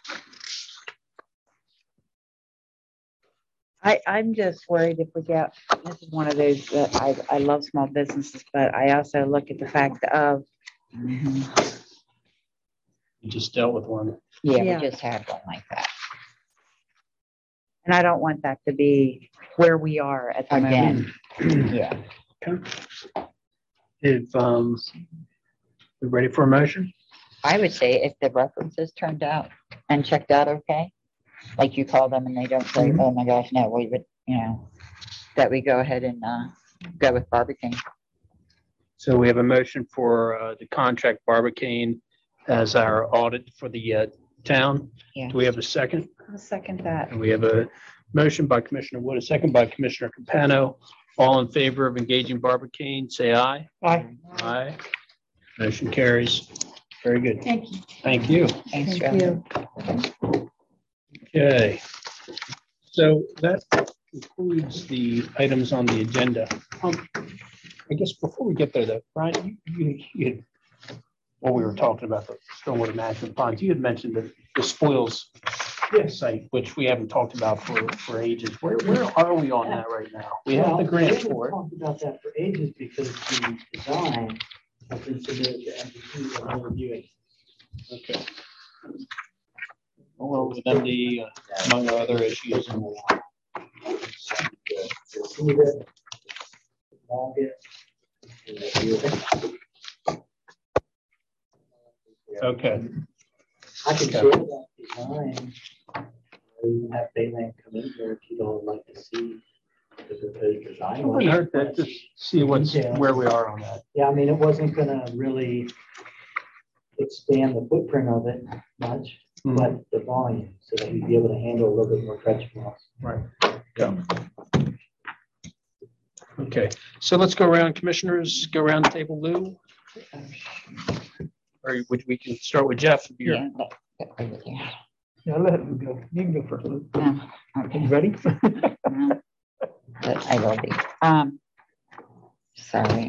Speaker 5: I, I'm just worried if we get, this is one of those, that I, I love small businesses, but I also look at the fact of,
Speaker 4: Mhm.
Speaker 2: You just dealt with one.
Speaker 4: Yeah,
Speaker 5: Yeah.
Speaker 4: we just had one like that.
Speaker 5: and I don't want that to be where we are at the moment.
Speaker 4: Again, yeah.
Speaker 2: Okay. If, um, we ready for a motion?
Speaker 4: I would say if the references turned out and checked out okay, like you call them and they don't say, oh my gosh, no, we would, you know, that we go ahead and, uh, go with Barbicane.
Speaker 2: So we have a motion for, uh, the contract Barbicane as our audit for the, uh, town.
Speaker 4: Yeah.
Speaker 2: Do we have a second?
Speaker 5: I'll second that.
Speaker 2: And we have a motion by Commissioner Wood, a second by Commissioner Capano. All in favor of engaging Barbicane, say aye.
Speaker 1: Aye.
Speaker 2: Aye. Motion carries. Very good.
Speaker 10: Thank you.
Speaker 2: Thank you.
Speaker 4: Thanks,
Speaker 5: Thank
Speaker 4: Joe.
Speaker 5: you.
Speaker 2: Okay. So that concludes the items on the agenda. Um, I guess before we get there though, Brian, you, you, you had, while we were talking about the stormwater management ponds, you had mentioned that the spoils site, which we haven't talked about for, for ages. Where, where are we on that right now? We have the
Speaker 8: Well,
Speaker 2: grant
Speaker 8: haven't
Speaker 2: for it.
Speaker 8: Talked about that for ages because the design has been submitted to M P T and they're reviewing.
Speaker 2: Okay. Well, within the, uh, among other issues.
Speaker 8: See the longest.
Speaker 2: Okay.
Speaker 8: I can share that design. Or even have Bayland come in here if you don't like to see the proposed design.
Speaker 2: Wouldn't hurt that, just see what's, where we are on that.
Speaker 8: Yeah, I mean, it wasn't gonna really expand the footprint of it much,
Speaker 2: Mhm.
Speaker 8: but the volume, so that we'd be able to handle a little bit more trench flows.
Speaker 2: Right. Yeah. Okay, so let's go around, commissioners, go around the table, Lou. Or would we can start with Jeff? if you're-
Speaker 4: Yeah. but- over there.
Speaker 1: Yeah, let him go. You can go first. Lou.
Speaker 4: Um,
Speaker 1: You
Speaker 4: okay.
Speaker 1: ready?
Speaker 4: Um, But I will be. Um, sorry.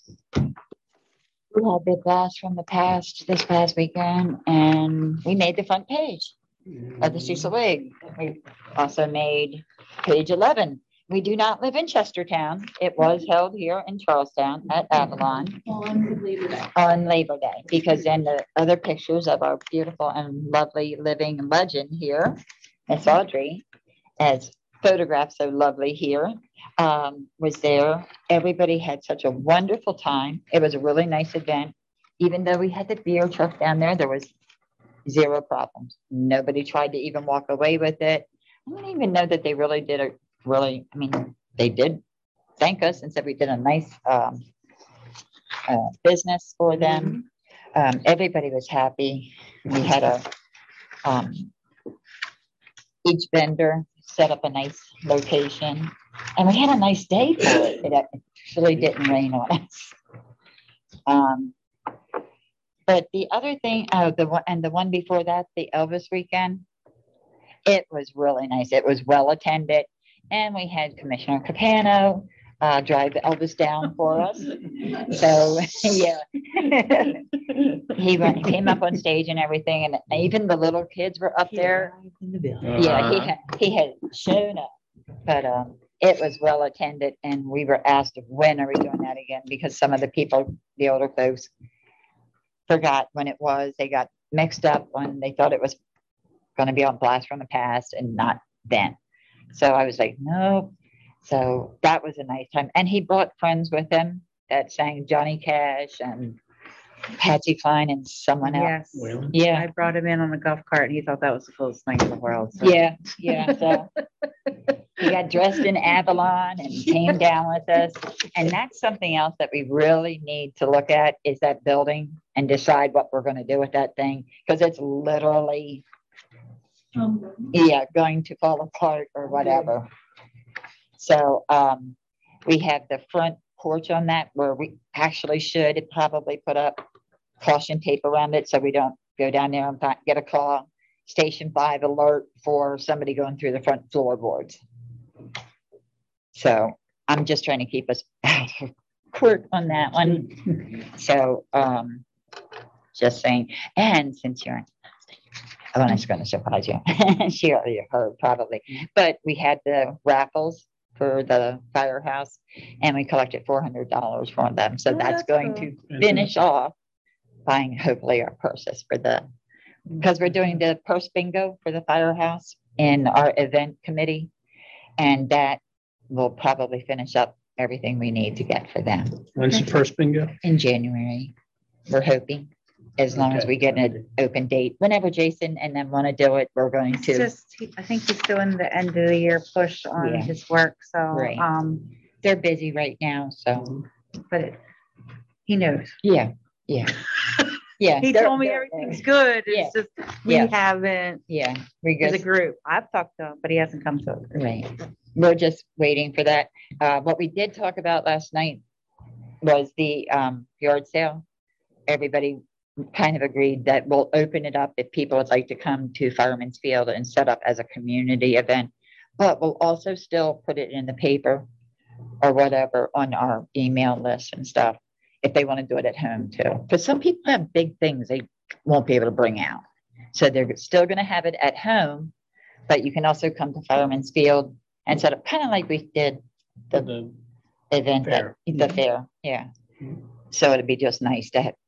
Speaker 4: We had Big Blast from the past this past weekend, and we made the front page of the Cecil League. We also made page eleven. We do not live in Chestertown. It was held here in Charlestown at Avalon
Speaker 7: On Labor Day.
Speaker 4: on Labor Day, because then the other pictures of our beautiful and lovely living legend here, Miss Audrey, as photographed so lovely here, um, was there. Everybody had such a wonderful time. It was a really nice event. Even though we had the beer truck down there, there was zero problems. Nobody tried to even walk away with it. I don't even know that they really did a really, I mean, they did thank us and said we did a nice um, uh, business for them. Um, everybody was happy. We had a, um, each vendor set up a nice location, and we had a nice day for it. It actually didn't rain on us. Um, but the other thing, oh, the one, and the one before that, the Elvis weekend, it was really nice. It was well attended, and we had Commissioner Capano uh, drive Elvis down for us. So, yeah. He went, he came up on stage and everything, and even the little kids were up there. Yeah, he had, he had shown up, but um, it was well attended, and we were asked when are we doing that again, because some of the people, the older folks, forgot when it was. They got mixed up when they thought it was going to be on Blast from the Past and not then. So I was like, no. So that was a nice time, and he brought friends with him that sang Johnny Cash and Patsy Cline and someone else.
Speaker 5: Yes.
Speaker 4: Yeah.
Speaker 5: I brought him in on the golf cart and he thought that was the coolest thing in the world. so-
Speaker 4: Yeah, yeah, so he got dressed in Avalon and came down with us. And that's something else that we really need to look at, is that building and decide what we're gonna do with that thing, because it's literally,
Speaker 7: Um,
Speaker 4: yeah, going to fall apart or whatever. So, um, we have the front porch on that where we actually should probably put up caution tape around it so we don't go down there and fi- get a call, station five alert for somebody going through the front floorboards. So I'm just trying to keep us out of court on that one. So, um, just saying, and since you're, oh, and it's gonna surprise you. She already heard probably, but we had the raffles for the firehouse and we collected four hundred dollars from them. So
Speaker 5: Oh,
Speaker 4: that's
Speaker 5: that's
Speaker 4: going
Speaker 5: cool.
Speaker 4: to finish off buying hopefully our purses for the, because we're doing the purse bingo for the firehouse in our event committee. And that will probably finish up everything we need to get for them
Speaker 2: When's the first bingo?
Speaker 4: in January. We're hoping, as long as
Speaker 2: Okay.
Speaker 4: we get an open date, whenever Jason and them want to do it, we're going
Speaker 5: It's
Speaker 4: to.
Speaker 5: just, he- I think he's doing the end of the year push on
Speaker 4: Yeah.
Speaker 5: his work, so,
Speaker 4: Right.
Speaker 5: um,
Speaker 4: They're busy right now, so,
Speaker 5: but it- he knows.
Speaker 4: yeah, yeah. Yeah.
Speaker 5: He
Speaker 4: they're-
Speaker 5: told me
Speaker 4: they're-
Speaker 5: everything's good.
Speaker 4: Yeah.
Speaker 5: It's just, we
Speaker 4: Yeah.
Speaker 5: haven't,
Speaker 4: Yeah, we
Speaker 5: as a
Speaker 4: just,
Speaker 5: group, I've talked to him, but he hasn't come to it.
Speaker 4: right. We're just waiting for that. Uh, what we did talk about last night was the, um, yard sale. Everybody kind of agreed that we'll open it up if people would like to come to Fireman's Field and set up as a community event. But we'll also still put it in the paper or whatever on our email list and stuff, if they want to do it at home too. Because some people have big things they won't be able to bring out. So they're still going to have it at home, but you can also come to Fireman's Field and set up, kind of like we did the
Speaker 2: The
Speaker 4: event at
Speaker 2: fair.
Speaker 4: the fair, yeah. So it'd be just nice to have,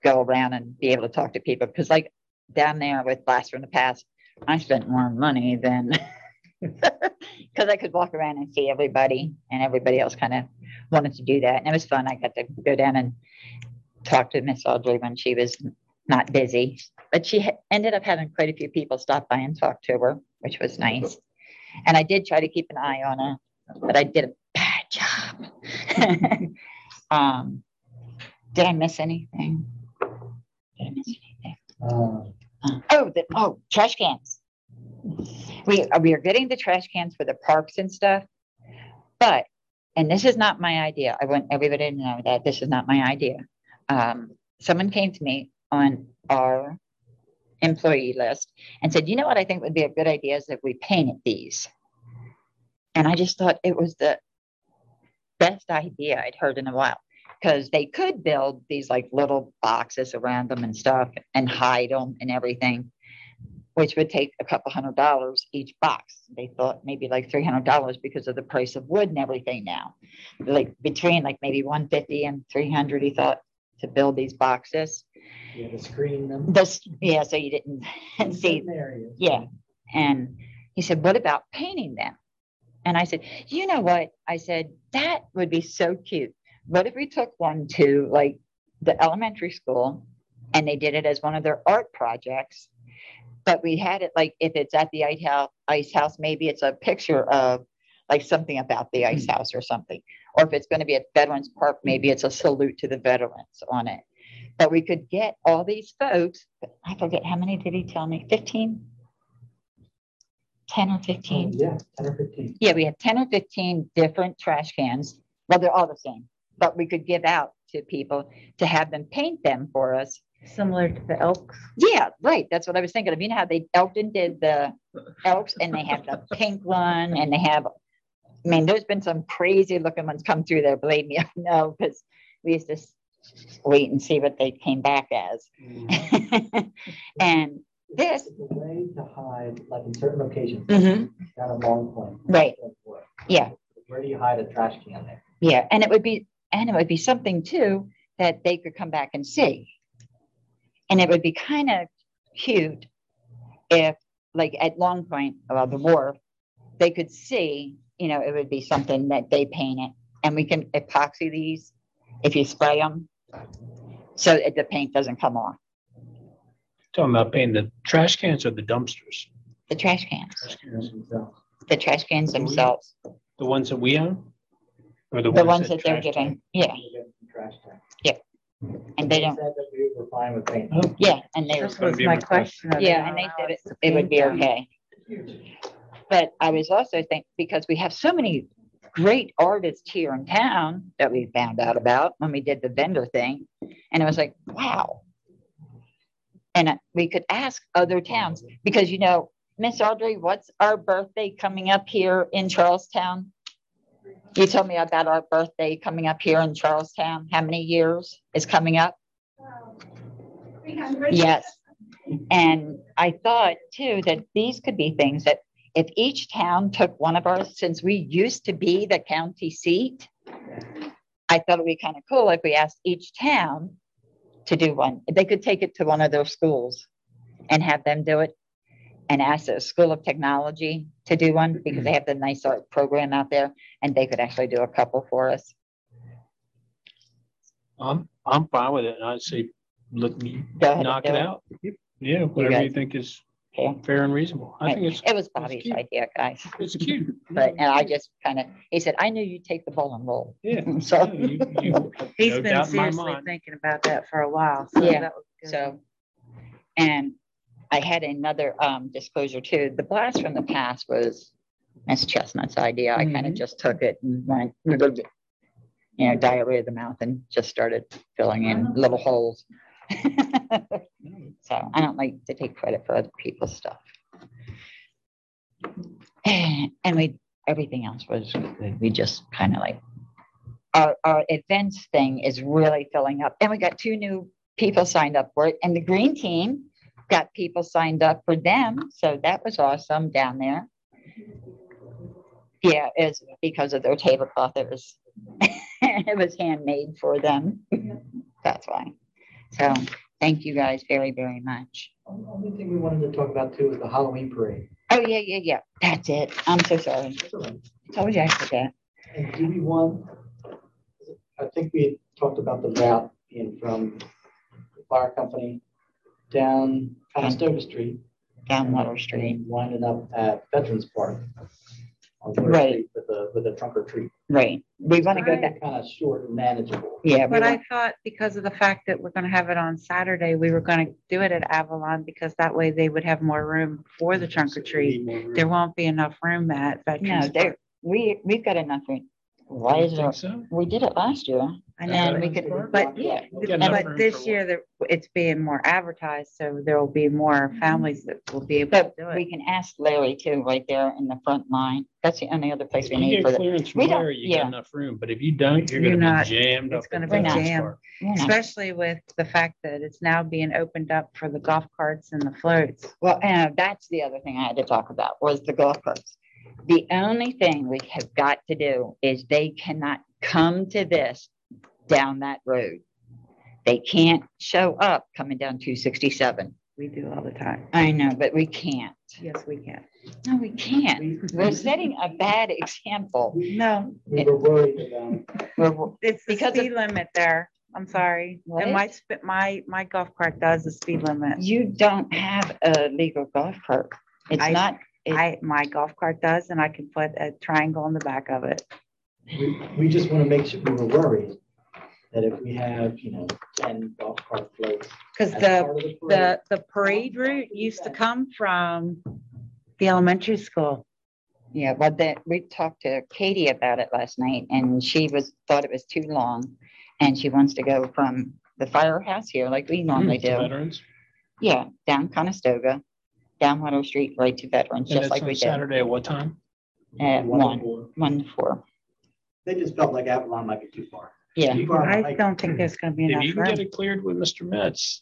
Speaker 4: go around and be able to talk to people. Because like down there with Blast from the Past, I spent more money than, because I could walk around and see everybody, and everybody else kind of wanted to do that. And it was fun. I got to go down and talk to Miss Audrey when she was not busy, but she ha- ended up having quite a few people stop by and talk to her, which was nice. And I did try to keep an eye on her, but I did a bad job. um, did I miss anything? Did I miss anything?
Speaker 8: Uh,
Speaker 4: Uh, oh, the, oh, trash cans. We, uh, we are getting the trash cans for the parks and stuff, but, and this is not my idea. I want everybody to know that this is not my idea. Um, someone came to me on our employee list and said, you know what I think would be a good idea is if we painted these. And I just thought it was the best idea I'd heard in a while, because they could build these like little boxes around them and stuff and hide them and everything, which would take a couple hundred dollars each box. They thought maybe like three hundred dollars because of the price of wood and everything now. Like between like maybe one fifty and three hundred, he thought, to build these boxes.
Speaker 8: Yeah, to screen them.
Speaker 4: This, yeah, so you didn't see.
Speaker 8: Areas.
Speaker 4: Yeah. And he said, what about painting them? And I said, you know what? I said, that would be so cute. What if we took one to like the elementary school and they did it as one of their art projects? But we had it like, if it's at the ice house, ice house, maybe it's a picture of like something about the ice house or something. Or if it's going to be at Veterans Park, maybe it's a salute to the veterans on it. But we could get all these folks, I forget how many did he tell me? fifteen? ten or fifteen?
Speaker 8: Oh, yeah, ten or fifteen.
Speaker 4: Yeah, we had ten or fifteen different trash cans. Well, they're all the same, but we could give out to people to have them paint them for us.
Speaker 5: Similar to the Elks.
Speaker 4: Yeah, right. That's what I was thinking of. You know how they Elkton did the Elks, and they have the pink one, and they have, I mean, there's been some crazy looking ones come through there. Believe me, I know, because we used to wait and see what they came back as. Mm-hmm. And this
Speaker 8: is a way to hide, like in certain locations,
Speaker 4: mm-hmm.
Speaker 8: down a long point.
Speaker 4: Right. Yeah.
Speaker 8: Where do you hide a trash can there?
Speaker 4: Yeah, and it would be, and it would be something too that they could come back and see. And it would be kind of cute if, like at Long Point, uh, the wharf, they could see, you know, it would be something that they painted. And we can epoxy these if you spray them so that the paint doesn't come off.
Speaker 2: Talking about painting the trash cans or the dumpsters?
Speaker 4: The trash cans.
Speaker 2: Trash cans themselves.
Speaker 4: The trash cans themselves.
Speaker 2: The ones that we own? Or the,
Speaker 4: the
Speaker 2: ones,
Speaker 4: ones
Speaker 2: that,
Speaker 4: that they're
Speaker 2: trash
Speaker 4: giving. Yeah.
Speaker 8: Trash can.
Speaker 4: Yeah. And they don't.
Speaker 8: Said that we were fine with paint.
Speaker 2: Oh.
Speaker 4: Yeah, and they
Speaker 5: That
Speaker 4: were.
Speaker 5: was my question.
Speaker 4: Yeah, and they said it, it would be okay. But I was also thinking, because we have so many great artists here in town that we found out about when we did the vendor thing. And it was like, wow. And we could ask other towns, because, you know, Miss Audrey, what's our birthday coming up here in Charlestown? You told me about our birthday coming up here in Charlestown. How many years is coming up?
Speaker 7: three hundred.
Speaker 4: Yes. And I thought too that these could be things that if each town took one of ours, since we used to be the county seat, I thought it would be kind of cool if we asked each town to do one. They could take it to one of their schools and have them do it, and ask the School of Technology to do one, because they have the nice art program out there, and they could actually do a couple for us.
Speaker 2: I'm, I'm fine with it. And I'd say, look,
Speaker 4: Go ahead
Speaker 2: knock
Speaker 4: and
Speaker 2: it
Speaker 4: do
Speaker 2: out. Yeah, whatever you
Speaker 4: guys-
Speaker 2: think is
Speaker 4: Yeah.
Speaker 2: fair and reasonable. I think it's,
Speaker 4: It was Bobby's
Speaker 2: cute.
Speaker 4: idea, guys.
Speaker 2: it's cute.
Speaker 4: But, and I just kind of, he said, I knew you'd take the ball and roll.
Speaker 2: Yeah.
Speaker 4: So,
Speaker 2: You- you-
Speaker 5: He's
Speaker 2: no
Speaker 5: been
Speaker 2: doubt in my
Speaker 5: seriously
Speaker 2: mind.
Speaker 5: thinking about that for a while. So
Speaker 4: Yeah,
Speaker 5: that was good.
Speaker 4: so, and I had another um, disclosure too. The Blast from the Past was Miss Chestnut's idea. I kind of just took it and went, you know, diarrhea of the mouth, and just started filling in little holes. So I don't like to take credit for other people's stuff. And we, everything else was good. We just kind of like, our, our events thing is really filling up. And we got two new people signed up for it. And the green team got people signed up for them. So that was awesome down there. Yeah, it's because of their tablecloth. It was, it was handmade for them. That's why. So thank you guys very, very much.
Speaker 8: The only thing we wanted to talk about too is the Halloween parade.
Speaker 4: Oh, yeah, yeah, yeah. That's it. I'm so sorry.
Speaker 8: That's all right.
Speaker 4: Told you I forgot.
Speaker 8: And do we want, I think we had talked about the route being from the fire company down Conestoga Street.
Speaker 4: Down Water Street.
Speaker 8: And winding up at Veterans Park. On Water
Speaker 4: Right.
Speaker 8: Street with a, with a trunk or treat.
Speaker 4: Right. We want to go back.
Speaker 8: Kind of short and manageable.
Speaker 4: Yeah. we
Speaker 5: But I
Speaker 4: want-
Speaker 5: thought because of the fact that we're gonna have it on Saturday, we were gonna do it at Avalon because that way they would have more room for the trunk or treat. There won't be enough room at
Speaker 4: No,
Speaker 5: Veterans
Speaker 4: there,
Speaker 5: Park.
Speaker 4: we, we've got enough room. Why is there?
Speaker 2: so?
Speaker 4: We did it last year.
Speaker 5: I
Speaker 4: And we
Speaker 5: know,
Speaker 4: could,
Speaker 5: but
Speaker 4: yeah.
Speaker 2: We'll get enough room
Speaker 5: but this
Speaker 2: for
Speaker 5: year there, it's being more advertised, so there will be more families that will be able to
Speaker 4: But
Speaker 5: do
Speaker 4: we
Speaker 5: it.
Speaker 4: can ask Larry too, right there in the front line. That's the only other place we
Speaker 2: You
Speaker 4: need for
Speaker 2: get
Speaker 4: the.
Speaker 2: clearance from
Speaker 4: we don't-
Speaker 2: there, you
Speaker 4: yeah.
Speaker 2: got enough room, but if you don't, you're
Speaker 5: You're
Speaker 2: gonna
Speaker 5: not-
Speaker 2: be jammed up.
Speaker 5: it's gonna
Speaker 2: at
Speaker 5: be
Speaker 2: Veterans
Speaker 5: jammed.
Speaker 2: Park.
Speaker 4: you know.
Speaker 5: Especially with the fact that it's now being opened up for the golf carts and the floats.
Speaker 4: Well, and that's the other thing I had to talk about was the golf carts. The only thing we have got to do is they cannot come to this down that road. They can't show up coming down two sixty-seven.
Speaker 5: We do all the time.
Speaker 4: I know, but we can't.
Speaker 5: Yes, we can.
Speaker 4: No, we can't. We're setting a bad example.
Speaker 5: No,
Speaker 8: We were worried about.
Speaker 4: We're-
Speaker 5: it's the
Speaker 4: Because of-
Speaker 5: speed limit there. I'm sorry.
Speaker 4: What
Speaker 5: And
Speaker 4: is-
Speaker 5: my, sp- my, my golf cart does the speed limit.
Speaker 4: You don't have a legal golf cart. It's
Speaker 5: I-
Speaker 4: not, it-
Speaker 5: I, my golf cart does, and I can put a triangle on the back of it.
Speaker 8: We, we just want to make sure, we were worried that if we have, you know, ten golf cart floats.
Speaker 5: Because
Speaker 8: as
Speaker 5: the,
Speaker 8: part of parade,
Speaker 5: the, the parade route used to come from the elementary school.
Speaker 4: yeah, but that, we talked to Katie about it last night and she was, thought it was too long. And she wants to go from the firehouse here like we normally
Speaker 2: To
Speaker 4: do.
Speaker 2: Veterans.
Speaker 4: Yeah, down Conestoga, down Water Street, right to Veterans,
Speaker 2: And
Speaker 4: just
Speaker 2: it's
Speaker 4: like
Speaker 2: on
Speaker 4: we did.
Speaker 2: Saturday at what time?
Speaker 4: At
Speaker 8: one oh
Speaker 4: one,
Speaker 8: four.
Speaker 4: one to four.
Speaker 8: They just felt like Avalon might be too far.
Speaker 4: Yeah.
Speaker 8: Too far of a
Speaker 5: I
Speaker 8: hike.
Speaker 5: don't think there's gonna be
Speaker 2: If
Speaker 5: enough
Speaker 2: you can get
Speaker 5: room.
Speaker 2: it cleared with Mister Metz.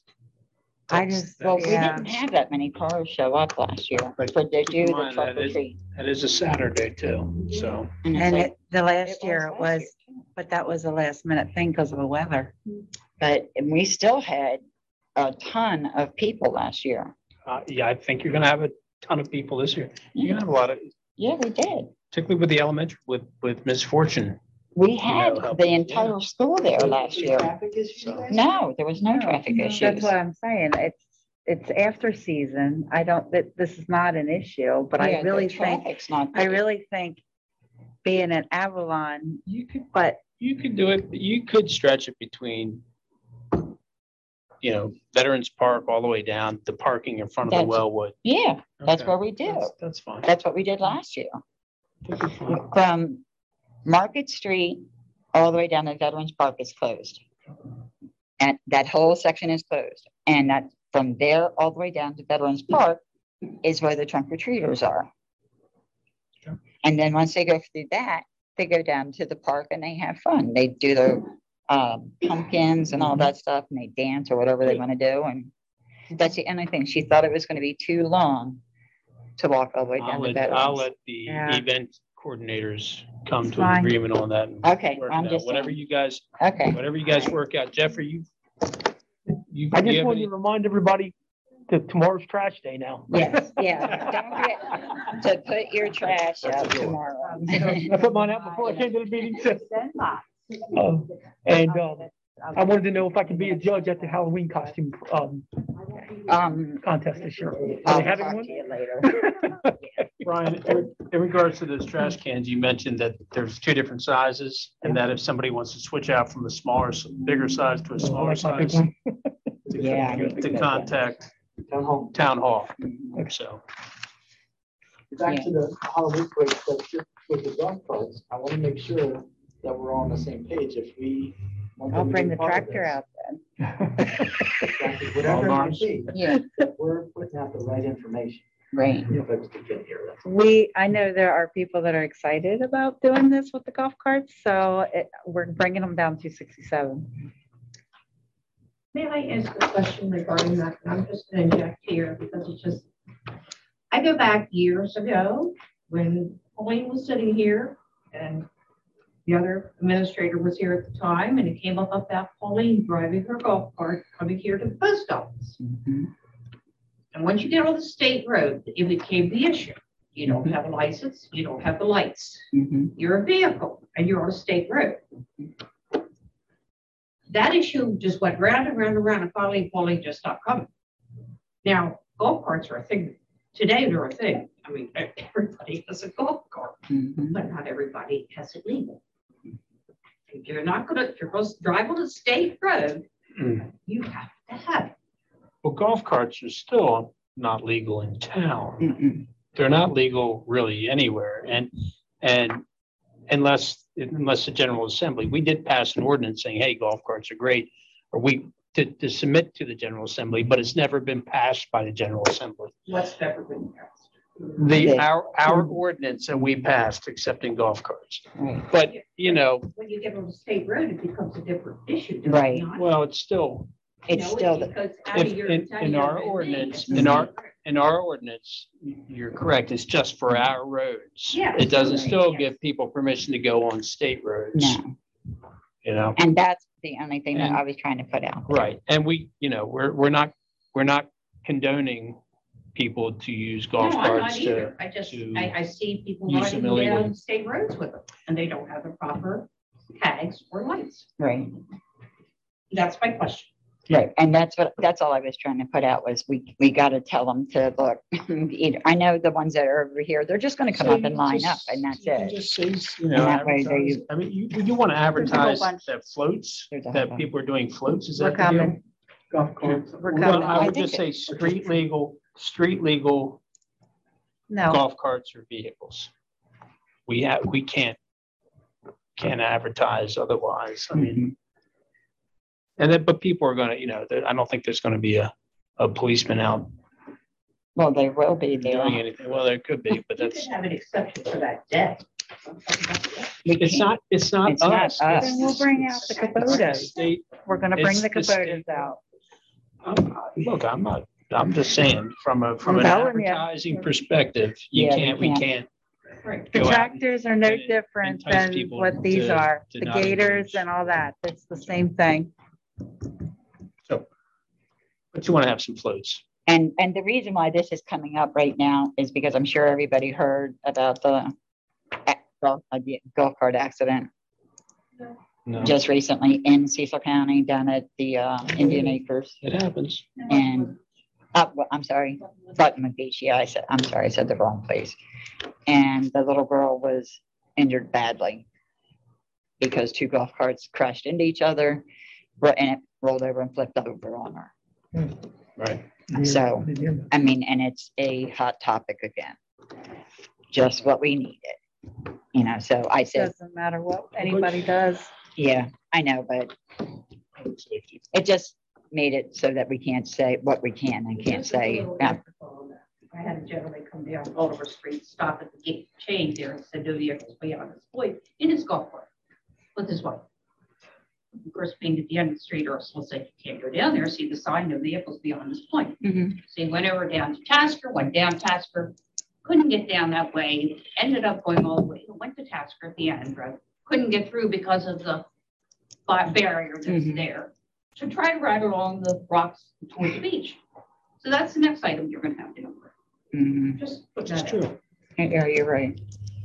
Speaker 5: I
Speaker 2: that's-
Speaker 5: just-
Speaker 4: Well, we
Speaker 2: that's-
Speaker 5: Yeah.
Speaker 4: didn't have that many cars show up last year
Speaker 2: But
Speaker 4: for to
Speaker 2: keep
Speaker 4: do
Speaker 2: in
Speaker 4: the
Speaker 2: mind
Speaker 4: truck
Speaker 2: that
Speaker 4: or
Speaker 2: is-
Speaker 4: treat.
Speaker 2: That is a Saturday too, so.
Speaker 4: And it's
Speaker 5: And
Speaker 4: like-
Speaker 5: it, the last year it
Speaker 4: last
Speaker 5: was,
Speaker 4: year, too.
Speaker 5: but that was a last minute thing because of the weather.
Speaker 4: But we still had a ton of people last year.
Speaker 2: Uh, yeah, I think you're gonna have a ton of people this year. You're gonna have a lot of,
Speaker 4: Yeah, we did.
Speaker 2: particularly with the elementary, with, with Miss Fortune.
Speaker 4: We had
Speaker 2: help-
Speaker 4: the entire school there last year.
Speaker 8: Traffic issues,
Speaker 2: So-
Speaker 8: guys?
Speaker 4: No, there was no traffic
Speaker 5: That's
Speaker 4: issues.
Speaker 5: what I'm saying. It's, it's after season. I don't, that this is not an issue, but I
Speaker 4: Yeah, the
Speaker 5: really think,
Speaker 4: traffic's not
Speaker 5: I
Speaker 4: big.
Speaker 5: really think being in Avalon,
Speaker 2: You could,
Speaker 5: but
Speaker 2: you could do it, you could stretch it between, you know, Veterans Park all the way down to parking in front of the
Speaker 4: That's-
Speaker 2: Wellwood.
Speaker 4: Yeah, that's
Speaker 2: Okay.
Speaker 4: what we do.
Speaker 2: That's- That's fine.
Speaker 4: That's what we did last year.
Speaker 2: That'd be fine.
Speaker 4: From Market Street all the way down to Veterans Park is closed. And that whole section is closed. And that from there all the way down to Veterans Park is where the trunk or treaters are.
Speaker 2: Okay.
Speaker 4: And then once they go through that, they go down to the park and they have fun. They do their um, pumpkins and all that stuff and they dance or whatever they want to do. And that's the only thing. She thought it was going to be too long to walk all the way
Speaker 2: I'll
Speaker 4: down to
Speaker 2: let, I'll
Speaker 4: Veterans.
Speaker 2: let the
Speaker 5: Yeah.
Speaker 2: event coordinators come
Speaker 5: It's
Speaker 2: to an
Speaker 5: fine.
Speaker 2: agreement on that. and
Speaker 4: Okay,
Speaker 2: work it
Speaker 4: I'm
Speaker 2: out.
Speaker 4: just
Speaker 2: Whatever
Speaker 4: saying.
Speaker 2: you guys,
Speaker 4: Okay.
Speaker 2: whatever you guys work out. Jeffrey, you. You.
Speaker 1: I
Speaker 2: you
Speaker 1: just
Speaker 2: have
Speaker 1: wanted
Speaker 2: any-
Speaker 1: to remind everybody that tomorrow's trash day now.
Speaker 4: Yes, yeah. Don't forget to put your trash out tomorrow.
Speaker 1: I put mine out before I came to the meeting. so- Um, And um, I wanted to know if I could be a judge at the Halloween costume um,
Speaker 4: Um,
Speaker 1: contest this year. Are
Speaker 4: I'll
Speaker 1: they having
Speaker 4: talk
Speaker 1: one?
Speaker 4: to you later.
Speaker 2: Brian, in in regards to those trash cans, you mentioned that there's two different sizes and that if somebody wants to switch out from the smaller, s- bigger size to a smaller
Speaker 1: That's my big
Speaker 2: size,
Speaker 1: one.
Speaker 4: Yeah. I need
Speaker 2: to
Speaker 4: go
Speaker 2: contact
Speaker 8: Town hall.
Speaker 2: town hall. So,
Speaker 8: Back to the Halloween parade, but just with the golf carts, I want to make sure that we're all on the same page. If we. want
Speaker 5: I'll
Speaker 8: them to
Speaker 5: bring
Speaker 8: be
Speaker 5: the
Speaker 8: part of
Speaker 5: tractor
Speaker 8: this,
Speaker 5: out then.
Speaker 8: exactly, Whatever it may
Speaker 2: Alarms.
Speaker 8: be,
Speaker 4: Yeah,
Speaker 8: we're putting out the right information.
Speaker 4: right.
Speaker 8: for folks to get here. That's all.
Speaker 5: We, I know there are people that are excited about doing this with the golf carts, so it, we're bringing them down to sixty-seven.
Speaker 11: May I ask a question regarding that? And I'm just going to inject here because it's just, I go back years ago when Pauline was sitting here and the other administrator was here at the time, and it came up about Pauline driving her golf cart coming here to the post office.
Speaker 4: Mhm.
Speaker 11: And once you get on the state road, it became the issue. You don't have a license, you don't have the lights.
Speaker 4: Mhm.
Speaker 11: You're a vehicle and you're on a state road. That issue just went round and round and round, and finally Pauline just stopped coming. Now, golf carts are a thing. Today they're a thing. I mean, everybody has a golf cart,
Speaker 4: Mhm.
Speaker 11: but not everybody has it legal. If you're not gonna, if you're supposed to drive on a state road,
Speaker 2: Mm.
Speaker 11: you have to have it.
Speaker 2: Well, golf carts are still not legal in town.
Speaker 4: Mm-mm.
Speaker 2: They're not legal really anywhere. And, and unless, unless the General Assembly, we did pass an ordinance saying, hey, golf carts are great. Or we, to, to submit to the General Assembly, but it's never been passed by the General Assembly.
Speaker 11: What's never been passed?
Speaker 2: The,
Speaker 4: Yeah.
Speaker 2: our, our ordinance that we passed accepting golf carts.
Speaker 4: Right.
Speaker 2: But, you know,
Speaker 11: When you get on the state road, it becomes a different issue. does it
Speaker 4: Right.
Speaker 11: not?
Speaker 2: well, it's still,
Speaker 4: It's
Speaker 11: No,
Speaker 4: still, the-
Speaker 11: because out of
Speaker 2: if,
Speaker 11: your-
Speaker 2: in,
Speaker 11: out of
Speaker 2: in
Speaker 11: your
Speaker 2: our
Speaker 11: domain,
Speaker 2: ordinance,
Speaker 11: it's
Speaker 2: in our,
Speaker 11: different.
Speaker 2: in our ordinance, you're correct, it's just for our roads.
Speaker 11: Yeah,
Speaker 2: It doesn't
Speaker 11: right,
Speaker 2: still
Speaker 11: yes.
Speaker 2: give people permission to go on state roads,
Speaker 4: no.
Speaker 2: you know?
Speaker 4: And that's the only thing that
Speaker 2: And-
Speaker 4: I was trying to put out. there.
Speaker 2: Right, and we, you know, we're, we're not, we're not condoning people to use golf
Speaker 11: No, I'm
Speaker 2: carts
Speaker 11: not
Speaker 2: to,
Speaker 11: either. I just,
Speaker 2: to
Speaker 11: I, I see people
Speaker 2: use
Speaker 11: riding
Speaker 2: them illegally.
Speaker 11: down state roads with them, and they don't have the proper tags or lights.
Speaker 4: Right.
Speaker 11: That's my question.
Speaker 4: Right. And that's what, that's all I was trying to put out was we, we got to tell them to look. Either, I know the ones that are over here, they're just going to come
Speaker 2: So
Speaker 4: up and
Speaker 2: you
Speaker 4: line
Speaker 2: just-
Speaker 4: up and that's
Speaker 2: you can
Speaker 4: it.
Speaker 2: Just say, you know,
Speaker 4: And that way they-
Speaker 2: advertise, I mean, you, you want to
Speaker 5: There's a whole
Speaker 2: advertise
Speaker 5: bunch.
Speaker 2: that floats,
Speaker 4: There's a whole
Speaker 2: that
Speaker 4: bunch.
Speaker 2: people are doing floats, is
Speaker 5: We're
Speaker 2: that the deal?
Speaker 5: coming.
Speaker 1: Golf carts.
Speaker 5: We're
Speaker 2: Well,
Speaker 5: coming.
Speaker 2: I
Speaker 4: I
Speaker 2: would
Speaker 4: think
Speaker 2: just say street legal, street legal
Speaker 5: No,
Speaker 2: golf carts or vehicles. We have, we can't, can't advertise otherwise. I mean,
Speaker 4: Mhm.
Speaker 2: and then, but people are gonna, you know, there- I don't think there's gonna be a, a policeman out
Speaker 4: Well, there will be there.
Speaker 2: doing anything. Well, there could be, but
Speaker 11: You
Speaker 2: that's,
Speaker 11: could have an exception for that day.
Speaker 2: it's not, it's not
Speaker 4: It's not
Speaker 2: us.
Speaker 4: us.
Speaker 5: Then we'll bring out the Kubotas.
Speaker 2: State,
Speaker 5: we're gonna bring
Speaker 2: It's
Speaker 5: the
Speaker 2: the state.
Speaker 5: Kubotas out.
Speaker 2: I'm- look, I'm not, I'm just saying, from a, from
Speaker 5: I'm
Speaker 2: an
Speaker 5: telling ya.
Speaker 2: advertising perspective, you
Speaker 4: Yeah, we
Speaker 2: can't, we
Speaker 4: can't.
Speaker 2: can't.
Speaker 11: Right.
Speaker 5: The
Speaker 2: go out
Speaker 5: tractors are no
Speaker 2: and
Speaker 5: different
Speaker 2: entice
Speaker 5: than
Speaker 2: people
Speaker 5: what these
Speaker 2: to-
Speaker 5: are.
Speaker 2: to
Speaker 5: The
Speaker 2: not
Speaker 5: gators
Speaker 2: engage.
Speaker 5: and all that. It's the same thing.
Speaker 2: But you want to have some floats.
Speaker 4: And, and the reason why this is coming up right now is because I'm sure everybody heard about the a- golf, uh, the golf cart accident
Speaker 2: No,
Speaker 4: just recently in Cecil County down at the uh, Indian Acres.
Speaker 2: it happens.
Speaker 4: And, uh, well, I'm sorry, Buttonwood Beach. Yeah, I said, I'm sorry, I said the wrong place. And the little girl was injured badly because two golf carts crashed into each other ro- and it rolled over and flipped over on her.
Speaker 2: Right.
Speaker 4: So, I mean, and it's a hot topic again. Just what we needed, you know, so I said,
Speaker 5: Doesn't matter what anybody does.
Speaker 4: yeah, I know, but it just made it so that we can't say what we can and can't say. Yeah.
Speaker 11: I had a gentleman come down Oliver Street, stop at the gate change there and said, no vehicles beyond this point in his golf cart with his wife. Of course, being at the end of the street, or will say, you can't go down there, see the sign, no vehicles beyond this point.
Speaker 4: Mhm.
Speaker 11: So he went over down to Tasker, went down Tasker, couldn't get down that way, ended up going all the way, went to Tasker at the end, road, couldn't get through because of the bi- barrier that's
Speaker 4: Mhm.
Speaker 11: there. So try to ride along the rocks toward the beach. So that's the next item you're gonna have to do.
Speaker 4: Mhm.
Speaker 11: Just put
Speaker 2: Which is
Speaker 11: that out.
Speaker 2: true.
Speaker 4: Yeah, you're right.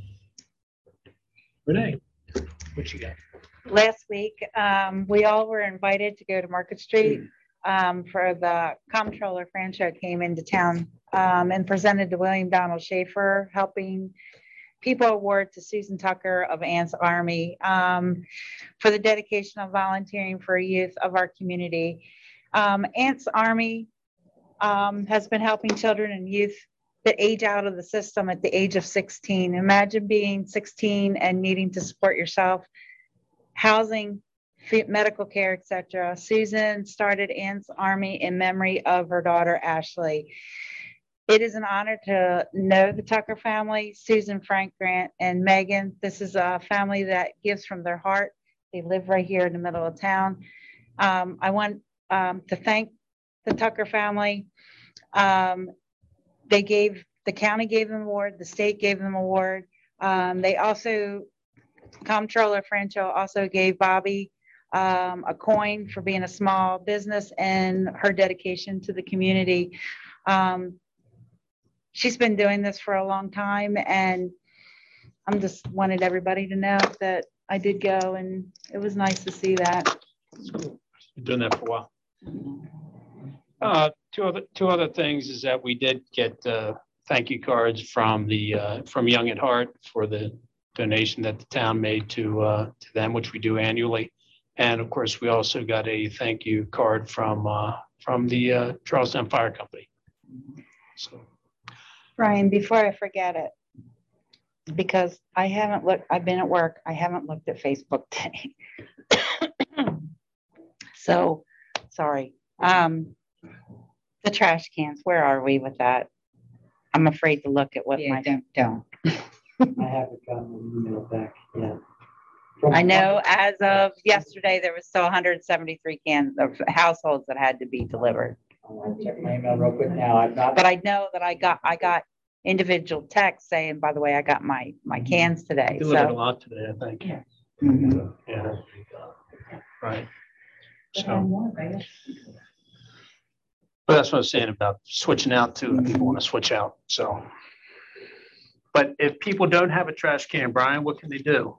Speaker 2: Renee, what you got?
Speaker 5: Last week, um, we all were invited to go to Market Street, um, for the comptroller Francho came into town, um, and presented the William Donald Schaefer Helping People Award to Susan Tucker of Ants Army, um, for the dedication of volunteering for youth of our community. Um, Ants Army, um, has been helping children and youth that age out of the system at the age of sixteen. Imagine being sixteen and needing to support yourself, housing, fe- medical care, et cetera. Susan started Ants Army in memory of her daughter, Ashley. It is an honor to know the Tucker family, Susan, Frank, Grant, and Megan. This is a family that gives from their heart. They live right here in the middle of town. Um, I want um, to thank the Tucker family. Um, they gave, the county gave them an award, the state gave them an award. Um, they also Comptroller Francho also gave Bobby um, a coin for being a small business and her dedication to the community. Um, she's been doing this for a long time, and I'm just wanted everybody to know that I did go, and it was nice to see that.
Speaker 2: Been doing that for a while. Uh, two other two other things is that we did get uh, thank you cards from the uh, from Young at Heart for the donation that the town made to uh, to them, which we do annually, and of course we also got a thank you card from uh, from the uh, Charlestown Fire Company. So,
Speaker 5: Brian, before I forget it, because I haven't looked, I've been at work, I haven't looked at Facebook today. So, sorry. Um, the trash cans, where are we with that? I'm afraid to look at what
Speaker 4: Yeah,
Speaker 5: my,
Speaker 4: don't, don't.
Speaker 8: I haven't gotten an email back yet. From-
Speaker 5: I know as of yesterday, there was still one hundred seventy-three cans of households that had to be delivered.
Speaker 8: I'll check my email real quick now. I've not.
Speaker 5: But I know that I got, I got individual texts saying, by the way, I got my, my cans today.
Speaker 2: delivered a
Speaker 5: So,
Speaker 2: lot today, I think.
Speaker 11: Yeah.
Speaker 5: Mhm.
Speaker 2: Yeah. Right.
Speaker 11: But I
Speaker 2: So,
Speaker 11: want, right?
Speaker 2: but that's what I was saying about switching out too. If people want to switch out, so. But if people don't have a trash can, Brian, what can they do?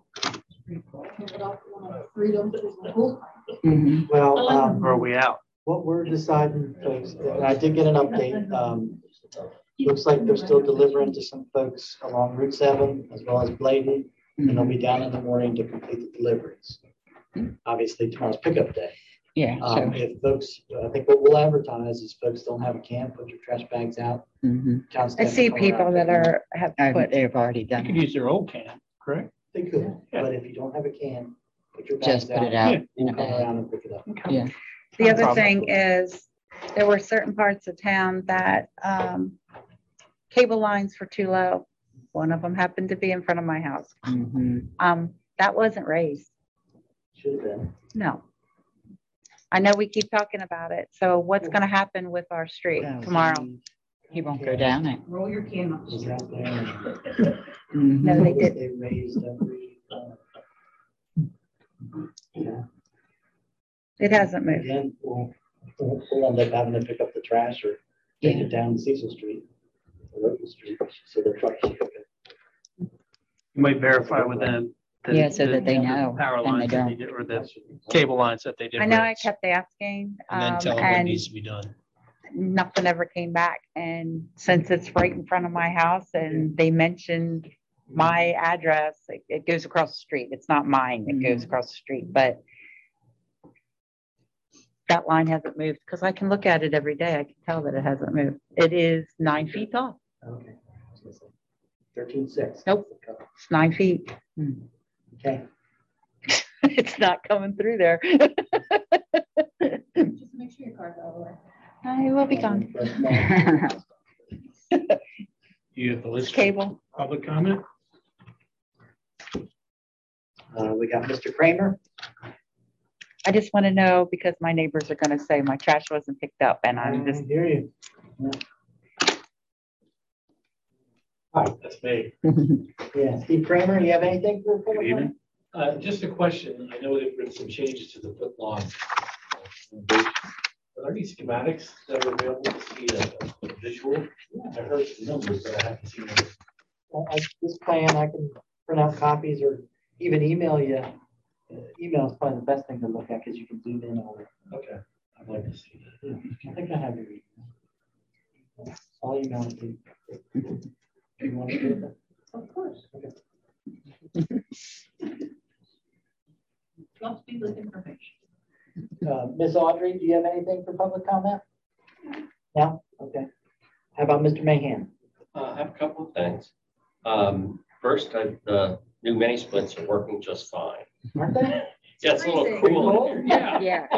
Speaker 5: Mhm.
Speaker 8: Well, um,
Speaker 2: Or are we out?
Speaker 8: what we're deciding, folks, and I did get an update. Um, looks like they're still delivering to some folks along Route seven as well as Bladen, and they'll be down in the morning to complete the deliveries. Obviously, tomorrow's pickup day.
Speaker 4: Yeah,
Speaker 8: Um,
Speaker 4: so,
Speaker 8: if folks, I think what we'll advertise is folks don't have a can, put your trash bags out.
Speaker 4: mhm.
Speaker 8: Town
Speaker 5: I
Speaker 8: staff
Speaker 5: see
Speaker 8: will come around
Speaker 5: people
Speaker 8: and
Speaker 5: that
Speaker 8: pick them up.
Speaker 5: are, have
Speaker 4: I-
Speaker 5: put,
Speaker 4: they've already
Speaker 2: You
Speaker 4: done
Speaker 2: could
Speaker 4: it.
Speaker 2: use their old can, correct?
Speaker 8: They could,
Speaker 2: Yeah.
Speaker 8: but if you don't have a can, put your
Speaker 4: Just
Speaker 8: bags
Speaker 4: put it
Speaker 8: out.
Speaker 4: out in
Speaker 8: We'll
Speaker 4: a
Speaker 8: come
Speaker 4: bag.
Speaker 8: around and pick it up.
Speaker 4: Yeah.
Speaker 5: the
Speaker 2: No
Speaker 5: other
Speaker 2: problem.
Speaker 5: thing is, there were certain parts of town that, um, cable lines were too low. One of them happened to be in front of my house.
Speaker 4: Mhm.
Speaker 5: Um, that wasn't raised.
Speaker 8: Should have been.
Speaker 5: No. I know we keep talking about it. So what's gonna happen with our street
Speaker 4: Well,
Speaker 5: tomorrow?
Speaker 4: He won't go down it.
Speaker 11: Roll your can up.
Speaker 8: Was out there.
Speaker 4: Mhm.
Speaker 5: No, they did.
Speaker 8: They raised every. uh, Yeah,
Speaker 5: It hasn't moved.
Speaker 8: again, we'll, we'll we'll end up having to pick up the trash or take it down Cecil Street, or Oakland Street, so the truck should pick it.
Speaker 2: You might verify with them. the-
Speaker 4: Yeah, so
Speaker 2: the-
Speaker 4: that they
Speaker 2: the
Speaker 4: know,
Speaker 2: Power
Speaker 4: and they
Speaker 2: lines that
Speaker 4: don't.
Speaker 2: they did, or the cable lines that they did.
Speaker 5: I know I
Speaker 2: raise.
Speaker 5: kept asking,
Speaker 2: And then
Speaker 5: um,
Speaker 2: tell them what
Speaker 5: and
Speaker 2: needs to be done.
Speaker 5: nothing ever came back. And since it's right in front of my house and they mentioned my address, it, it goes across the street. It's not mine. It goes across the street, but that line hasn't moved because I can look at it every day. I can tell that it hasn't moved. It is nine feet tall.
Speaker 8: Okay. Thirteen six.
Speaker 5: Nope. It's nine feet.
Speaker 8: Okay.
Speaker 5: It's not coming through there.
Speaker 7: Just make sure your car's out of the way.
Speaker 5: I will be gone.
Speaker 2: You have the list.
Speaker 5: Cable.
Speaker 2: Public comment?
Speaker 8: Uh, we got Mister Kramer.
Speaker 5: I just want to know because my neighbors are going to say my trash wasn't picked up and I'm just,
Speaker 8: I hear you. Yeah. Hi,
Speaker 3: That's me.
Speaker 8: yeah, Steve Kramer, you have anything for? public
Speaker 2: Good evening.
Speaker 3: Uh, just a question. I know there've been some changes to the foot long. Are there any schematics that are available to see a a visual? I heard some numbers, but I haven't seen them.
Speaker 8: comment? I, I- this plan, I can print out copies or even email you. Uh, Email is probably the best thing to look at because you can zoom in on it.
Speaker 3: Okay, I'd like to see that.
Speaker 8: Yeah, I think I have your email. I'll email it to you. Do you want to do that?
Speaker 11: Of course.
Speaker 8: Okay.
Speaker 11: Must be with information.
Speaker 8: Uh, Miss Audrey, do you have anything for public comment? No? Okay. How about Mister Mahan?
Speaker 12: Uh, I have a couple of things. Um, first, I, the new mini splits are working just fine.
Speaker 8: Aren't they?
Speaker 12: Yeah, it's a little
Speaker 5: Freezing.
Speaker 12: cool. Yeah.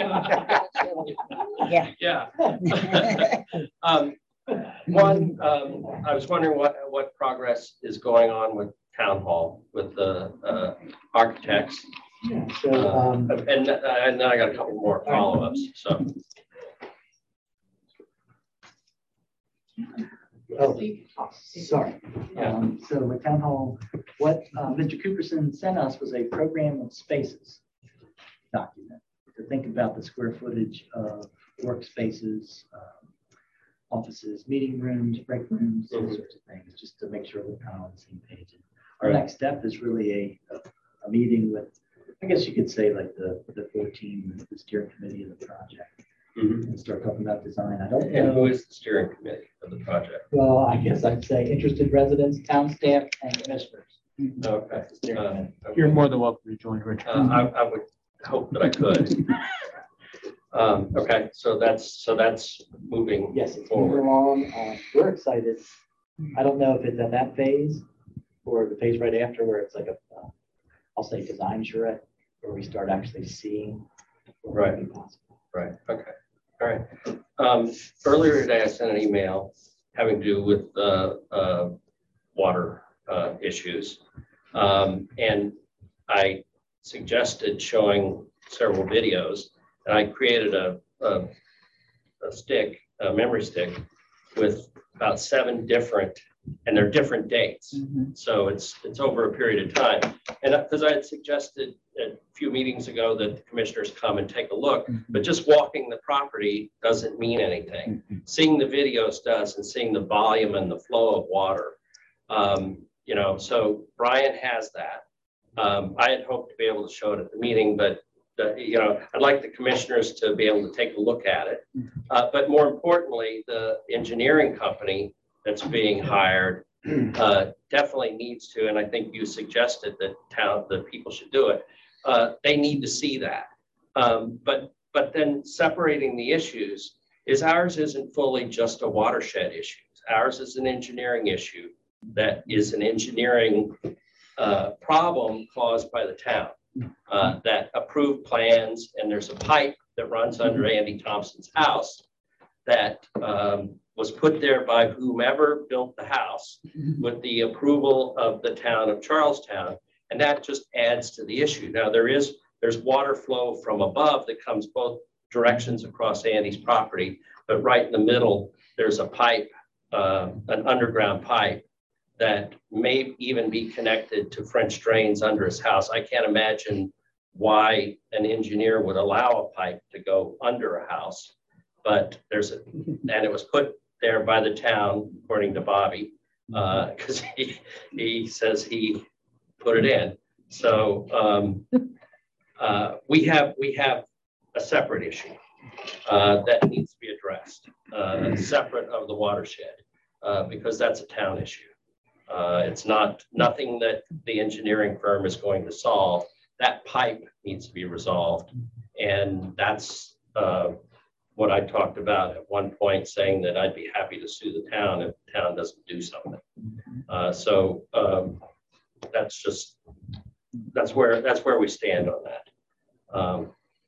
Speaker 5: yeah.
Speaker 12: Yeah. Um, one, um, I was wondering what, what progress is going on with town hall with the, uh, architects.
Speaker 8: Yeah, so, um,
Speaker 12: Uh, and, uh, and then I got a couple more follow-ups, so.
Speaker 8: Oh,
Speaker 7: So you can talk.
Speaker 8: sorry. Um, so with Town Hall, what uh, Mister Cooperson sent us was a program of spaces document to think about the square footage of workspaces, um, offices, meeting rooms, break rooms, those sorts of things, just to make sure we're kind of on the same page. And our
Speaker 12: Right.
Speaker 8: next step is really a, a, a meeting with, I guess you could say like the, the fourteen, the steering committee of the project,
Speaker 12: Mhm.
Speaker 8: and start talking about design. I don't
Speaker 12: And who
Speaker 8: know.
Speaker 12: is the steering committee of the project?
Speaker 8: Well, I guess I'd say interested residents, town staff, and commissioners.
Speaker 12: Okay.
Speaker 8: That's the steering
Speaker 12: Uh,
Speaker 8: committee.
Speaker 12: okay.
Speaker 2: You're more than welcome to join, Richard.
Speaker 12: Uh, I, I would hope that I could. Um, okay, so that's, so that's moving.
Speaker 8: Yes, it's moving
Speaker 12: forward.
Speaker 8: along. Uh, We're excited. I don't know if it's at that phase or the phase right after where it's like a, uh, I'll say design charrette, where we start actually seeing. what might be possible.
Speaker 12: Right, okay, all right. Um, earlier today, I sent an email having to do with, uh, uh, water, uh, issues. Um, and I suggested showing several videos, and I created a, a, a stick, a memory stick with about seven different, and they're different dates.
Speaker 4: Mhm.
Speaker 12: So it's, it's over a period of time. And because I had suggested a few meetings ago that the commissioners come and take a look, but just walking the property doesn't mean anything. Seeing the videos does, and seeing the volume and the flow of water. Um, you know, so Brian has that. Um, I had hoped to be able to show it at the meeting, but the, you know, I'd like the commissioners to be able to take a look at it. Uh, but more importantly, the engineering company that's being hired uh, definitely needs to, and I think you suggested that town, the people should do it. Uh, they need to see that. Um, but, but then separating the issues is ours isn't fully just a watershed issue. Ours is an engineering issue that is an engineering uh, problem caused by the town. Uh, that approved plans, and there's a pipe that runs under Andy Thompson's house that um, was put there by whomever built the house with the approval of the town of Charlestown, and that just adds to the issue. Now there is there's water flow from above that comes both directions across Andy's property, but right in the middle there's a pipe, uh, an underground pipe that may even be connected to French drains under his house. I can't imagine why an engineer would allow a pipe to go under a house, but there's a, and it was put there by the town, according to Bobby, because uh, he, he says he put it in. So um, uh, we have we have a separate issue uh, that needs to be addressed, uh, separate of the watershed, uh, because that's a town issue. Uh, it's not nothing that the engineering firm is going to solve. That pipe needs to be resolved. And that's uh, what I talked about at one point, saying that I'd be happy to sue the town if the town doesn't do something. Uh, so um, that's just, that's where, that's where we stand on that. Um,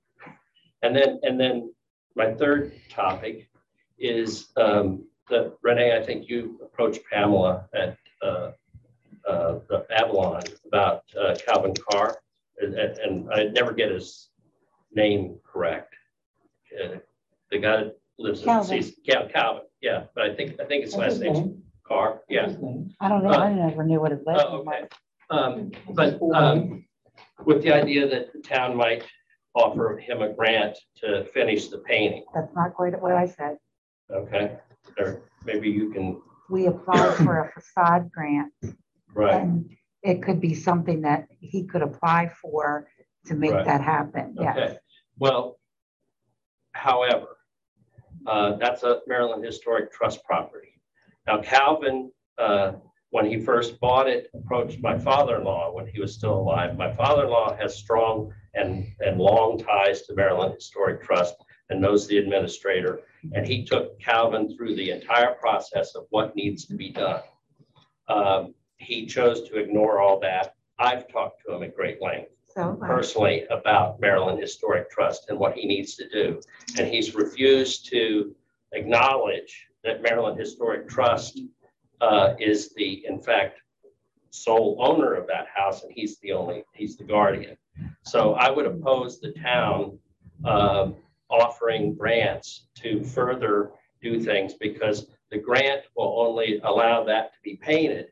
Speaker 12: and then, and then my third topic is um, that Renee, I think you approached Pamela at Uh, uh, the Avalon about uh, Calvin Carr, and, and I never get his name correct. Uh, the guy that lives in
Speaker 5: Calvin.
Speaker 12: Cal- yeah, Calvin. Yeah, but I think I think his last name's Carr. Yeah.
Speaker 5: I don't know, I never knew what his last
Speaker 12: Oh,
Speaker 5: name
Speaker 12: okay.
Speaker 5: was.
Speaker 12: Um, but um, with the idea that the town might offer him a grant to finish the painting.
Speaker 5: That's not quite what I said.
Speaker 12: Okay. Or maybe you can.
Speaker 5: We applied for a facade grant.
Speaker 12: Right.
Speaker 5: And it could be something that he could apply for to make
Speaker 12: Right.
Speaker 5: that happen. Yes.
Speaker 12: Okay. Well, however, uh, that's a Maryland Historic Trust property. Now, Calvin, uh, when he first bought it, approached my father-in-law when he was still alive. My father-in-law has strong and, and long ties to Maryland Historic Trust and knows the administrator. And he took Calvin through the entire process of what needs to be done. Um, he chose to ignore all that. I've talked to him at great length
Speaker 5: So, uh,
Speaker 12: personally about Maryland Historic Trust and what he needs to do. And he's refused to acknowledge that Maryland Historic Trust uh, is the, in fact, sole owner of that house, and he's the only, he's the guardian. So I would oppose the town um, offering grants to further do things because the grant will only allow that to be painted.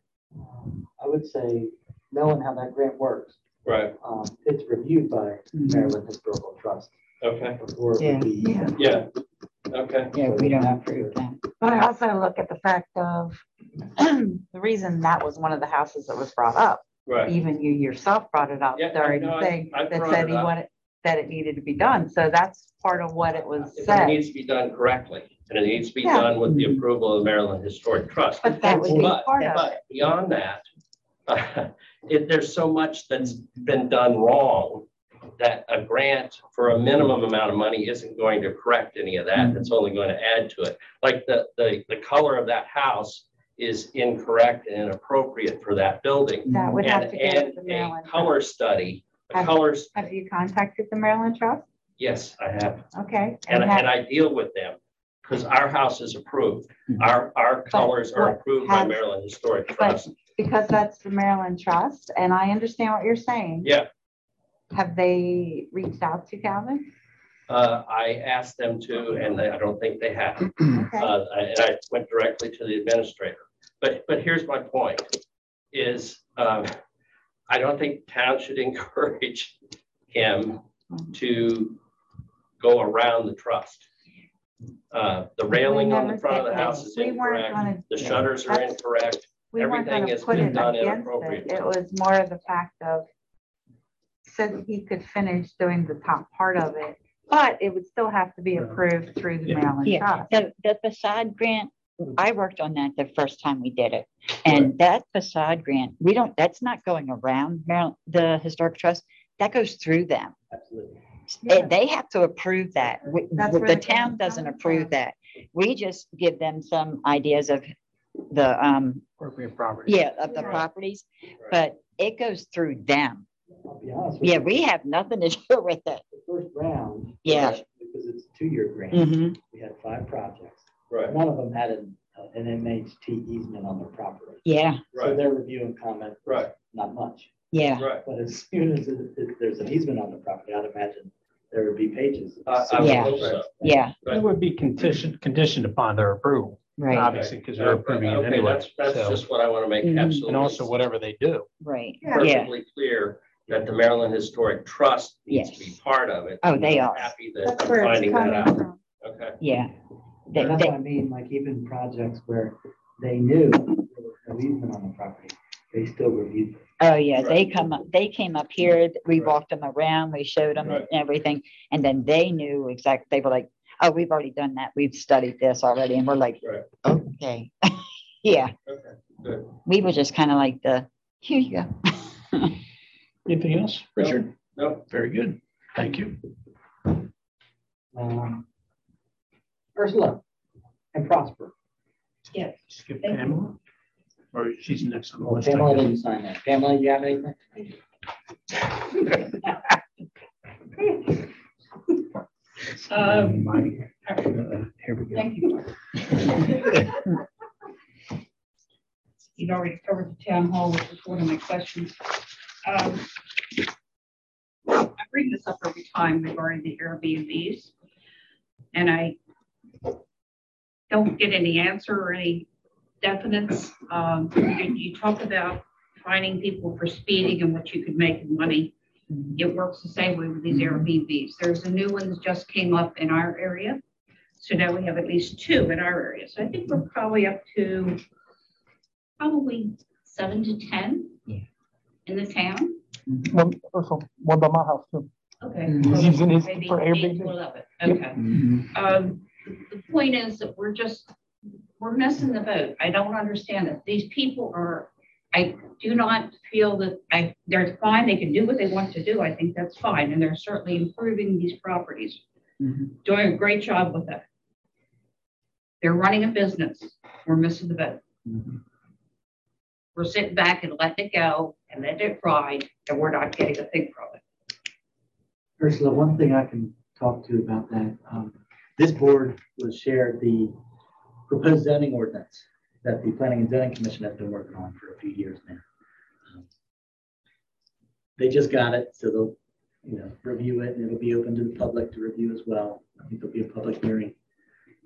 Speaker 8: I would say, knowing how that grant works,
Speaker 12: Right.
Speaker 8: um, it's reviewed by Maryland Historical Trust.
Speaker 12: Okay.
Speaker 8: Before it
Speaker 4: Yeah.
Speaker 8: would be.
Speaker 5: Yeah.
Speaker 12: Yeah. Okay.
Speaker 4: Yeah, we don't approve that.
Speaker 5: But I also look at the fact of the reason that was one of the houses that was brought up.
Speaker 12: Right.
Speaker 5: Even you yourself brought it up
Speaker 12: Yeah, I
Speaker 5: during
Speaker 12: know,
Speaker 5: the
Speaker 12: I-
Speaker 5: thing
Speaker 12: I
Speaker 5: that
Speaker 12: brought
Speaker 5: said
Speaker 12: it
Speaker 5: he
Speaker 12: up.
Speaker 5: wanted, that it needed to be done. So that's part of what it was
Speaker 12: It
Speaker 5: said.
Speaker 12: needs to be done correctly, and it needs to be
Speaker 5: Yeah.
Speaker 12: done with the approval of the Maryland Historic Trust.
Speaker 5: But that would be
Speaker 12: But-
Speaker 5: part of
Speaker 12: but
Speaker 5: it.
Speaker 12: Beyond that, uh, it, there's so much that's been done wrong that a grant for a minimum amount of money isn't going to correct any of that. It's only going to add to it. Like the, the, the color of that house is incorrect and inappropriate for that building.
Speaker 5: That would have
Speaker 12: And,
Speaker 5: to go to
Speaker 12: and
Speaker 5: the
Speaker 12: a
Speaker 5: Maryland.
Speaker 12: color study, a
Speaker 5: Have-
Speaker 12: colors,
Speaker 5: Have you contacted the Maryland Trust?
Speaker 12: yes, I have.
Speaker 5: Okay.
Speaker 12: And,
Speaker 5: have-
Speaker 12: and I deal with them because our house is approved. Our, our colors are
Speaker 5: what
Speaker 12: approved by
Speaker 5: has-
Speaker 12: Maryland Historic
Speaker 5: But
Speaker 12: Trust.
Speaker 5: because that's the Maryland Trust, and I understand what you're saying.
Speaker 12: Yeah,
Speaker 5: Have they reached out to Calvin?
Speaker 12: uh, I asked them to, and they- I don't think they have.
Speaker 5: Okay.
Speaker 12: Uh, I- and I went directly to the administrator. But, but here's my point is, um, I don't think town should encourage him to go around the trust. Uh, the railing on the
Speaker 5: never
Speaker 12: front of the
Speaker 5: said
Speaker 12: house
Speaker 5: that.
Speaker 12: is
Speaker 5: We weren't
Speaker 12: incorrect.
Speaker 5: gonna-
Speaker 12: The shutters are
Speaker 5: That's-
Speaker 12: incorrect.
Speaker 5: We weren't
Speaker 12: Everything
Speaker 5: gonna
Speaker 12: has
Speaker 5: put
Speaker 12: been
Speaker 5: it
Speaker 12: done
Speaker 5: against it.
Speaker 12: inappropriately.
Speaker 5: It was more of the fact of, so that he could finish doing the top part of it, but it would still have to be approved through the Maryland
Speaker 4: Yeah,
Speaker 5: Trust.
Speaker 4: the, the facade grant, I worked on that the first time we did it. And that facade grant, we don't, that's not going around Maryland, the Historic Trust, that goes through them.
Speaker 8: Absolutely.
Speaker 4: Eh, They have to approve that. We-
Speaker 5: That's
Speaker 4: The
Speaker 5: where the
Speaker 4: town
Speaker 5: grant's
Speaker 4: doesn't
Speaker 5: coming
Speaker 4: approve
Speaker 5: from.
Speaker 4: that. We just give them some ideas of the, um,
Speaker 2: Appropriate property.
Speaker 4: yeah, of the
Speaker 5: Right.
Speaker 4: properties, but it goes through them.
Speaker 8: I'll be honest with
Speaker 4: Yeah,
Speaker 8: you.
Speaker 4: we have nothing to do with it.
Speaker 8: The first round.
Speaker 4: Yeah.
Speaker 8: Because it's a two-year grant.
Speaker 4: Mhm.
Speaker 8: We had five projects.
Speaker 12: Right,
Speaker 8: None of them had an, uh, an M H T easement on their property.
Speaker 4: Yeah,
Speaker 8: So
Speaker 12: right,
Speaker 8: their review and comment,
Speaker 12: right,
Speaker 8: not much.
Speaker 4: yeah.
Speaker 12: right.
Speaker 8: But as soon as it- it- there's an easement on the property, I'd imagine there would be pages.
Speaker 12: I, I would
Speaker 4: Yeah.
Speaker 12: hope so.
Speaker 4: Yeah,
Speaker 12: Right.
Speaker 2: It would be conditioned, conditioned upon their approval,
Speaker 4: right,
Speaker 2: obviously, because they're approving it
Speaker 12: Okay,
Speaker 2: anyway.
Speaker 12: that's, that's
Speaker 2: So-
Speaker 12: just what I want to make
Speaker 4: Mhm.
Speaker 12: absolutely.
Speaker 2: And also whatever they do.
Speaker 4: right.
Speaker 5: Yeah.
Speaker 4: Yeah,
Speaker 12: Perfectly clear that the Maryland Historic Trust needs to be
Speaker 4: Yes.
Speaker 12: part of it.
Speaker 4: Oh, they
Speaker 12: I'm
Speaker 4: are.
Speaker 12: Happy that
Speaker 5: That's
Speaker 12: I'm
Speaker 5: where it's
Speaker 12: finding that
Speaker 5: coming
Speaker 12: out.
Speaker 5: from.
Speaker 12: Okay,
Speaker 4: yeah. They-
Speaker 8: That's
Speaker 4: they-
Speaker 8: what I mean, like even projects where they knew there was no easement on the property, they still reviewed. it.
Speaker 4: Oh, yeah, they
Speaker 12: Right.
Speaker 4: come up, they came up here, we
Speaker 12: Right.
Speaker 4: walked them around, we showed them
Speaker 12: Right.
Speaker 4: everything, and then they knew exactly, they were like, oh, we've already done that, we've studied this already, and we're like,
Speaker 12: right,
Speaker 4: okay. Yeah,
Speaker 12: okay, good.
Speaker 4: we were just kind of like the, here you go.
Speaker 2: Anything else, Richard?
Speaker 12: No,
Speaker 2: Very good. Thank you.
Speaker 8: Um, Ursula and Prosper.
Speaker 11: Yes.
Speaker 2: Skip
Speaker 11: Thank you.
Speaker 2: Pamela. Or she's next on the
Speaker 8: Well,
Speaker 2: list. I
Speaker 8: Pamela
Speaker 2: guess.
Speaker 8: didn't sign that. Pamela, you have anything?
Speaker 11: Um,
Speaker 2: My- uh, Here we go.
Speaker 11: Thank you. You'd already covered the town hall, which is one of my questions. Um, I bring this up every time regarding the Airbnbs. And I don't get any answer or any definites. Um, you, you talk about finding people for speeding and what you could make in money. It works the same way with these Airbnbs. There's a new one that just came up in our area. So now we have at least two in our area. So I think we're probably up to probably seven to ten
Speaker 4: Yeah.
Speaker 11: in the town.
Speaker 1: One, also, one by my house too.
Speaker 11: Okay.
Speaker 4: Mhm.
Speaker 11: well,
Speaker 1: Using this
Speaker 11: maybe
Speaker 1: for
Speaker 11: eight
Speaker 1: Airbnb.
Speaker 11: to eleven.
Speaker 1: Yep.
Speaker 11: Okay. Um, the the point is that we're just, we're missing the boat. I don't understand it. These people are, I do not feel that I, they're fine. They can do what they want to do. I think that's fine. And they're certainly improving these properties,
Speaker 4: Mhm.
Speaker 11: doing a great job with it. They're running a business. We're missing the boat.
Speaker 4: Mhm.
Speaker 11: We're sitting back and letting it go and letting it ride, and we're not getting a thing from it.
Speaker 8: Ursula, one thing I can talk to about that, um, this board was shared the proposed zoning ordinance that the Planning and Zoning Commission has been working on for a few years now. Um, They just got it, so they'll, you know, review it, and it'll be open to the public to review as well. I think there'll be a public hearing, uh, I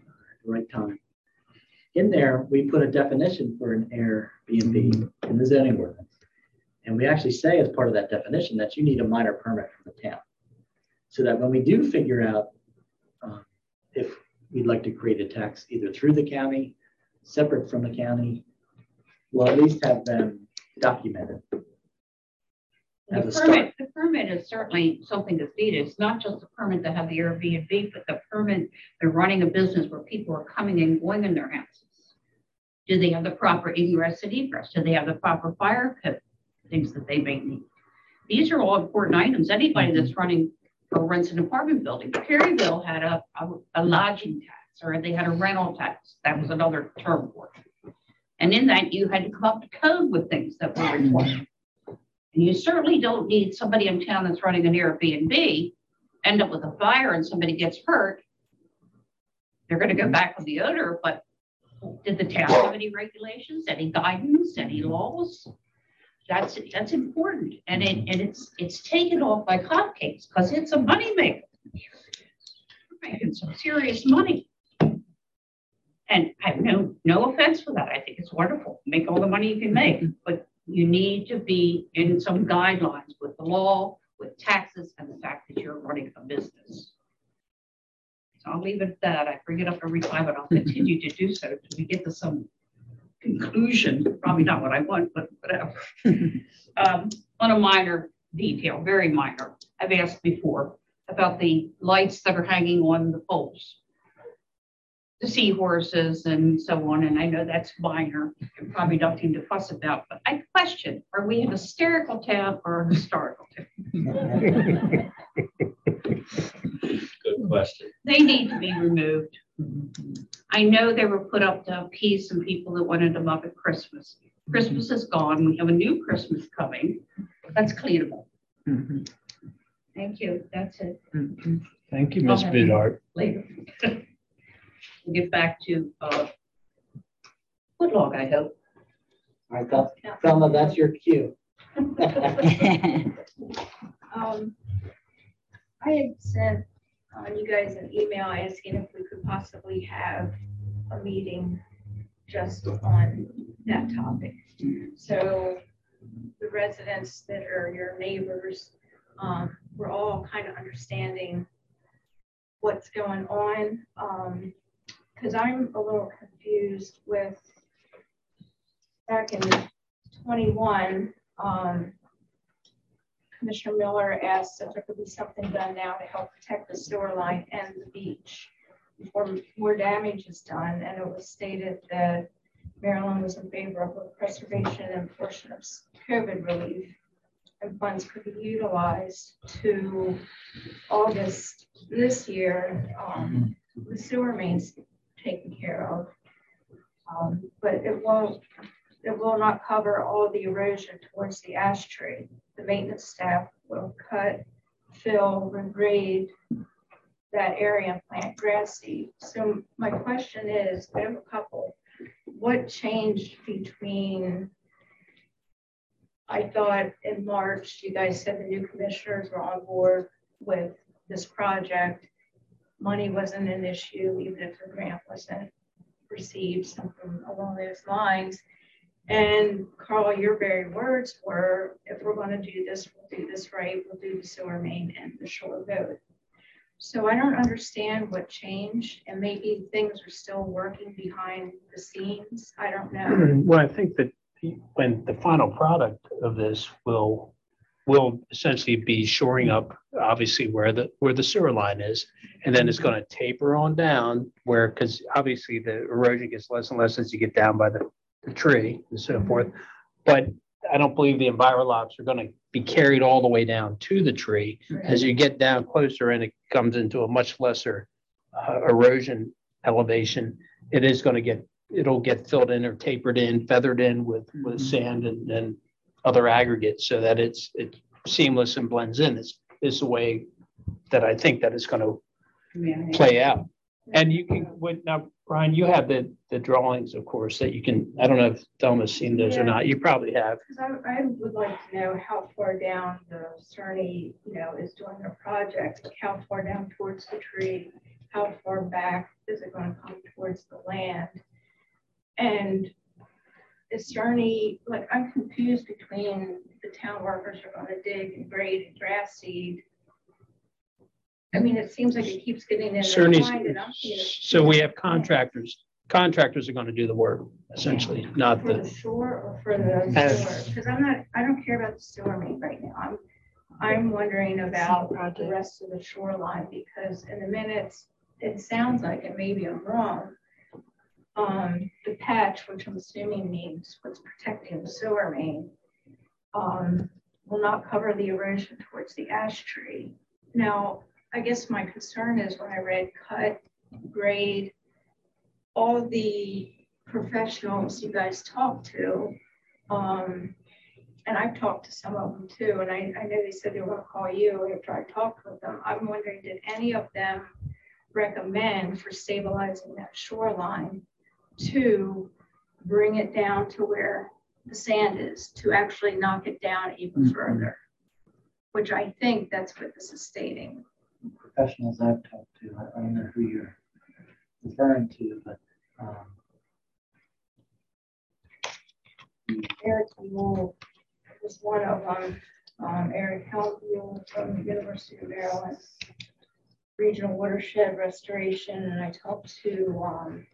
Speaker 8: the right time. In there, we put a definition for an Airbnb in the zoning ordinance. And we actually say as part of that definition that you need a minor permit from the town. So that when we do figure out uh, if we'd like to create a tax either through the county, separate from the county, we'll at least have them documented.
Speaker 11: The permit, the permit is certainly something that's needed. It's not just the permit to have the Airbnb, but the permit they're running a business where people are coming and going in their houses. Do they have the proper ingress and egress? Do they have the proper fire code? Things that they may need. These are all important items. Anybody that's running or rents an apartment building. Perryville had a, a, a lodging tax, or they had a rental tax. That was another term for it. And in that, you had to come up to code with things that were required. And you certainly don't need somebody in town that's running an Airbnb, end up with a fire and somebody gets hurt. They're going to go back with the owner, but did the town have any regulations, any guidance, any laws? That's that's important, and it and it's it's taken off like hotcakes because it's a moneymaker. We're making some serious money, and I have no no offense for that. I think it's wonderful. Make all the money you can make, but you need to be in some guidelines with the law, with taxes, and the fact that you're running a business. So I'll leave it at that. I bring it up every time, and I'll continue to do so until we get to some conclusion. Probably not what I want, but whatever. um, on a minor detail, very minor, I've asked before about the lights that are hanging on the poles, the seahorses and so on, and I know that's minor and probably nothing to fuss about, but I question, are we a hysterical town or a historical town?
Speaker 12: Good question.
Speaker 11: They need to be removed. I know they were put up to appease some people that wanted them up at Christmas. Christmas is gone. We have a new Christmas coming. Let's clean them up. Mm-hmm. Thank you. That's it.
Speaker 2: Mm-hmm. Thank you, Miz Bidart.
Speaker 11: Later. We'll get back to uh, Woodlog, I hope.
Speaker 8: All right, Th Thelma, that's your cue.
Speaker 13: um, I had sent uh, you guys an email asking if we could possibly have a meeting just on that topic. So the residents that are your neighbors, um, we're all kind of understanding what's going on. Um, because I'm a little confused with back in twenty-one, um, Commissioner Miller asked if there could be something done now to help protect the sewer line and the beach before more damage is done. And it was stated that Maryland was in favor of the preservation and portion of COVID relief, and funds could be utilized to August this year. Um, the sewer mains taken care of, um, but it won't, it will not cover all the erosion towards the ash tree. The maintenance staff will cut, fill, regrade that area and plant grass seed. So my question is, I have a couple. What changed between, I thought in March, you guys said the new commissioners were on board with this project. Money wasn't an issue, even if the grant wasn't received, something along those lines. And Carl, your very words were, if we're going to do this, we'll do this right, we'll do the sewer main and the shore road. So I don't understand what changed, and maybe things are still working behind the scenes. I don't know.
Speaker 2: Well, I think that when the final product of this will will essentially be shoring up, obviously, where the where the sewer line is, and then it's going to taper on down where, because obviously the erosion gets less and less as you get down by the, the tree and so forth. But I don't believe the envirolocks are going to be carried all the way down to the tree. Right. As you get down closer and it comes into a much lesser uh, erosion elevation, it is going to get, it'll get filled in or tapered in, feathered in with, with mm-hmm. sand and, and other aggregates so that it's it's seamless and blends in. Is is the way that I think that it's going to yeah, play out. And you can, what, now, Brian, you have the, the drawings, of course, that you can, I don't know if Thelma's seen those yeah. or not. You probably have.
Speaker 13: I, I would like to know how far down the Cerny, you know, is doing their project, like how far down towards the tree, how far back is it going to come towards the land? And is there any, like, I'm confused between the town workers are going to dig and grade and grass seed. I mean, it seems like it keeps getting in their
Speaker 2: Cerny's,
Speaker 13: mind, and I'm seeing it
Speaker 2: so we have contractors. Contractors are going to do the work, essentially, not
Speaker 13: for
Speaker 2: the.
Speaker 13: the shore or for the sewer, because I'm not, I don't care about the sewer main right now. I'm, I'm wondering about the rest of the shoreline, because in the minutes, it sounds like, and maybe I'm wrong, um, the patch, which I'm assuming means what's protecting the sewer main, um, will not cover the erosion towards the ash tree. Now, I guess my concern is when I read cut, grade, all the professionals you guys talk to, um, and I've talked to some of them too, and I, I know they said they were going to call you after I talked with them. I'm wondering, did any of them recommend for stabilizing that shoreline to bring it down to where the sand is, to actually knock it down even mm-hmm. further? Which I think that's what this is stating.
Speaker 8: Professionals I've talked to, I don't know who you're referring to, but um,
Speaker 13: Eric Moore was one of them. Um, Eric Helmfield from the University of Maryland, Regional Watershed Restoration, and I talked to um,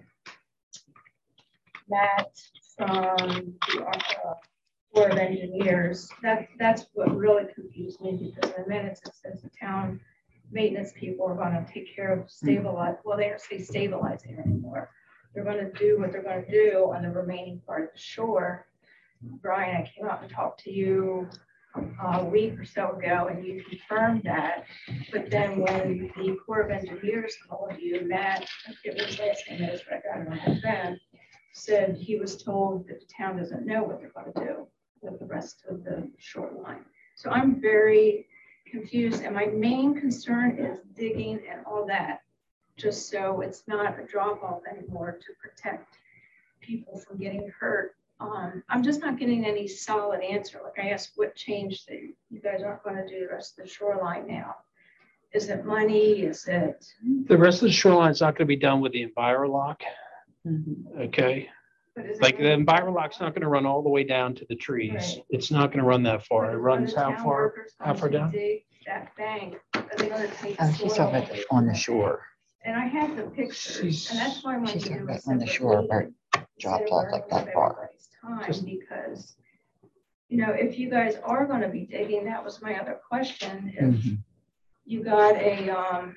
Speaker 13: Matt from the uh, Board of Engineers. That that's what really confused me, because in the minutes it says the town maintenance people are going to take care of stabilize. Well, they don't say stabilizing anymore. They're going to do what they're going to do on the remaining part of the shore. Brian, I came out and talked to you a week or so ago, and you confirmed that. But then when the Corps of Engineers called you, Matt, I forget what his last name is, but I got it on my phone, said he was told that the town doesn't know what they're going to do with the rest of the shoreline. So I'm very confused, and my main concern is digging and all that, just so it's not a drop off anymore, to protect people from getting hurt. Um, I'm just not getting any solid answer. Like I asked, what changed that you guys aren't going to do the rest of the shoreline now? Is it money? Is it?
Speaker 2: The rest of the shoreline is not going to be done with the EnviroLock. Mm-hmm. Okay. Like the EnviroLock's not going to run all the way down to the trees. Right. It's not going to run that far. It runs how far? How far down?
Speaker 13: That bank. Are they going to take
Speaker 4: oh, she's talking about on the shore.
Speaker 13: And I have the pictures, she's, and that's why I wanted to do it
Speaker 4: on the shore, where it drops off like that far.
Speaker 13: Time, Just, because, you know, if you guys are going to be digging, that was my other question. If mm-hmm. you got a, um,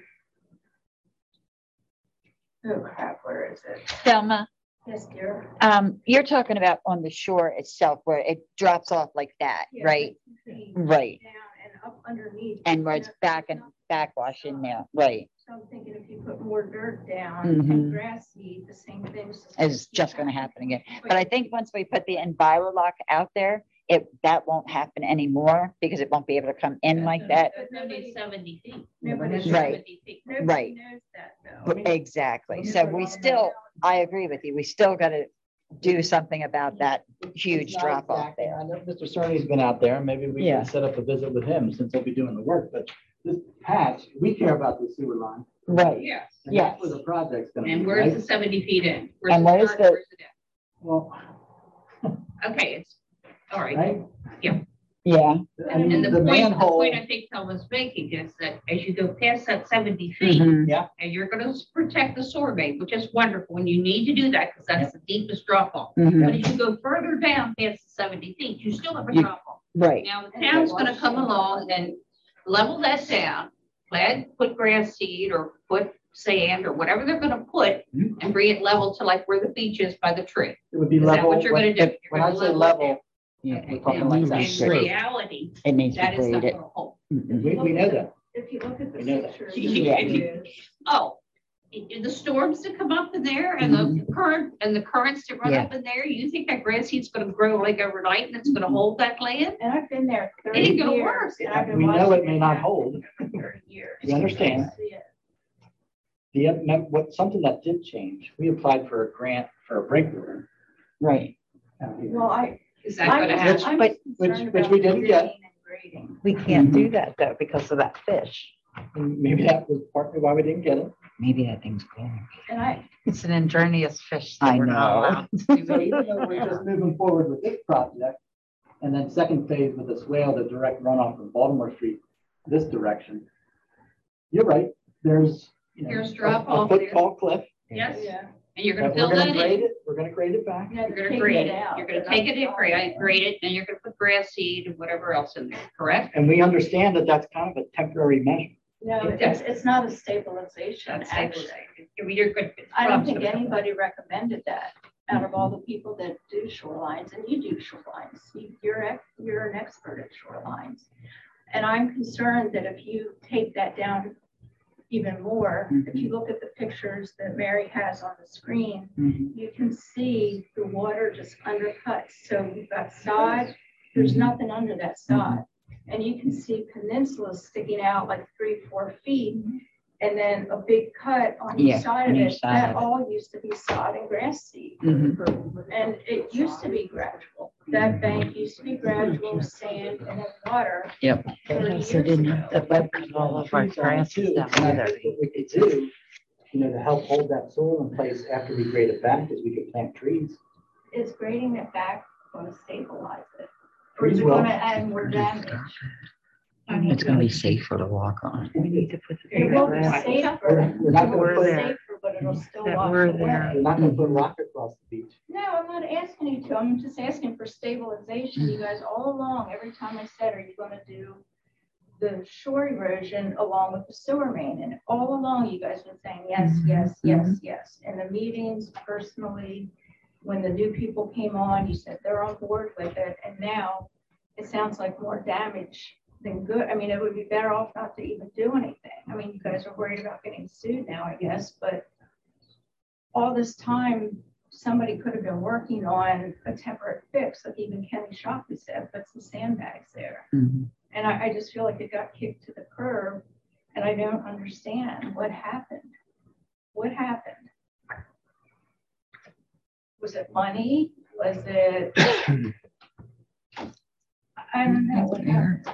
Speaker 13: oh crap, where is it?
Speaker 4: Thelma.
Speaker 13: Yes, dear.
Speaker 4: Um, you're talking about on the shore itself, where it drops off like that, yeah, right? Right.
Speaker 13: Down and up underneath.
Speaker 4: And where it's back and backwash in there, right?
Speaker 13: So I'm thinking if you put more dirt down
Speaker 4: mm-hmm.
Speaker 13: and grass seed, the same thing
Speaker 4: is just going to happen again. But I think once we put the EnviroLock out there, it that won't happen anymore, because it won't be able to come in like that.
Speaker 11: Nobody's seventy feet.
Speaker 13: Nobody's
Speaker 4: right.
Speaker 13: seventy feet. Nobody
Speaker 4: right.
Speaker 13: knows that, though. I mean,
Speaker 4: exactly. So we still, I agree with you. We still got to do something about that huge drop off
Speaker 8: exactly.
Speaker 4: there.
Speaker 8: I know Mister Cerny's been out there. Maybe we yeah. can set up a visit with him, since he'll be doing the work. But this patch, we care about the sewer line.
Speaker 4: Right.
Speaker 11: Yes.
Speaker 8: And
Speaker 4: yes.
Speaker 8: That's where the project's going to be.
Speaker 11: And where's
Speaker 8: right?
Speaker 11: the seventy feet in? Where's
Speaker 4: and where's the?
Speaker 11: Where's it
Speaker 8: well.
Speaker 11: Okay, it's all right.
Speaker 8: right?
Speaker 11: Yeah.
Speaker 4: Yeah.
Speaker 8: I mean,
Speaker 11: and the,
Speaker 8: the
Speaker 11: point,
Speaker 8: manhole.
Speaker 11: the point I think Thelma's making is that as you go past that seventy feet,
Speaker 4: mm-hmm.
Speaker 8: yeah,
Speaker 11: and you're going to protect the sewer main, which is wonderful, and you need to do that because that's yep. the deepest drop off.
Speaker 4: Mm-hmm.
Speaker 11: But as you go further down past the seventy feet, you still have a
Speaker 4: you,
Speaker 11: drop off.
Speaker 4: Right.
Speaker 11: Now the town's going to come along and level that down, plant, put grass seed or put sand or whatever they're going to put, mm-hmm. and bring it level to like where the beach is by the tree.
Speaker 8: It would be
Speaker 11: is
Speaker 8: level.
Speaker 11: That what you're going to do?
Speaker 8: You're when I say level, yeah,
Speaker 11: okay.
Speaker 8: we're like that.
Speaker 11: In reality,
Speaker 4: it needs
Speaker 11: that
Speaker 4: to be graded.
Speaker 8: Mm-hmm. We, we know that.
Speaker 13: If you look at the
Speaker 8: we know
Speaker 13: pictures,
Speaker 11: yeah. you, oh, the storms that come up in there and mm-hmm. the current and the currents that run yeah. up in there, you think that grass seed's going to grow like overnight and it's going to hold that land?
Speaker 13: And I've been there thirty
Speaker 11: it ain't
Speaker 13: years.
Speaker 11: Gonna work.
Speaker 13: And I've been
Speaker 8: we know it may not
Speaker 13: for
Speaker 8: hold.
Speaker 13: thirty years.
Speaker 8: You understand? The what something that did change. We applied for a grant for a breakwater.
Speaker 4: Right.
Speaker 13: Well, I
Speaker 11: is that going to happen?
Speaker 8: Which, which, which we didn't get.
Speaker 4: We can't mm-hmm. do that though because of that fish.
Speaker 8: And maybe that was partly why we didn't get it.
Speaker 4: Maybe that thing's gone.
Speaker 7: And I,
Speaker 5: It's an ingenious fish. that
Speaker 4: I
Speaker 5: we're not
Speaker 4: know.
Speaker 5: allowed to do
Speaker 8: So even though we're just moving forward with this project, and then second phase with the swale, the direct runoff from Baltimore Street, this direction, you're right, there's, you know,
Speaker 11: Here's
Speaker 8: a-
Speaker 11: drop
Speaker 8: a
Speaker 11: off
Speaker 8: foot
Speaker 11: there.
Speaker 8: tall cliff.
Speaker 11: Yes,
Speaker 7: yeah.
Speaker 11: and you're
Speaker 8: that
Speaker 11: gonna fill
Speaker 8: We're
Speaker 11: that
Speaker 8: gonna grade
Speaker 11: in.
Speaker 8: it, we're gonna grade it back.
Speaker 7: Yeah,
Speaker 11: You're gonna
Speaker 7: taking
Speaker 11: grade
Speaker 7: it
Speaker 11: it.
Speaker 7: out,
Speaker 11: You're gonna
Speaker 7: but
Speaker 11: take
Speaker 7: not
Speaker 11: it and grade,
Speaker 7: growing.
Speaker 11: grade it, and you're gonna put grass seed and whatever else in there, correct?
Speaker 8: And we understand that that's kind of a temporary measure.
Speaker 7: No,
Speaker 11: It
Speaker 7: it's,
Speaker 11: does.
Speaker 7: it's not a stabilization,
Speaker 11: That's
Speaker 7: actually.
Speaker 11: stabilization. I mean, you're good.
Speaker 7: I don't think anybody recommended that out of all the people that do shorelines, and you do shorelines. You- You're, ex- you're an expert at shorelines. And I'm concerned that if you take that down even more, if you look at the pictures that Mary has on the screen,
Speaker 4: Mhm.
Speaker 7: you can see the water just undercuts. So you've got sod, there's nothing under that sod. And you can see peninsulas sticking out like three, four feet. And then a big cut on
Speaker 4: Yeah,
Speaker 7: each side
Speaker 4: on
Speaker 7: of
Speaker 4: each
Speaker 7: it.
Speaker 4: side
Speaker 7: That
Speaker 4: of it.
Speaker 7: all used to be sod and grass seed.
Speaker 4: Mhm.
Speaker 7: And it used to be gradual. That bank used to be gradual, sand and then water.
Speaker 4: Yep.
Speaker 7: thirty
Speaker 5: Also
Speaker 7: years
Speaker 5: didn't
Speaker 7: ago.
Speaker 5: have the bugs all over our grass
Speaker 8: Too,
Speaker 5: and stuff
Speaker 8: and I
Speaker 5: either.
Speaker 8: think what we could do, you know, to help hold that soil in place after we grade it back, is we could plant trees.
Speaker 7: Is grading it back going to stabilize it? Or is
Speaker 8: Trees
Speaker 7: it
Speaker 8: will.
Speaker 7: going to add more damage?
Speaker 4: It's gonna be safer to walk on.
Speaker 5: We need to put the
Speaker 7: It will be
Speaker 5: grass.
Speaker 7: safer.
Speaker 8: We're we're not
Speaker 7: It will
Speaker 8: gonna
Speaker 7: be
Speaker 8: put,
Speaker 5: there.
Speaker 7: safer, but it'll still
Speaker 5: That
Speaker 7: wash
Speaker 5: we're
Speaker 7: away.
Speaker 5: there.
Speaker 8: we're not gonna put rock across the beach.
Speaker 7: No, I'm not asking you to. I'm just asking for stabilization. You guys all along, every time I said, are you going to do the shore erosion along with the sewer main? And all along, you guys been saying, yes, yes, yes, yes. In the meetings, personally, when the new people came on, you said they're on board with it. And now it sounds like more damage than good. I mean, it would be better off not to even do anything. I mean, you guys are worried about getting sued now, I guess, but all this time, somebody could have been working on a temporary fix, like even Kenny Shockley said, put some sandbags there.
Speaker 4: Mhm.
Speaker 7: And I, I just feel like it got kicked to the curb, and I don't understand what happened. What happened? Was it money? Was it? I don't know what happened.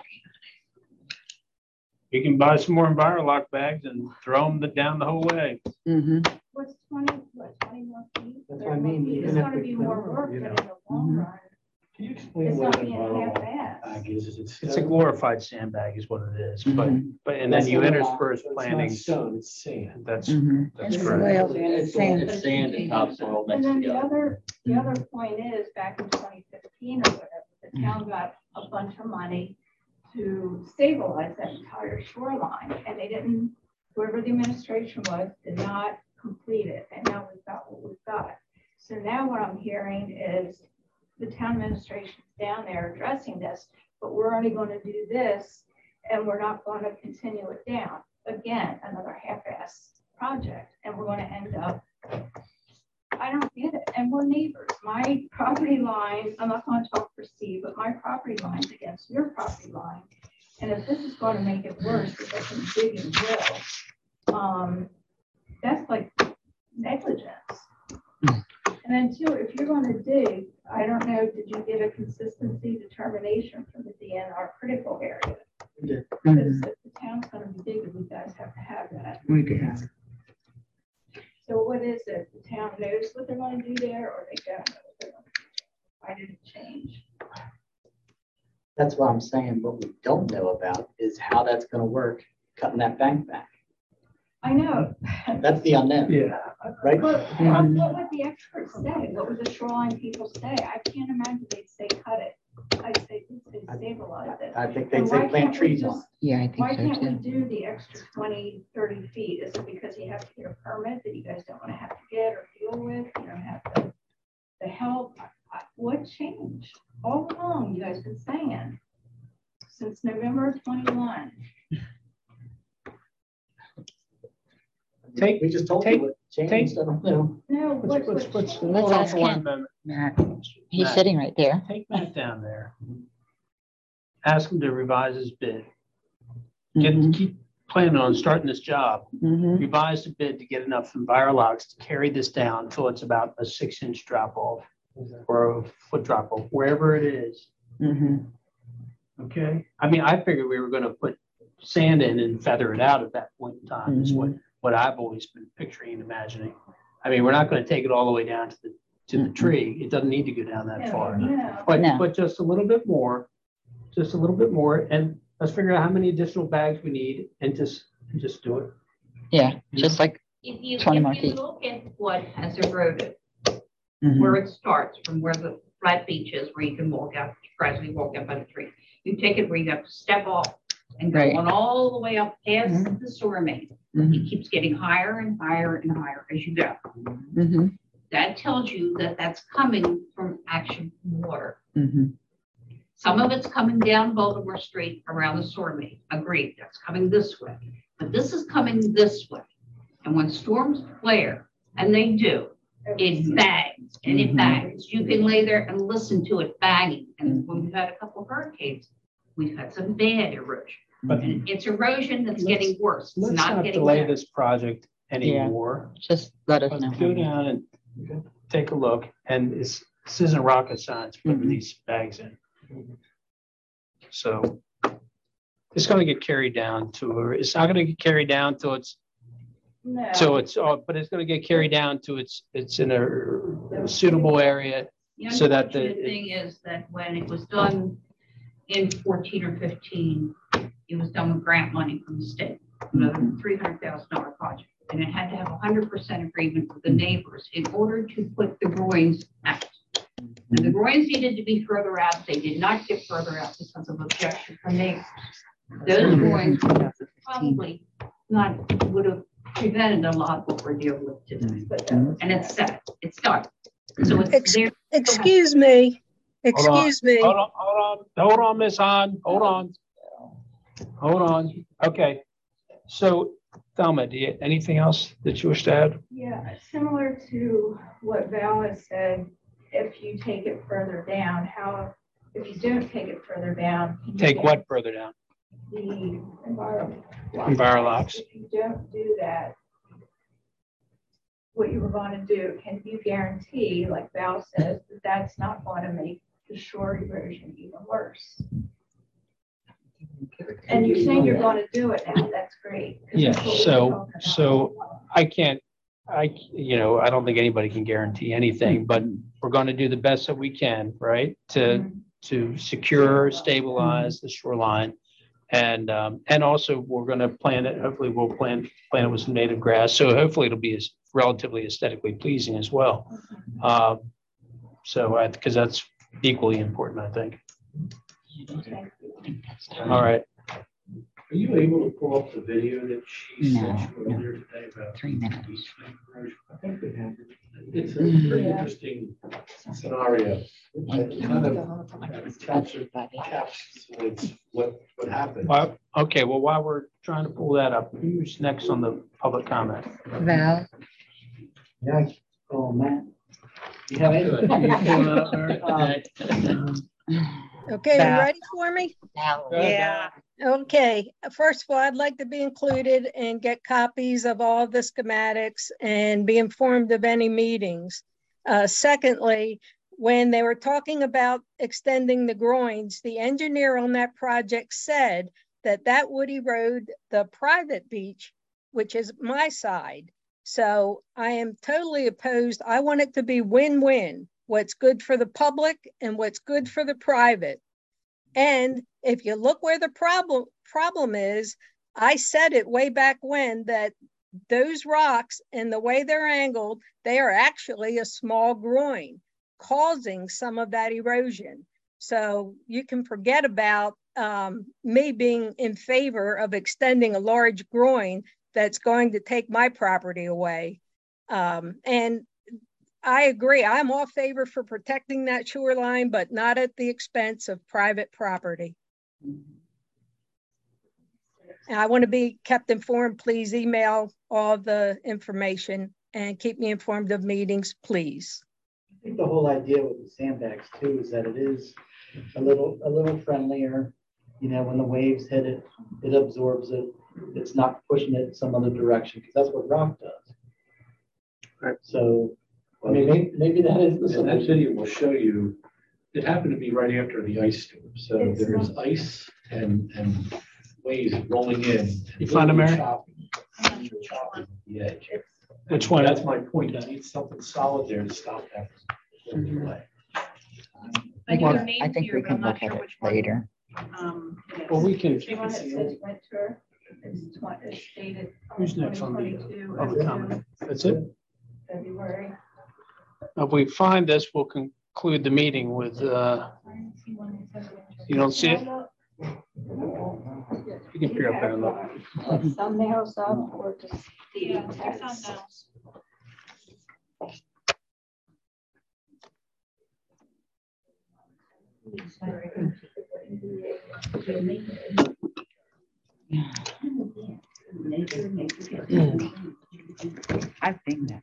Speaker 2: You can buy some more Envirolock bags and throw them down the whole way.
Speaker 4: Mhm.
Speaker 7: What's twenty, what, twenty more feet?
Speaker 8: That's what I mean,
Speaker 7: It's
Speaker 8: even if
Speaker 7: gonna
Speaker 8: we
Speaker 7: be
Speaker 8: put-
Speaker 7: more work, but in the long
Speaker 4: Mhm.
Speaker 7: run,
Speaker 3: Can you explain
Speaker 7: it's
Speaker 3: what
Speaker 7: not
Speaker 3: an
Speaker 7: being
Speaker 3: environmental
Speaker 7: half-assed.
Speaker 3: bag is? Is it
Speaker 2: It's a
Speaker 3: stone?
Speaker 2: glorified sandbag is what it is, but,
Speaker 4: Mhm.
Speaker 2: but, and then
Speaker 3: That's
Speaker 2: you
Speaker 3: not rock,
Speaker 2: intersperse
Speaker 3: so it's not
Speaker 2: plantings.
Speaker 3: Stone, it's sand.
Speaker 2: That's,
Speaker 4: Mhm.
Speaker 2: that's
Speaker 5: It's
Speaker 2: correct.
Speaker 5: soil.
Speaker 9: It's
Speaker 5: Sand.
Speaker 9: it's sand and topsoil
Speaker 7: And
Speaker 9: mixed
Speaker 7: then the
Speaker 9: together.
Speaker 7: other, the other point is, back in twenty fifteen or whatever, the town got a bunch of money to stabilize that entire shoreline, and they didn't, whoever the administration was, did not complete it, and now we've got what we've got. So now what I'm hearing is the town administration's down there addressing this, but we're only going to do this, and we're not going to continue it down. Again, another half-assed project, and we're going to end up I don't get it. And we're neighbors. My property line, I'm not going to talk for Steve, but my property line's against your property line. And if this is going to make it worse, if I can dig and drill, um, that's like negligence. And then two, if you're going to dig, I don't know, did you get a consistency determination from the D N R critical area?
Speaker 8: We did.
Speaker 7: Because if the town's going to be digging, you guys have to have that.
Speaker 4: We did.
Speaker 7: So what is it? The town knows what they're going to do there, or they don't know what they're going to do? Why did it change?
Speaker 8: That's what I'm saying. What we don't know about is how that's gonna work, cutting that bank back.
Speaker 7: I know.
Speaker 8: That's the unknown.
Speaker 3: Yeah.
Speaker 8: Right?
Speaker 7: But what what would the experts say? What would the shoreline people say? I can't imagine they'd say cut it. I'd say, they'd say stabilize it.
Speaker 8: I think they'd
Speaker 7: And
Speaker 8: say
Speaker 7: why
Speaker 8: plant
Speaker 7: can't we
Speaker 8: trees on
Speaker 7: just-
Speaker 8: it.
Speaker 4: Yeah, I
Speaker 7: Why
Speaker 4: think so
Speaker 7: can't we
Speaker 4: too.
Speaker 7: do the extra twenty, thirty feet? Is it because you have to get a permit that you guys don't want to have to get or deal with? You don't have the, the help? I- I- What changed? All along, you guys been saying, since November of twenty-one.
Speaker 2: Take-
Speaker 8: We just told
Speaker 2: take-
Speaker 8: you what changed. I don't know.
Speaker 7: No, what,
Speaker 2: Let's,
Speaker 7: what
Speaker 2: let's,
Speaker 7: changed?
Speaker 2: let's
Speaker 4: Let's
Speaker 2: hold on
Speaker 4: ask
Speaker 2: for one
Speaker 4: Ken.
Speaker 2: moment.
Speaker 4: Matt, he's
Speaker 2: Matt.
Speaker 4: sitting right there.
Speaker 2: Take Matt down there. Ask him to revise his bid. Get,
Speaker 4: Mhm.
Speaker 2: keep planning on starting this job.
Speaker 4: Mhm.
Speaker 2: Revise the bid to get enough Envirolocks to carry this down until it's about a six inch drop off or a foot drop off, wherever it is.
Speaker 4: Mhm.
Speaker 2: Okay. I mean, I figured we were gonna put sand in and feather it out at that point in time mm-hmm. is what, what I've always been picturing and imagining. I mean, we're not going to take it all the way down to the to mm-hmm. the tree. It doesn't need to go down that no, far. No. But, no. but just a little bit more, just a little bit more. And let's figure out how many additional bags we need and just and just do it.
Speaker 4: Yeah, you just know? like
Speaker 11: if you,
Speaker 4: twenty
Speaker 11: if
Speaker 4: more
Speaker 11: you
Speaker 4: feet.
Speaker 11: Look at what has eroded, mm-hmm. where it starts from where the flat beach is, where you can walk out, gradually walk out by the tree. You take it where you have to step off and go right. on all the way up past mm-hmm. the sewer main. Mm-hmm. It keeps getting higher and higher and higher as you go. Mm-hmm. That tells you that that's coming from action water. Mm-hmm. Some of it's coming down Baltimore Street around the sewer main. Agreed, that's coming this way. But this is coming this way. And when storms flare, and they do, it bangs and it bangs. You can lay there and listen to it banging. And when we've had a couple of hurricanes, we've had some bad erosion. But and it's erosion that's getting worse. It's
Speaker 2: let's
Speaker 11: not,
Speaker 2: not
Speaker 11: getting
Speaker 2: delay
Speaker 11: better.
Speaker 2: this project anymore.
Speaker 4: Yeah. Just let us
Speaker 2: let's
Speaker 4: know.
Speaker 2: Go down and take a look. And it's, this isn't rocket science putting mm-hmm. these bags in. So it's going to get carried down to, it's not going to get carried down till it's, no. so it's, oh, but it's going to get carried down to it's, it's in a, a suitable area.
Speaker 11: The
Speaker 2: so that the
Speaker 11: thing it, is that when it was done in fourteen or fifteen, it was done with grant money from the state, another three hundred thousand dollar project. And it had to have a hundred percent agreement with the neighbors in order to put the groins out. And the groins needed to be further out. They did not get further out because of objection from neighbors. Those groins would probably not, would have prevented a lot of what we're dealing with today. And it's set, it's done. So it's
Speaker 14: Ex
Speaker 11: there.
Speaker 14: Excuse me. Excuse
Speaker 2: hold
Speaker 14: me.
Speaker 2: Hold on, hold on, hold on, Miss Hahn. Hold on. Hold on. Okay. So, Thelma, do you anything else that you wish to add?
Speaker 13: Yeah, similar to what Val has said, if you take it further down, how, if you don't take it further down.
Speaker 2: Take what further down?
Speaker 13: The environment.
Speaker 2: Envirolocks.
Speaker 13: If you don't do that, what you were going to do, can you guarantee, like Val says, that that's not going to make the shore erosion even worse? And you're saying you're going to do it now. That's great.
Speaker 2: Yeah. So, so I can't, I, you know, I don't think anybody can guarantee anything, but we're going to do the best that we can, right? To, mm-hmm. to secure, stabilize the shoreline. And, um, and also we're going to plant it. Hopefully we'll plant, plant it with some native grass. So hopefully it'll be as relatively aesthetically pleasing as well. Um, so I, cause that's equally important, I think. All right.
Speaker 3: Are you able to pull up the video that she
Speaker 4: no,
Speaker 3: sent you earlier
Speaker 4: no.
Speaker 3: today about
Speaker 4: three minutes?
Speaker 3: I think they have. It's a pretty yeah. interesting scenario. It kind of captures what what happened.
Speaker 2: Well, okay. Well, while we're trying to pull that up, who's next on the public comment?
Speaker 4: Val.
Speaker 8: Yeah. Oh, Matt. You have it?
Speaker 14: Okay, you ready for me?
Speaker 5: Yeah.
Speaker 14: Okay, first of all, I'd like to be included and get copies of all the schematics and be informed of any meetings. Uh, secondly, when they were talking about extending the groins, the engineer on that project said that that would erode the private beach, which is my side. So I am totally opposed. I want it to be win-win. What's good for the public and what's good for the private. And if you look where the problem problem is, I said it way back when that those rocks and the way they're angled, they are actually a small groin causing some of that erosion. So you can forget about um, me being in favor of extending a large groin that's going to take my property away. Um, and I agree. I'm all favor for protecting that shoreline, but not at the expense of private property. And I want to be kept informed. Please email all the information and keep me informed of meetings, please.
Speaker 8: I think the whole idea with the sandbags too is that it is a little a little friendlier. You know, when the waves hit it, it absorbs it. It's not pushing it some other direction because that's what rock does.
Speaker 3: Right.
Speaker 8: So. I mean, maybe, maybe that is the
Speaker 3: solution. That video will show you. It happened to be right after the ice storm, so it's there's not. ice and and waves rolling in.
Speaker 2: You find 'em, Mary?
Speaker 3: Choppy. Choppy at the edge.
Speaker 2: Which one?
Speaker 3: That's my point. You need something solid there to stop that from going away.
Speaker 4: I think, I think we can look at it later.
Speaker 11: Um,
Speaker 2: Well, we can.
Speaker 13: The one that says winter, it's twenty, it's dated.
Speaker 2: Who's next on the
Speaker 13: twenty-two
Speaker 2: public comment? That's it?
Speaker 13: February.
Speaker 2: If we find this, we'll conclude the meeting with, uh, you don't see it? You can peer up there and look.
Speaker 13: Thumbnails up or just the
Speaker 7: Yeah,
Speaker 13: text.
Speaker 7: thumbnails.
Speaker 4: I've been there.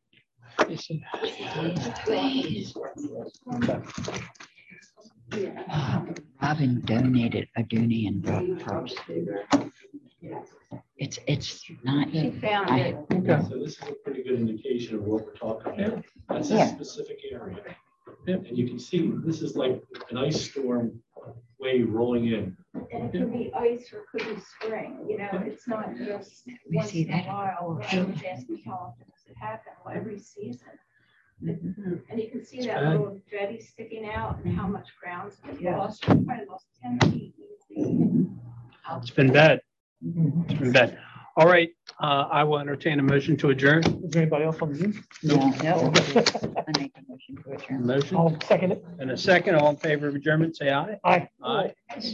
Speaker 4: Robin donated a Dooney and Brooke purse. It's, it's not.
Speaker 13: She found
Speaker 4: I-
Speaker 13: it.
Speaker 2: Okay.
Speaker 3: So this is a pretty good indication of what we're talking about. That's a
Speaker 4: Yeah.
Speaker 3: specific area. And you can see, this is like an ice storm wave rolling in.
Speaker 13: And it could be ice or it could be spring, you know, it's not just
Speaker 4: We
Speaker 13: once
Speaker 4: see
Speaker 13: in a
Speaker 4: that.
Speaker 13: while. I always ask me how often does it happen? Well, every season. And you can see that
Speaker 2: bad.
Speaker 13: little jetty sticking out and how much ground's been
Speaker 4: Yeah.
Speaker 13: lost. We probably lost ten feet easy.
Speaker 2: It's been bad. It's been bad. All right, uh, I will entertain a motion to adjourn.
Speaker 1: Is there anybody else on the Zoom?
Speaker 4: No, no. I make a motion to adjourn.
Speaker 2: Motion
Speaker 1: I'll second it.
Speaker 2: and a second. All in favor of adjournment, say aye.
Speaker 1: Aye.
Speaker 2: Aye.